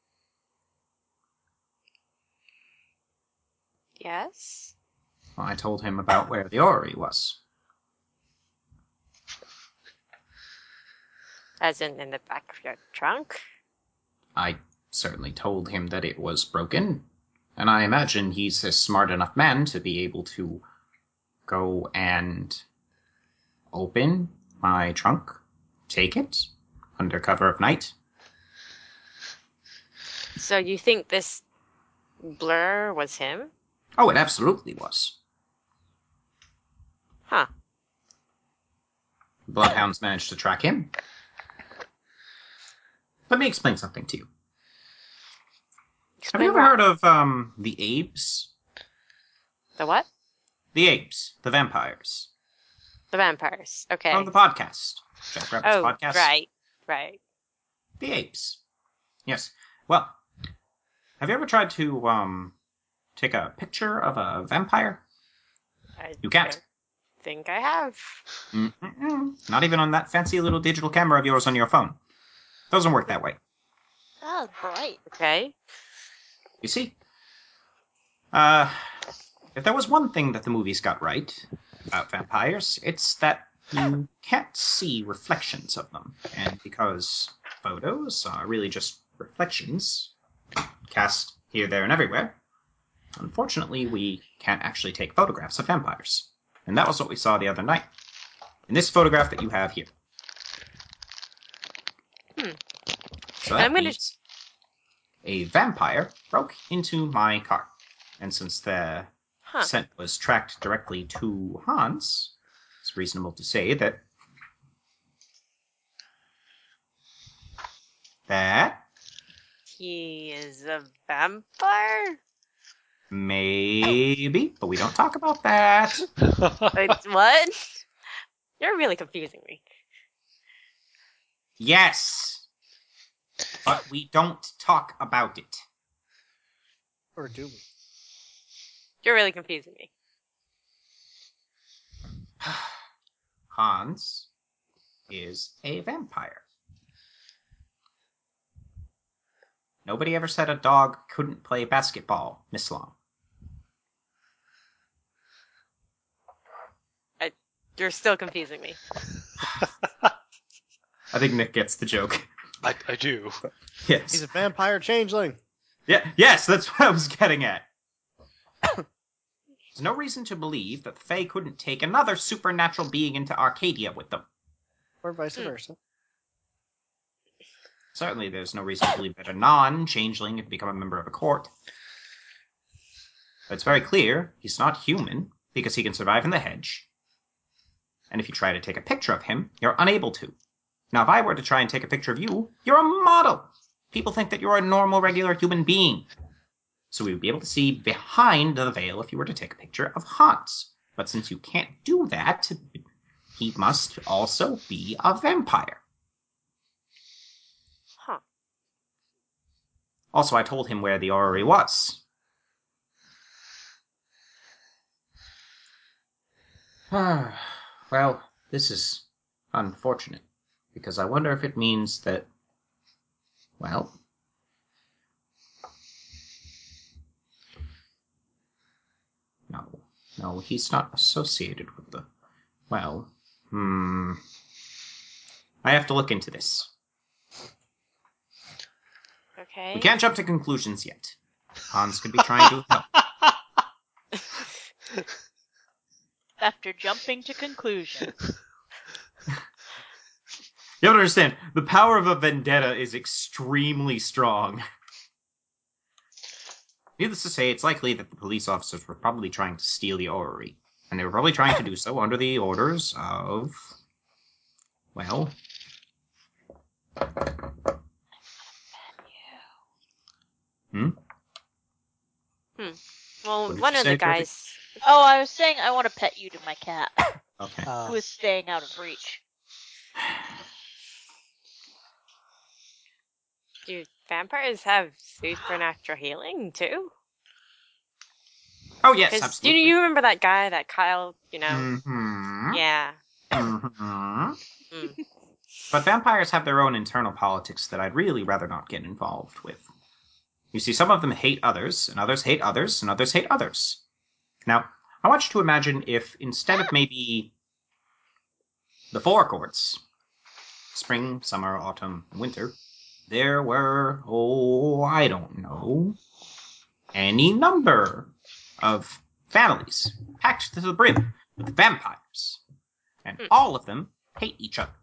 Yes? I told him about where the orrery was. As in in the back of your trunk? I certainly told him that it was broken, and I imagine he's a smart enough man to be able to go and open my trunk, take it, under cover of night. So you think this blur was him? Oh, it absolutely was. Huh. Bloodhounds managed to track him. Let me explain something to you. Have Explain you ever what? heard of um the Apes? The what? The Apes, the vampires. The vampires. Okay. From the podcast. Jack Rabbit's oh, podcast. right. Right. The Apes. Yes. Well, have you ever tried to um take a picture of a vampire? I You can't. don't think I have. Mm-mm-mm. Not even on that fancy little digital camera of yours on your phone. Doesn't work that way. That was bright. Okay. You see? Uh, if there was one thing that the movies got right about vampires, it's that you can't see reflections of them. And because photos are really just reflections cast here, there, and everywhere, unfortunately, we can't actually take photographs of vampires. And that was what we saw the other night. In this photograph that you have here. Hmm. So that I'm gonna- means a vampire broke into my car. And since the Huh. scent was tracked directly to Hans, it's reasonable to say that that He is a vampire? maybe, but we don't talk about that. Wait, what? You're really confusing me. Yes, but we don't talk about it. Or do we? You're really confusing me. Hans is a vampire. Nobody ever said a dog couldn't play basketball, Miss Long. You're still confusing me. I think Nick gets the joke. I, I do. Yes. He's a vampire changeling. Yeah, yes, that's what I was getting at. There's no reason to believe that the Fae couldn't take another supernatural being into Arcadia with them. Or vice Hmm. versa. Certainly there's no reason to believe that a non-changeling could become a member of a court. But it's very clear he's not human, because he can survive in the hedge. And if you try to take a picture of him, you're unable to. Now, if I were to try and take a picture of you, you're a model. People think that you're a normal, regular human being. So we would be able to see behind the veil if you were to take a picture of Hans. But since you can't do that, he must also be a vampire. Huh. Also, I told him where the orrery was. Well, this is unfortunate, because I wonder if it means that, well, no, no, he's not associated with the, well, hmm, I have to look into this. Okay. We can't jump to conclusions yet. Hans could be trying to help. After jumping to conclusions. You have to understand, the power of a vendetta is extremely strong. Needless to say, it's likely that the police officers were probably trying to steal the orrery. And they were probably trying to do so under the orders of, well, hmm? Well, What did one you of say, the Dorothy? guys. Oh, I was saying I want to pet you to my cat, Okay. Uh, who is staying out of reach. Do vampires have supernatural healing too? Oh, yes, Because do absolutely. you remember that guy, that Kyle? You know. Mm-hmm. Yeah. Mhm. Mm. But vampires have their own internal politics that I'd really rather not get involved with. You see, some of them hate others, and others hate others, and others hate others. Now, I want you to imagine if instead of maybe the four chords, spring, summer, autumn, and winter, there were, oh, I don't know, any number of families packed to the brim with vampires, and Hmm. all of them hate each other.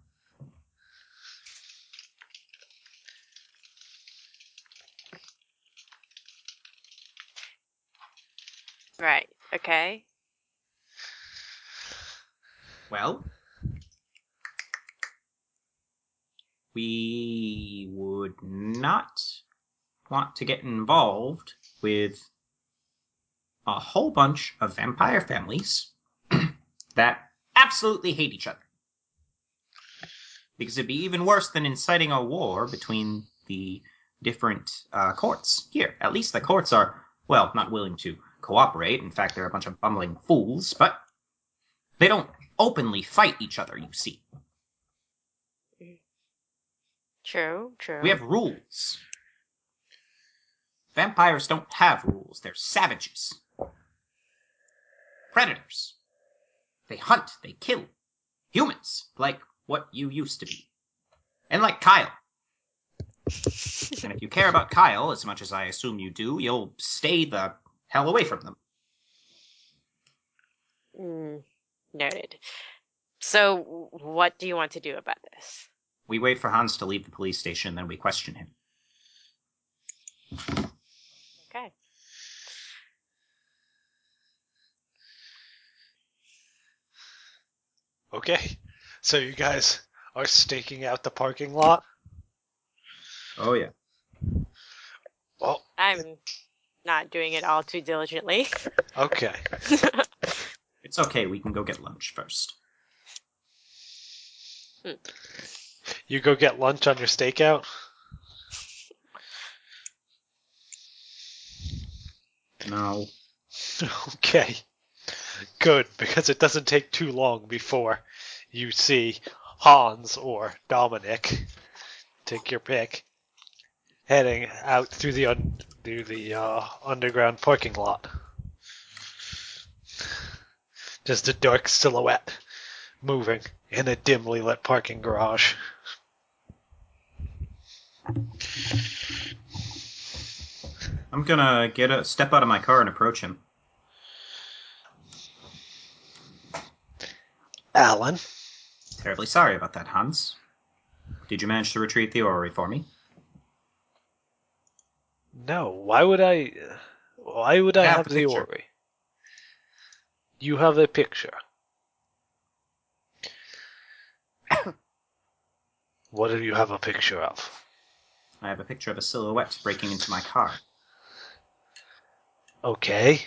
Right. Okay. Well, we would not want to get involved with a whole bunch of vampire families that absolutely hate each other. Because it'd be even worse than inciting a war between the different uh, courts. Here, at least the courts are, well, not willing to cooperate. In fact, they're a bunch of bumbling fools, but they don't openly fight each other, you see. True. True. We have rules. Vampires don't have rules. They're savages. Predators. They hunt. They kill. Humans, like what you used to be. And like Kyle. And if you care about Kyle as much as I assume you do, you'll stay the hell away from them. Mm, noted. So, what do you want to do about this? We wait for Hans to leave the police station, then we question him. Okay. Okay. So you guys are staking out the parking lot? Oh, yeah. Well, I'm not doing it all too diligently. okay. It's okay, we can go get lunch first. You go get lunch on your stakeout? No. Okay. Good, because it doesn't take too long before you see Hans or Dominic, take your pick, heading out through the un- through the uh, underground parking lot. Just a dark silhouette moving in a dimly lit parking garage. I'm gonna get a step out of my car and approach him. Alan? Terribly sorry about that, Hans. Did you manage to retrieve the orrery for me? No, why would I... Why would I I have have the the picture. orrery? You have a picture. What do you have a picture of? I have a picture of a silhouette breaking into my car. Okay.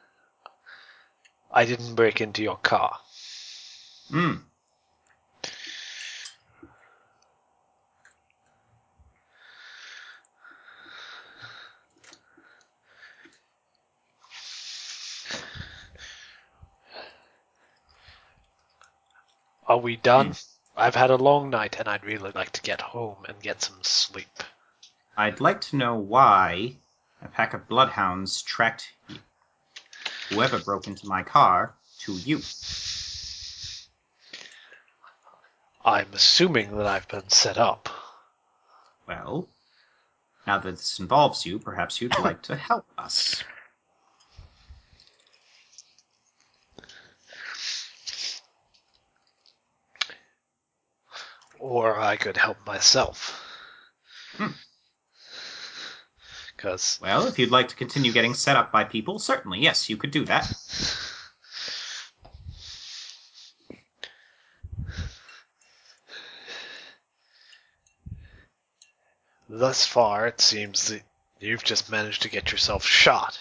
I didn't break into your car. Hmm. Are we done? I've had a long night and I'd really like to get home and get some sleep. I'd like to know why a pack of bloodhounds tracked whoever broke into my car to you. I'm assuming that I've been set up. Well, now that this involves you, perhaps you'd like to help us. Or I could help myself. Hmm. Because Well, if you'd like to continue getting set up by people, certainly, yes, you could do that. thus far it seems that you've just managed to get yourself shot.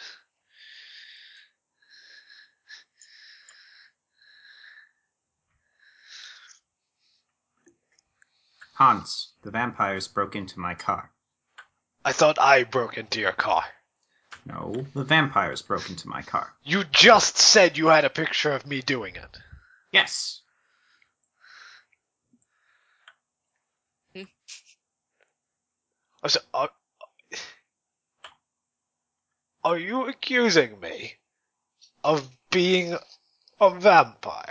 Hans, the vampires broke into my car. I thought I broke into your car. No, the vampires broke into my car. You just said you had a picture of me doing it. Yes. So, are, are you accusing me of being a vampire?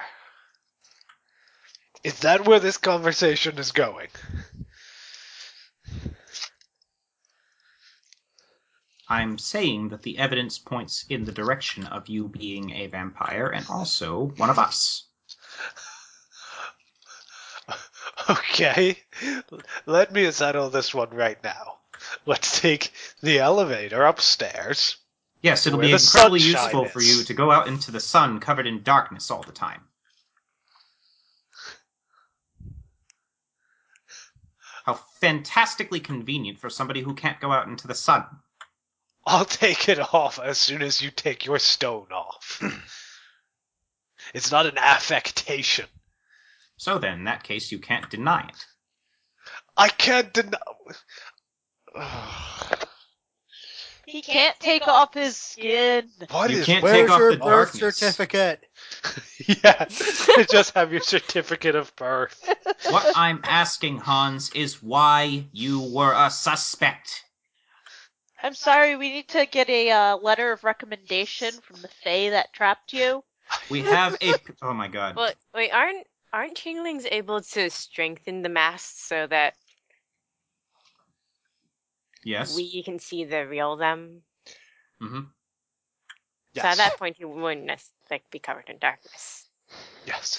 Is that where this conversation is going? I'm saying that the evidence points in the direction of you being a vampire and also one of us. Okay, let me settle this one right now. Let's take the elevator upstairs. Yes, it'll Where be the incredibly sunshine useful for is. you to go out into the sun covered in darkness all the time. How fantastically convenient for somebody who can't go out into the sun. I'll take it off as soon as you take your stone off. It's not an affectation. So then, in that case, you can't deny it. I can't deny... He can't take off his skin. What You is... can't Where's take off your the birth darkness. certificate? Yeah, just have your certificate of birth. What I'm asking, Hans, is why you were a suspect. I'm sorry, we need to get a uh, letter of recommendation from the Fae that trapped you. We have a... Oh my god. Well, wait, aren't aren't changelings able to strengthen the mask so that Yes. we can see the real them? Mm-hmm. Yes. So at that point, you wouldn't nec- like be covered in darkness. Yes.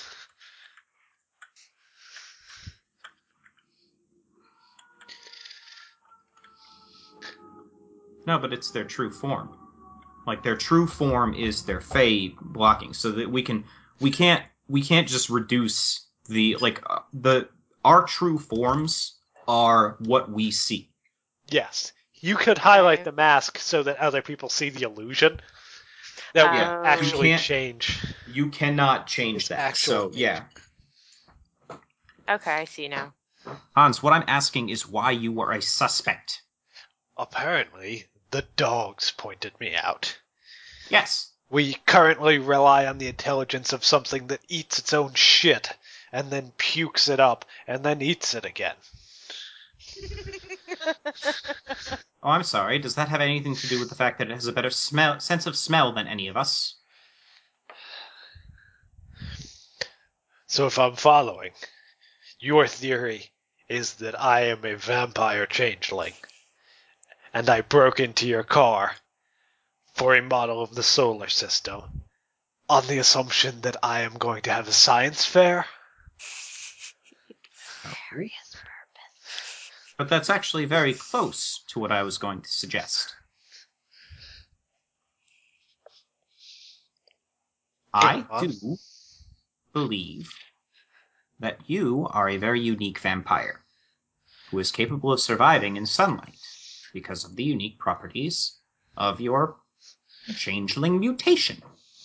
No, but it's their true form. Like, their true form is their Fae blocking, so that we can... We can't... We can't just reduce the... Like, uh, the... Our true forms are what we see. Yes. You could highlight Okay. the mask so that other people see the illusion. That would Yeah. actually You can't- change. You cannot change It's that. actual So, yeah. Okay, I see now. Hans, what I'm asking is why you were a suspect. Apparently, the dogs pointed me out. Yes. We currently rely on the intelligence of something that eats its own shit, and then pukes it up, and then eats it again. Oh, I'm sorry. Does that have anything to do with the fact that it has a better smell, sense of smell than any of us? So if I'm following, your theory is that I am a vampire changeling, and I broke into your car for a model of the solar system on the assumption that I am going to have a science fair? But that's actually very close to what I was going to suggest. I do believe that you are a very unique vampire who is capable of surviving in sunlight because of the unique properties of your changeling mutation.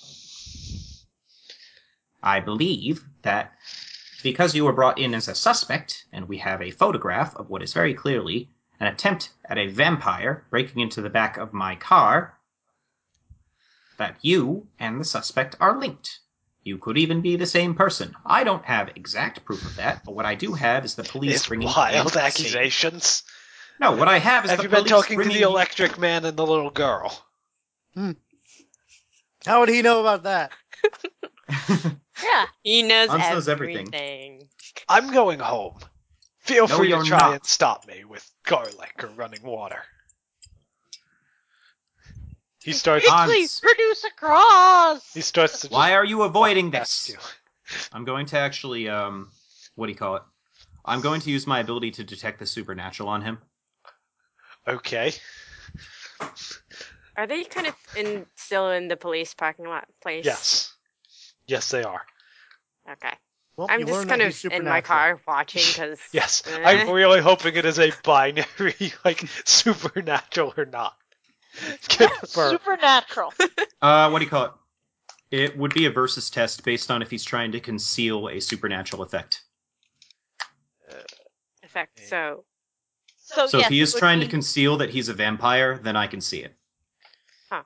I believe that because you were brought in as a suspect, and we have a photograph of what is very clearly an attempt at a vampire breaking into the back of my car, that you and the suspect are linked. You could even be the same person. I don't have exact proof of that, but what I do have is the police It's bringing wild in a accusations. No, what I have is Have the you been police talking to bringing the electric man and the little girl? How would he know about that? Yeah. He knows Hans everything. knows everything. I'm going home. Feel No, free to you're try not. and stop me with garlic or running water. He starts. Hans. Please produce a cross. He starts to. Just Why are you avoiding walk past this? you. I'm going to actually, um, what do you call it? I'm going to use my ability to detect the supernatural on him. Okay. Are they kind of in still in the police parking lot place? Yes. Yes, they are. Okay. Well, I'm you just learn kind that of he's in my supernatural. car watching because. Yes. Eh. I'm really hoping it is a binary, like, supernatural or not. Confirm. Supernatural. Uh, what do you call it? It would be a versus test based on if he's trying to conceal a supernatural effect. Effect. So. So, So yes, if he it is would trying be- to conceal that he's a vampire, then I can see it. Huh.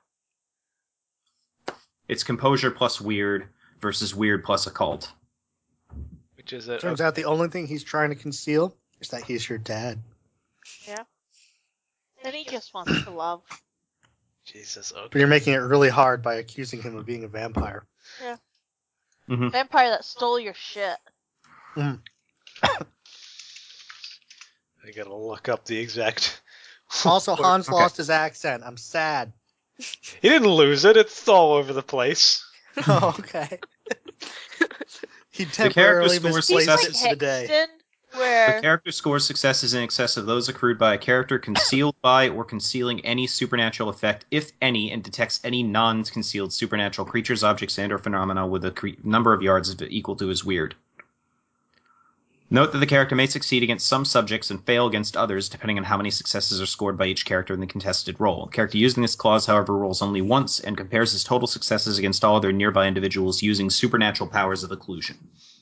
It's composure plus weird versus weird plus occult. Which is it? Turns out the only thing he's trying to conceal is that he's your dad. Yeah. And he just wants to love. Jesus, But okay. you're making it really hard by accusing him of being a vampire. Mhm. Vampire that stole your shit. Mm. I gotta look up the exact. Also, Hans Okay. lost his accent. I'm sad. He didn't lose it. It's all over the place. Oh, okay. He character temporarily scores He's misplaced like it successes. for the day. Hexton, The where character scores successes in excess of those accrued by a character concealed by or concealing any supernatural effect, if any, and detects any non-concealed supernatural creatures, objects, and or phenomena with a cre- number of yards equal to his weird. Note that the character may succeed against some subjects and fail against others, depending on how many successes are scored by each character in the contested roll. The character using this clause, however, rolls only once and compares his total successes against all other nearby individuals using supernatural powers of occlusion.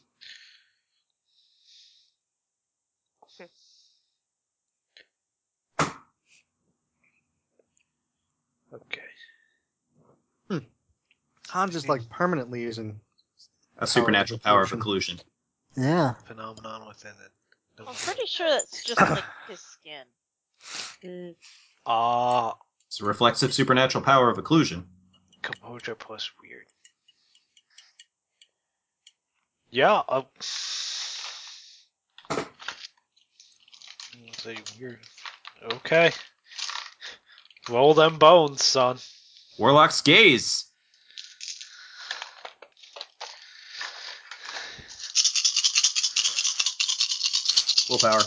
Okay. Hans is like permanently using A supernatural power of occlusion. occlusion. Yeah. Phenomenon within it. I'm pretty sure that's just like his skin. Mm. Uh, It's a reflexive supernatural power of occlusion. composure plus weird. Yeah. Uh, say weird. Okay. Roll them bones, son. Warlock's Gaze! Willpower.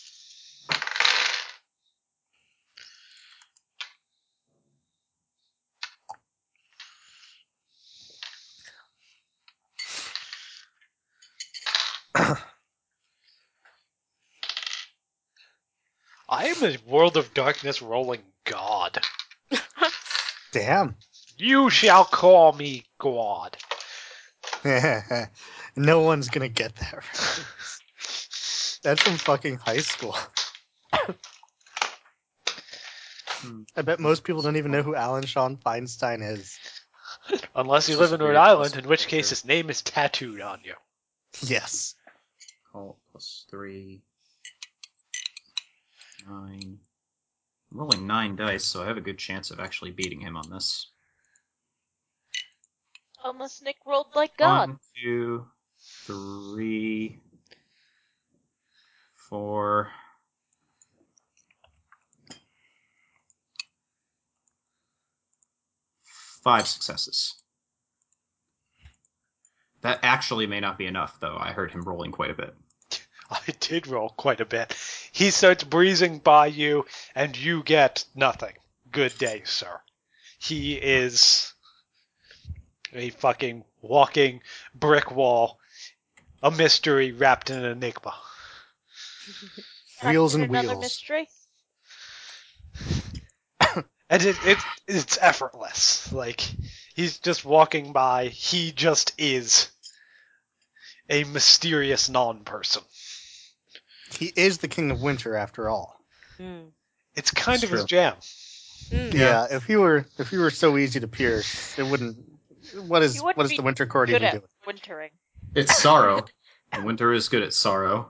I am a World of Darkness rolling god. Damn. You shall call me God. No one's gonna get that reference. That's from fucking high school. I bet most people don't even know who Alan Sean Feinstein is. Unless you This live is in a Rhode weird Island, plus in which four. case his name is tattooed on you. Yes. Call plus three. Nine. I'm rolling nine dice, so I have a good chance of actually beating him on this. Unless Nick rolled like God. One, two, three, four. Five successes. That actually may not be enough, though. I heard him rolling quite a bit. I did roll quite a bit. He starts breezing by you, and you get nothing. Good day, sir. He is a fucking walking brick wall, a mystery wrapped in an enigma. Wheels Back to and another wheels. mystery. And it, it it's effortless. Like, he's just walking by. He just is a mysterious non-person. He is the King of Winter after all. Mm. It's kind It's of his true. jam. Mm. Yeah. if he were if he were so easy to pierce, it wouldn't what is He wouldn't what is be the Winter Court Good even at doing? wintering. It's sorrow. And Winter is good at sorrow.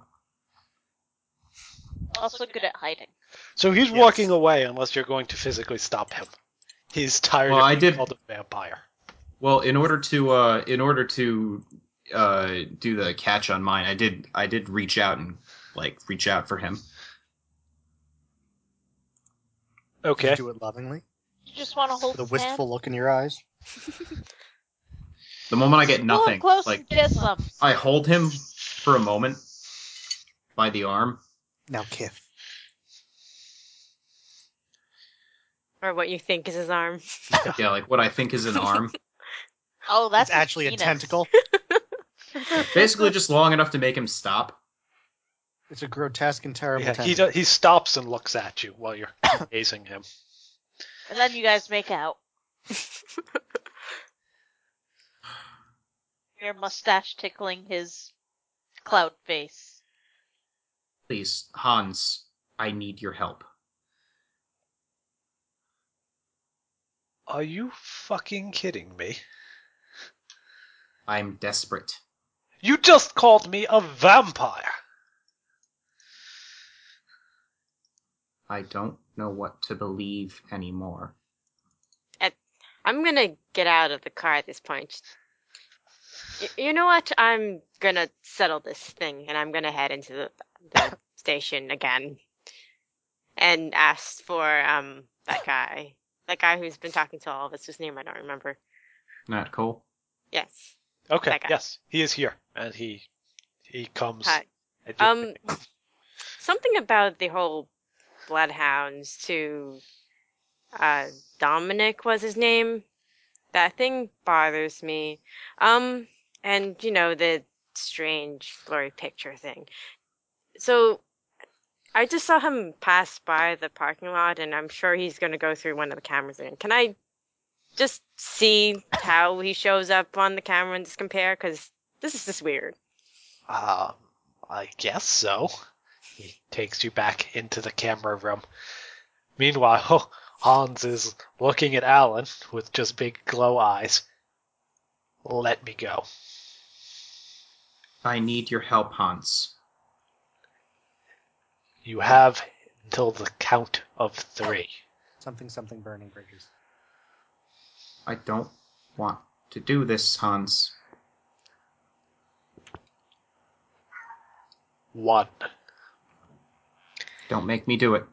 Also good at hiding. So he's Yes. walking away unless you're going to physically stop him. He's tired Well, of I being did- called a vampire. Well, in order to uh, in order to uh, do the catch on mine, I did I did reach out and like reach out for him. Did Okay. you do it lovingly? You just want to hold With a his wistful hand. look in your eyes? The moment I get Pull him nothing, close like and kiss him. I hold him for a moment by the arm. Now kiss. Or what you think is his arm. Yeah, like what I think is an arm. Oh, that's It's his actually a penis. tentacle. Basically just long enough to make him stop. It's a grotesque and terrible Yeah, he tentacle. do, he stops and looks at you while you're gazing him. And then you guys make out. Your mustache tickling his cloud face. Please, Hans, I need your help. Are you fucking kidding me? I'm desperate. You just called me a vampire. I don't know what to believe anymore. I'm gonna get out of the car at this point. Y- you know what? I'm gonna settle this thing, and I'm gonna head into the, the station again, and ask for um that guy, that guy who's been talking to all of us. Whose name I don't remember. Not Cole. Yes. Okay, That guy. yes, he is here, and he he comes. Hi. at your- Um, something about the whole bloodhounds to uh Dominic was his name. That thing bothers me. Um, and you know the strange blurry picture thing. So I just saw him pass by the parking lot, and I'm sure he's gonna go through one of the cameras again. Can I just see how he shows up on the camera and just compare? Because this is just weird. Uh, I guess so. He takes you back into the camera room. Meanwhile, Hans is looking at Alan with just big glow eyes. Let me go. I need your help, Hans. You have until the count of three. Something, something, burning bridges. I don't want to do this, Hans. One. Don't make me do it.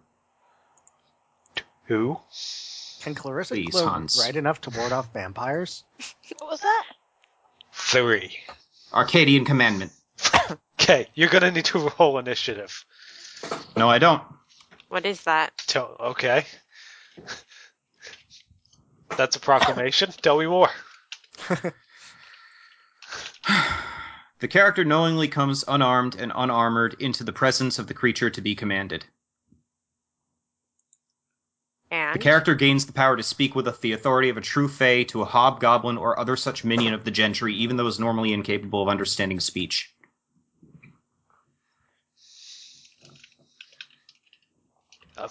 Two. Can Clarissa Please, glow Hans. bright enough to ward off vampires? What was that? Three. Arcadian commandment. Okay, you're gonna need to roll initiative. No, I don't. What is that? Tell, okay. That's a proclamation. Tell me more. The character knowingly comes unarmed and unarmored into the presence of the creature to be commanded. And The character gains the power to speak with the authority of a true fae to a hobgoblin or other such minion of the gentry, even though is normally incapable of understanding speech. Uh,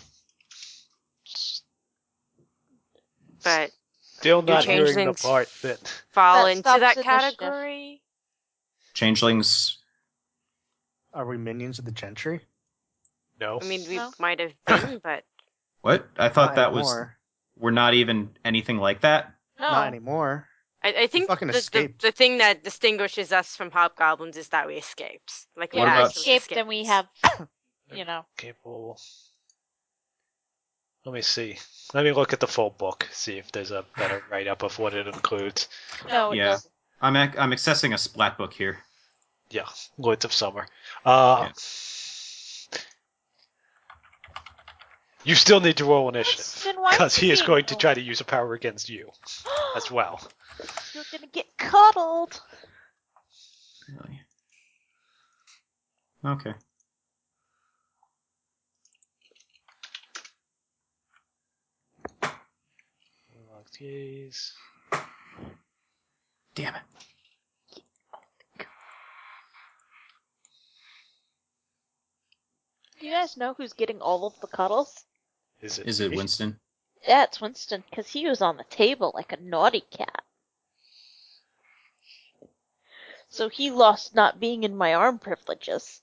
but Still Do not hearing the changelings part that. fall That into stops that initiative. category? Changelings. Are we minions of the gentry? No. I mean, we No. might have been, but What? I thought Not that was. anymore. We're not even anything like that? No. Not anymore. I, I think fucking the, the escaped. the thing that distinguishes us from hobgoblins is that we escaped. Like we Yeah, What we about- actually escaped and we have, you know. Capable. Let me see. Let me look at the full book, see if there's a better write-up of what it includes. No, it Yeah. doesn't. I'm ac- I'm accessing a splat book here. Yeah, Lords of Summer. Uh, You still need to roll initiative, Then why because he is did going to we- try to use a power against you as well. You're gonna get cuddled. Really? Okay. Locked gaze. Damn it. Do you guys know who's getting all of the cuddles? Is it? Is it me? Winston? Yeah, it's Winston, because he was on the table like a naughty cat. So he lost not being in my arm privileges.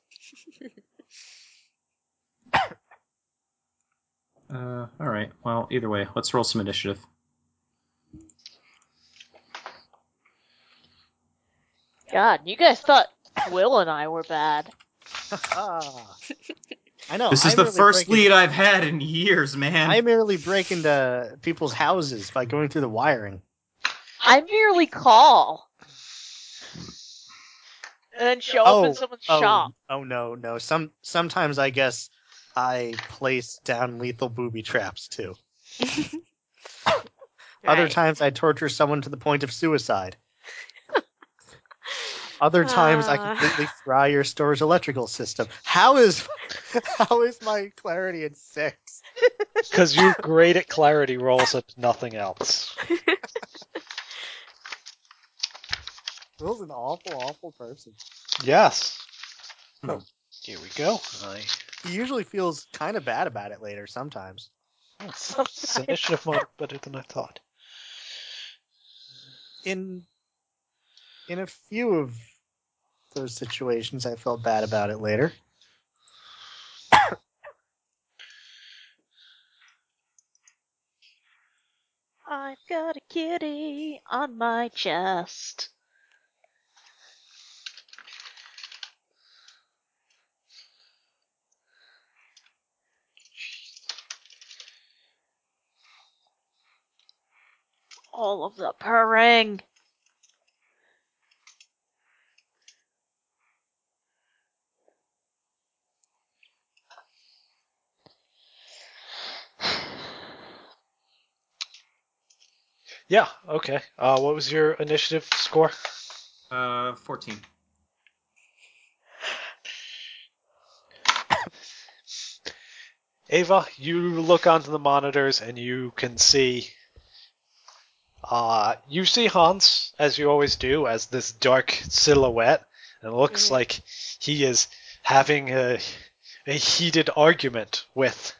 Uh, alright. Well, either way, let's roll some initiative. God, you guys thought Will and I were bad. Ah. I know. This is I the merely first break into- lead I've had in years, man. I merely break into people's houses by going through the wiring. I merely call. And then show up in someone's oh, shop. oh no, no. Some sometimes I guess I place down lethal booby traps too. Other Right. times I torture someone to the point of suicide. Other times I Ah. completely fry your store's electrical system. How is how is my clarity at six? Because you're great at clarity rolls and nothing else. Will's an awful, awful person. Yes. Hmm. Here we go. I. He usually feels kind of bad about it later sometimes. This initiative might be better than I thought. In in a few of those situations, I felt bad about it later. got a kitty on my chest. All of the purring. Yeah, okay. Uh, what was your initiative score? Uh, fourteen. Ava, you look onto the monitors and you can see. Uh, you see Hans, as you always do, as this dark silhouette. And it looks Mhm. like he is having a, a heated argument with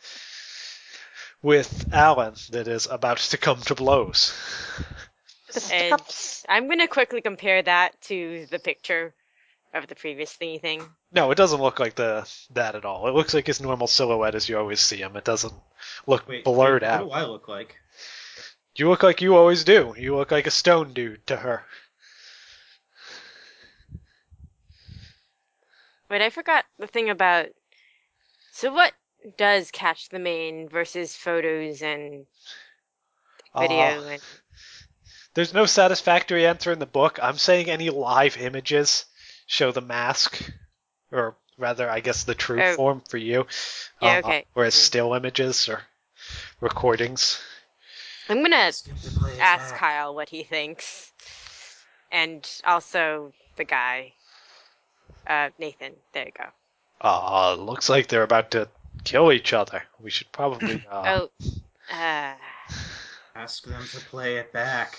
with Alan that is about to come to blows. And Steps. I'm gonna quickly compare that to the picture of the previous thingy thing. No, it doesn't look like the that at all. It looks like his normal silhouette as you always see him. It doesn't look Wait, blurred wait, out. what do I look like? You look like you always do. You look like a stone dude to her. But I forgot the thing about. So what does catch the main versus photos and video Uh, and there's no satisfactory answer in the book. I'm saying any live images show the mask, or rather, I guess the true Oh. form for you. Yeah, Uh, okay. Whereas Mhm. still images or recordings. I'm gonna Skip the play ask back. Kyle what he thinks, and also the guy, uh, Nathan. There you go. Uh, looks like they're about to kill each other. We should probably. Uh, Oh, uh, Ask them to play it back.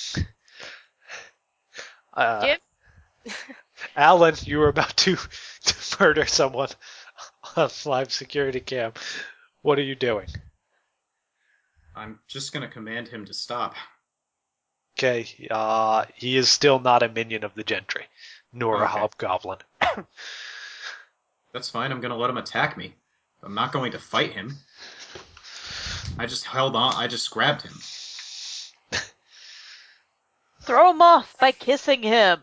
uh, Jim. Alan, you were about to, to murder someone on live security cam. What are you doing? I'm just gonna command him to stop. Okay, uh, he is still not a minion of the Gentry, nor a Okay. hobgoblin. That's fine, I'm gonna let him attack me. I'm not going to fight him. I just held on, I just grabbed him. Throw him off by kissing him.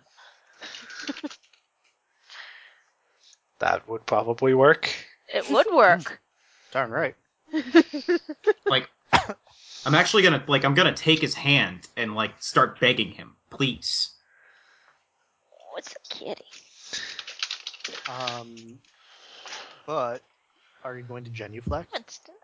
That would probably work. It would work. Darn right. Like, I'm actually gonna, like, I'm gonna take his hand and, like, start begging him. Please. Oh, it's a kitty. Um, but are you going to genuflect? Winston.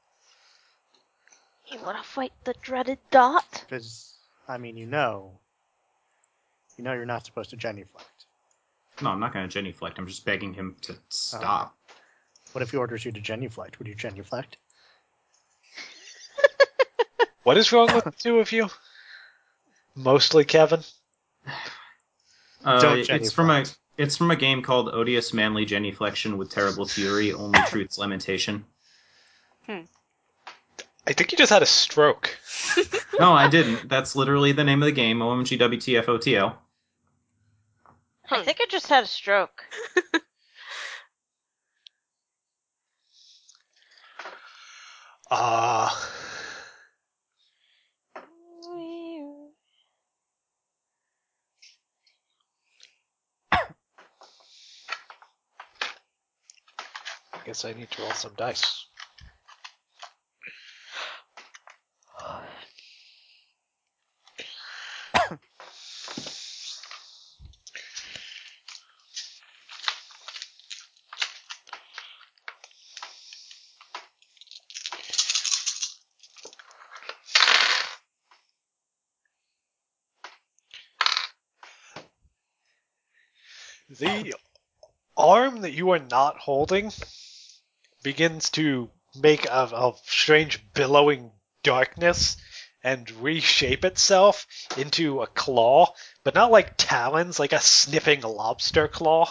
You wanna fight the dreaded Dot? Because I mean, you know, you know, you're not supposed to genuflect. No, I'm not gonna genuflect, I'm just begging him to stop. What if he orders you to genuflect? Would you genuflect? What is wrong with the two of you? Mostly Kevin. Uh, Don't it's from a genuflect. it's from a game called Odious Manly Genuflection with Terrible Fury, Only Truth's Lamentation. I think you just had a stroke. No, I didn't. That's literally the name of the game, O M G W T F O T L. I think I just had a stroke. Uh, I guess I need to roll some dice. The arm that you are not holding begins to make a, a strange billowing darkness and reshape itself into a claw, but not like talons, like a sniffing lobster claw.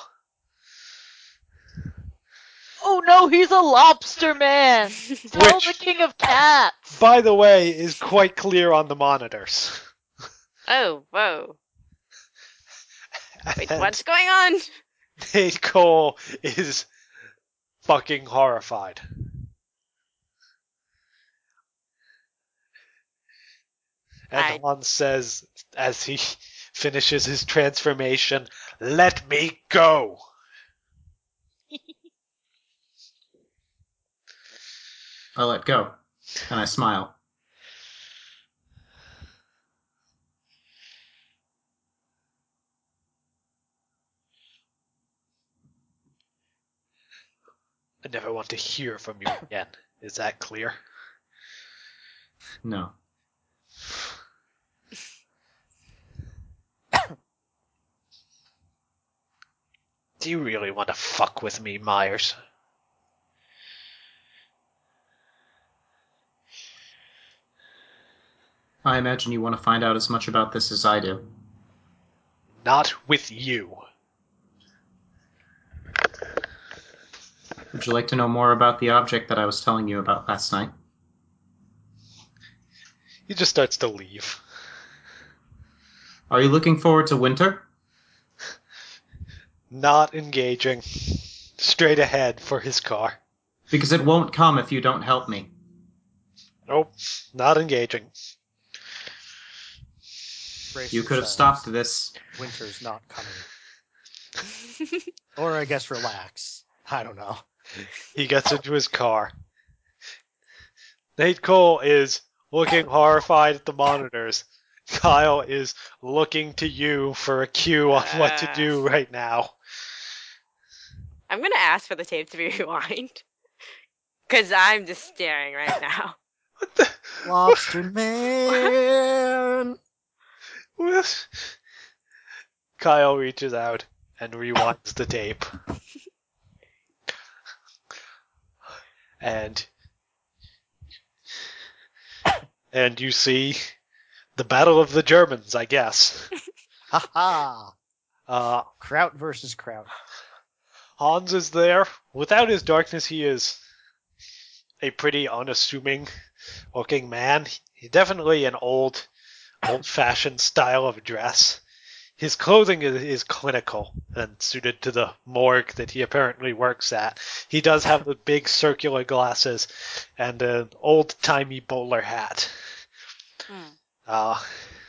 Oh no, he's a lobster man! Tell Which- the king of cats! By the way, is quite clear on the monitors. Oh, whoa. Wait, And what's going on? Nate Cole is fucking horrified. And I- Hans says, as he finishes his transformation, "Let me go!" I let go, and I smile. I never want to hear from you again. Is that clear? No. Do you really want to fuck with me, Myers? I imagine you want to find out as much about this as I do. Not with you. Would you like to know more about the object that I was telling you about last night? He just starts to leave. Are you looking forward to winter? Not engaging. Straight ahead for his car. Because it won't come if you don't help me. Nope. Not engaging. Brace You could have yourselves. stopped this. Winter's not coming. Or I guess relax. I don't know. He gets into his car. Nate Cole is looking horrified at the monitors. Kyle is looking to you for a cue on what to do right now. I'm gonna ask for the tape to be rewind. Cause I'm just staring right now. What the? Lobster Man! What? Kyle reaches out and rewinds the tape. And and you see the Battle of the Germans, I guess. Ha ha! Uh, Kraut versus Kraut. Hans is there. Without his darkness, he is a pretty unassuming looking man. He's definitely an old, old-fashioned style of dress. His clothing is, is clinical and suited to the morgue that he apparently works at. He does have the big circular glasses and an old-timey bowler hat. Hmm. Uh,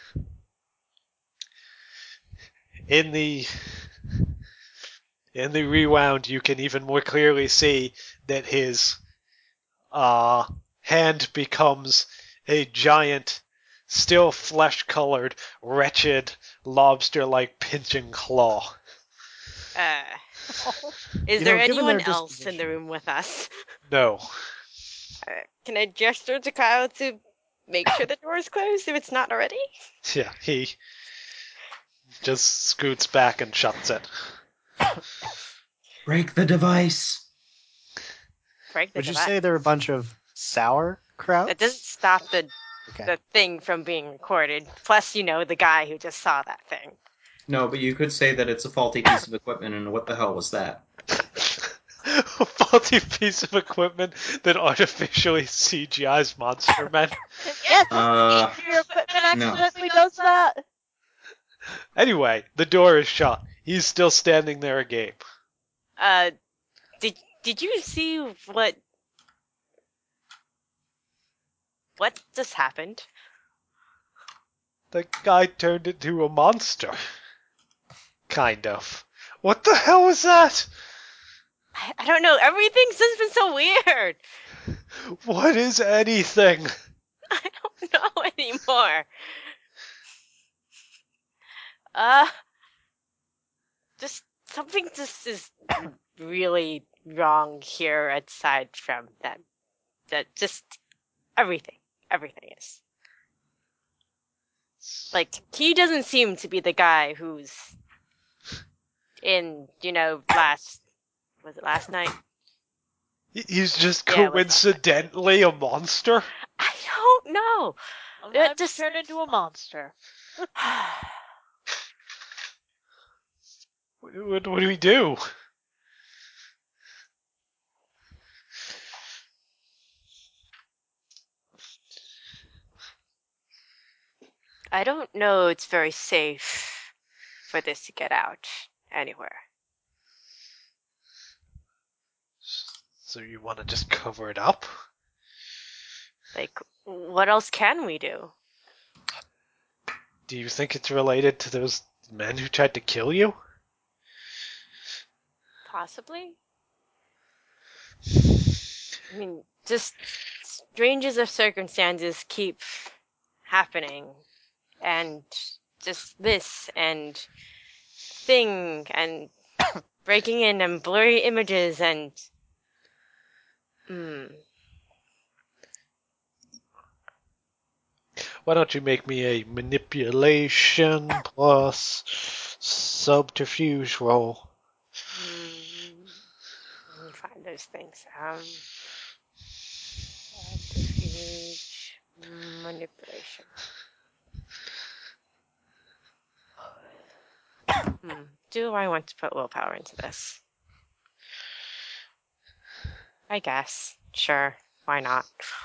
in the in the rewound, you can even more clearly see that his uh, hand becomes a giant, still flesh-colored, wretched, lobster-like pinching claw. Uh, is You there know, given anyone their else in the disposition- room with us? No. Uh, can I gesture to Kyle to make sure the door is closed if it's not already? Yeah, he just scoots back and shuts it. Break the device. Break the Would you device. say they're a bunch of sour Krauts? That doesn't stop the Okay. the thing from being recorded. Plus, you know, the guy who just saw that thing. No, but you could say that it's a faulty piece of equipment, and what the hell was that? A faulty piece of equipment that artificially C G Is monster men. Yes, Uh, if your equipment no. accidentally does that. Anyway, the door is shut. He's still standing there agape. Uh, did did you see what what just happened? The guy turned into a monster. Kind of. What the hell was that? I, I don't know. Everything's just been so weird. What is anything? I don't know anymore. Uh, just something just is really wrong here aside from that. That just everything, everything is. Like, he doesn't seem to be the guy who's in, you know, last, was it last night? He's just Yeah, it was last night. coincidentally a monster? I don't know. I'm It just just- turned into a monster. What, what, what do we do? I don't know it's very safe for this to get out anywhere. So you want to just cover it up? Like, what else can we do? Do you think it's related to those men who tried to kill you? Possibly. I mean, just stranges of circumstances keep happening, and just this and thing and breaking in and blurry images and hmm. Why don't you make me a manipulation plus subterfuge roll? Hmm. Let me find those things. Um, subterfuge, manipulation. Hmm. Do I want to put willpower into this? I guess. Sure. Why not?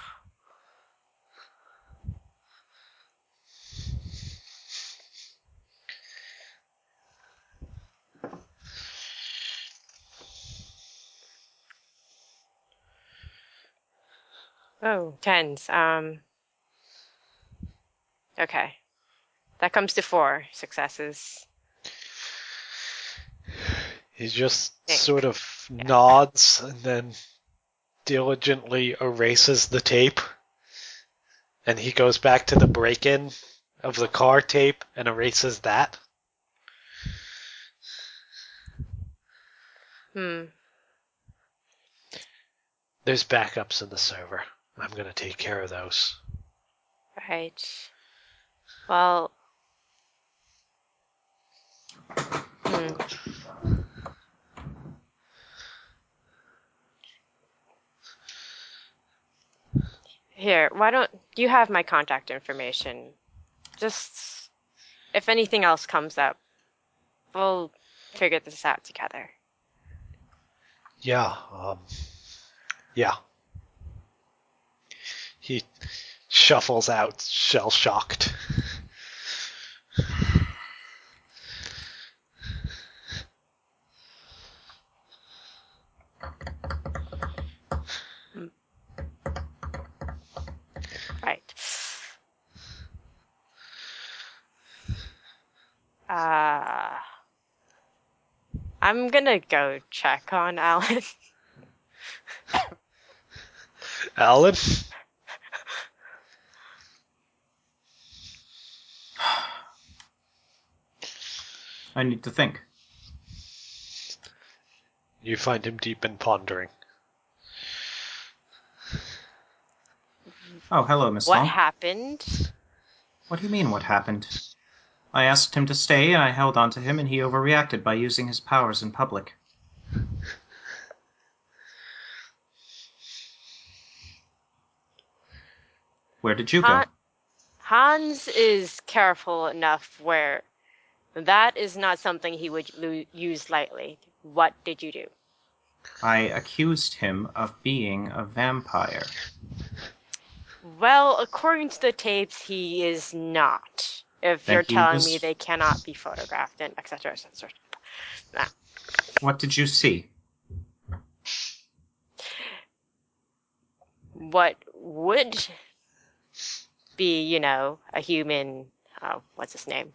Oh, tens. Um. Okay. That comes to four successes. He just Think. sort of nods and then diligently erases the tape. And he goes back to the break-in of the car tape and erases that. Hmm. There's backups in the server. I'm going to take care of those. Right. Well. Hmm. Here, why don't you have my contact information? Just if anything else comes up, we'll figure this out together. Yeah, um... Yeah. He shuffles out, shell-shocked. Right. Uh, I'm gonna go check on Alan. Alan? I need to think. You find him deep in pondering. Oh, hello, Miss What Long. happened? What do you mean, what happened? I asked him to stay, and I held on to him, and he overreacted by using his powers in public. Where did you go? Han- Hans is careful enough where that is not something he would lo- use lightly. What did you do? I accused him of being a vampire. Well, according to the tapes, he is not. If Then you're he telling was- me they cannot be photographed and et cetera, et cetera. Nah. What did you see? What would be, you know, a human, oh, what's his name?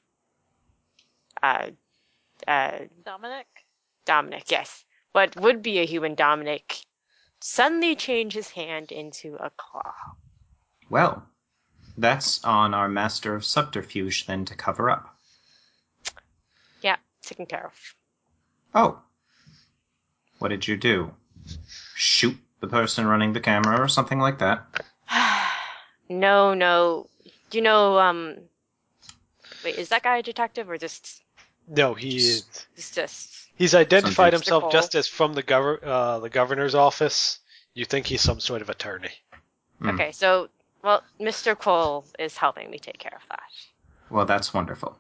Uh, uh, Dominic? Dominic, yes. What would be a human Dominic suddenly change his hand into a claw. Well, that's on our master of subterfuge then to cover up. Yeah, taken care of. Oh. What did you do? Shoot the person running the camera or something like that? no, no. Do you know, um, wait, is that guy a detective or just, No, he is. he's just, He's identified Some himself Cole. just as from the gov- uh, the governor's office. You think he's some sort of attorney. Hmm. okay, so, well, Mister Cole is helping me take care of that. Well, that's wonderful.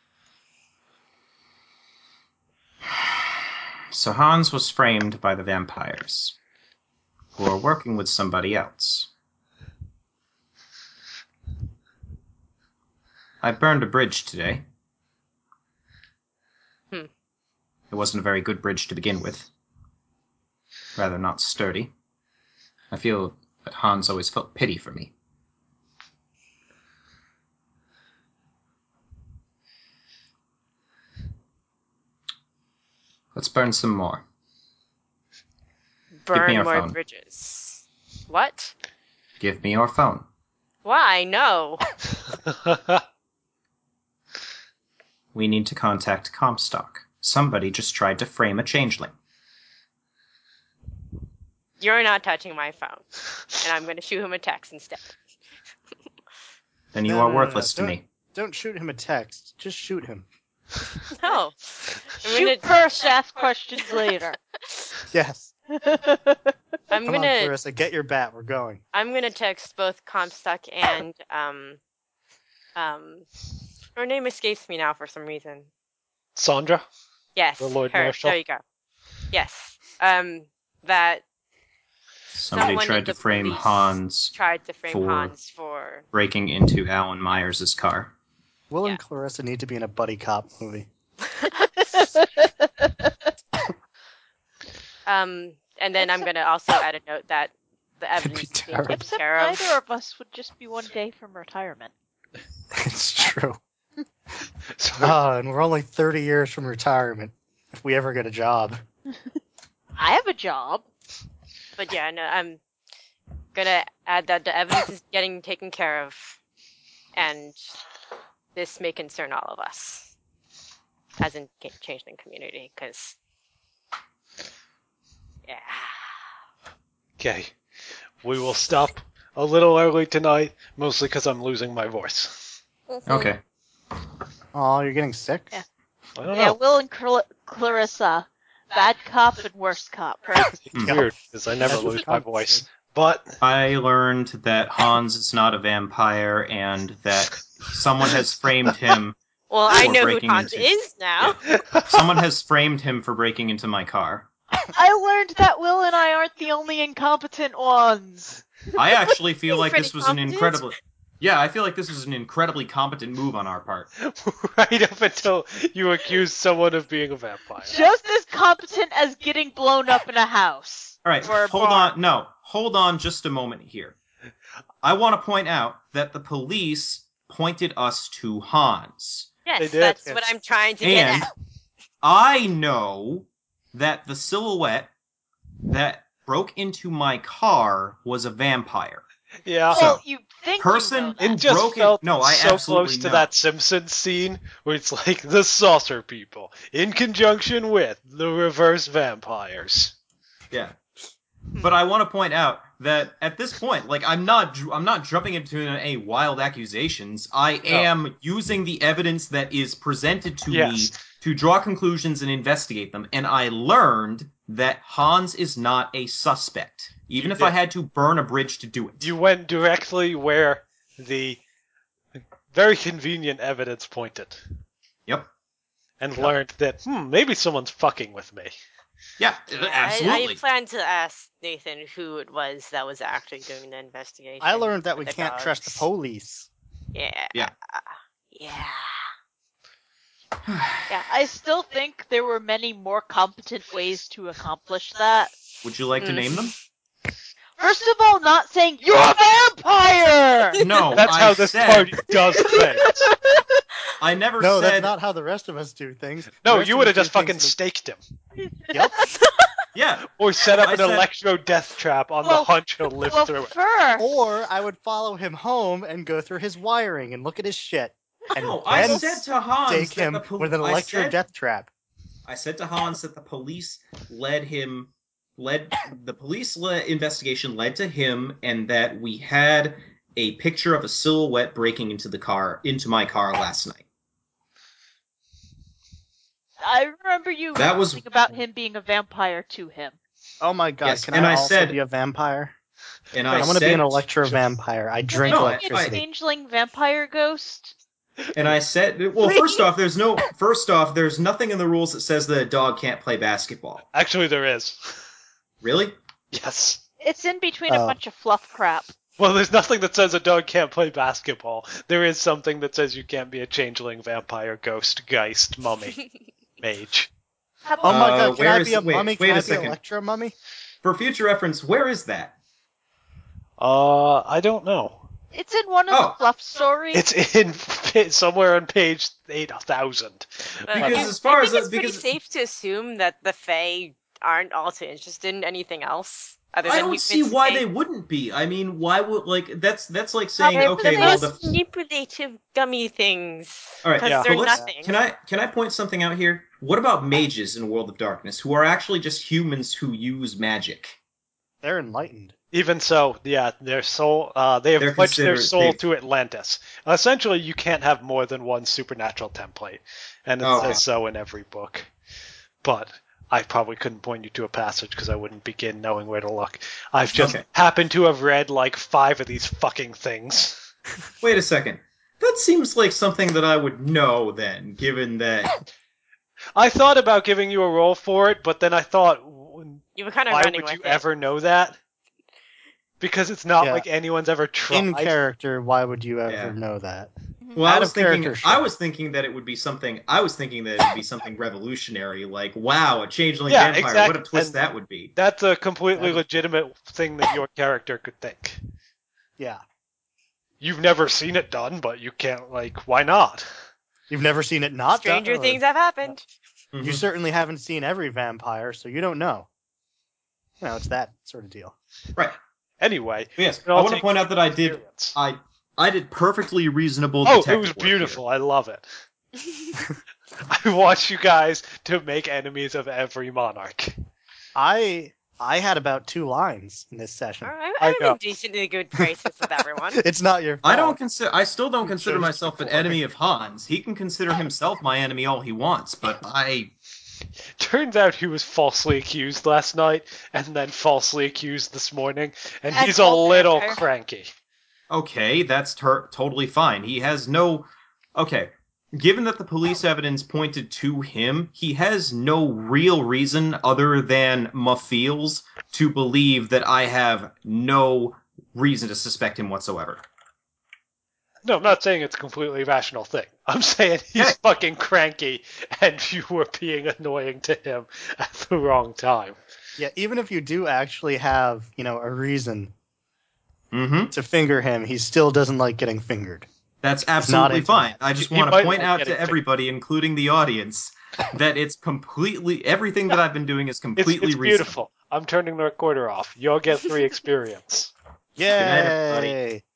So Hans was framed by the vampires, who are working with somebody else. I burned a bridge today. Hmm. It wasn't a very good bridge to begin with. Rather not sturdy. I feel that Hans always felt pity for me. Let's burn some more. Burn your more phone. bridges. What? Give me your phone. Why? No. We need to contact Comstock. Somebody just tried to frame a changeling. You're not touching my phone. And I'm going to shoot him a text instead. Then you No, are no, no, worthless no. to me. Don't shoot him a text. Just shoot him. No. I'm Shoot gonna, first, ask questions later. Yes. I'm Come on, gonna, Clarissa, get your bat. We're going. I'm gonna text both Comstock and, um, um, her name escapes me now for some reason. Sandra? Yes, The Lord her. Marshal? There you go. Yes. Um, that Somebody someone in tried to the frame police Hans tried to frame for- Hans for. breaking into Alan Myers' car. Will Yeah. and Clarissa need to be in a buddy cop movie. Um, and then I'm Except- gonna also add a note that the That'd be evidence is being terrible. taken Except care of. neither of us would just be one day from retirement. It's true. So, Oh, and we're only thirty years from retirement. If we ever get a job. I have a job. But yeah, no, I'm gonna add that the evidence is getting taken care of, and this may concern all of us as in ca- changeling community, because yeah, okay. We will stop a little early tonight, mostly because I'm losing my voice. Okay. Oh, you're getting sick? Yeah. I don't Yeah, know. Will and Cl- Clarissa. Bad cop and worst cop, right? It's Yeah. weird, because I never That's what lose my Tom voice. said. But I learned that Hans is not a vampire and that someone has framed him. Well, I Or know who breaking Hans into- is now. Someone has framed him for breaking into my car. I learned that Will and I aren't the only incompetent ones. I actually feel He's like this pretty was an competent. incredibly. Yeah, I feel like this was an incredibly competent move on our part. right up until you accused someone of being a vampire. Just as competent as getting blown up in a house. All right, Or a hold bar. on. No, hold on just a moment here. I want to point out that the police pointed us to Hans. Yes, They did. that's Yes. what I'm trying to get And at. I know that the silhouette that broke into my car was a vampire. Yeah. So, Well, you think person you know It that. just broken- felt no, I so absolutely close to know. that Simpsons scene where it's like the saucer people in conjunction with the reverse vampires. Yeah. But I want to point out that at this point, like I'm not, ju- I'm not jumping into any wild accusations. I am using the evidence that is presented to Yes. me to draw conclusions and investigate them. And I learned that Hans is not a suspect, even You if I did. had to burn a bridge to do it. You went directly where the very convenient evidence pointed Yep. and learned that, hmm, maybe someone's fucking with me. Yeah, Yeah, I, absolutely. I plan to ask Nathan who it was that was actually doing the investigation. I learned that for we the can't trust the dogs. police. Yeah. Yeah. Yeah. Yeah, I still think there were many more competent ways to accomplish that. Would you like to Mm. name them? First of all, not saying you're a vampire. No, That's I how this said, party does things. I never No, said. that's not how the rest of us do things. The No, rest you of would have us do just fucking things in staked him. a- Yep. Yeah, Or set up I an said- electro death trap on Well- the hunch he'll live Well, through it. first, Or I would follow him home and go through his wiring and look at his shit. And no, I then said to Hans stake that him the pol- with an I electro said- death trap. I said to Hans that the police led him, led the police le- investigation led to him, and that we had a picture of a silhouette breaking into the car, into my car last night. I remember you That was- talking about him being a vampire to him. Oh my god, Yes, can and I, I also said- be a vampire? And I I want to said, be an electro vampire. I drink No, I- Can you be a electricity. changeling vampire ghost. and I said, well, first off, there's no, first off, there's nothing in the rules that says that a dog can't play basketball. Actually, there is. Really? Yes. It's in between Oh. a bunch of fluff crap. Well, there's nothing that says a dog can't play basketball. There is something that says you can't be a changeling, vampire, ghost, geist, mummy, mage. How Oh about my Uh, god, can where I is- be a wait, mummy? wait Can a I be an second. electro mummy? For future reference, where is that? Uh, I don't know. It's in one of Oh. the fluff stories. It's in somewhere on page eight thousand. But Because I- as far I as think uh, it's pretty because safe to assume that the Fae aren't also interested in anything else other I than don't humans. see why They- they wouldn't be. I mean, why would like that's that's like saying They're okay, the well most the manipulative gummy things. all right, Because Yeah. they're but let's- nothing. Can I can I point something out here? What about mages in World of Darkness, who are actually just humans who use magic? They're enlightened. Even so, yeah, their soul, uh, they have They're pledged their considered- soul they- to Atlantis. Essentially, you can't have more than one supernatural template, and it Okay. says so in every book. But I probably couldn't point you to a passage because I wouldn't begin knowing where to look. I've just Okay. happened to have read like five of these fucking things. Wait a second. That seems like something that I would know then, given that. I thought about giving you a roll for it, but then I thought, w- You were kind of why running would with you it. ever know that? Because it's not Yeah. like anyone's ever tried. In character, why would you ever Yeah. know that? Well, I Out was of thinking. character, I sure. was thinking that it would be something. I was thinking that it would be something revolutionary, like wow, a changeling Yeah, vampire. exact- What a twist and- that would be. That's a completely That is- legitimate thing that your character could think. Yeah. You've never seen it done, but you can't, like, why not? You've never seen it not done, Stranger or- things have happened. Mhm. You certainly haven't seen every vampire, so you don't know. You know, it's that sort of deal. Right. Anyway, But yes, it I all want to takes point out that I did. experience. I I did perfectly reasonable. Oh, it detective was work beautiful. I love it. I want you guys to make enemies of every monarch. I I had about two lines in this session. Alright, I I'm know. in decently good graces with everyone. It's not your here. fault. I don't consider. I still don't You consider chose myself an before. enemy of Hans. He can consider himself my enemy all he wants, but I. Turns out he was falsely accused last night, and then falsely accused this morning, and As he's a all little vampire. cranky. Okay, that's ter- totally fine. He has no. Okay, given that the police evidence pointed to him, he has no real reason other than Mafeels to believe that I have no reason to suspect him whatsoever. No, I'm not saying it's a completely rational thing. I'm saying he's Okay. fucking cranky, and you were being annoying to him at the wrong time. Yeah, even if you do actually have, you know, a reason Mm-hmm. to finger him, he still doesn't like getting fingered. That's not absolutely into fine. that. I just He want to might point like out getting to everybody, including the audience, that it's completely everything that I've been doing is It's, completely it's reasonable. beautiful. I'm turning the recorder off. You'll get three experience. Yay! night, everybody.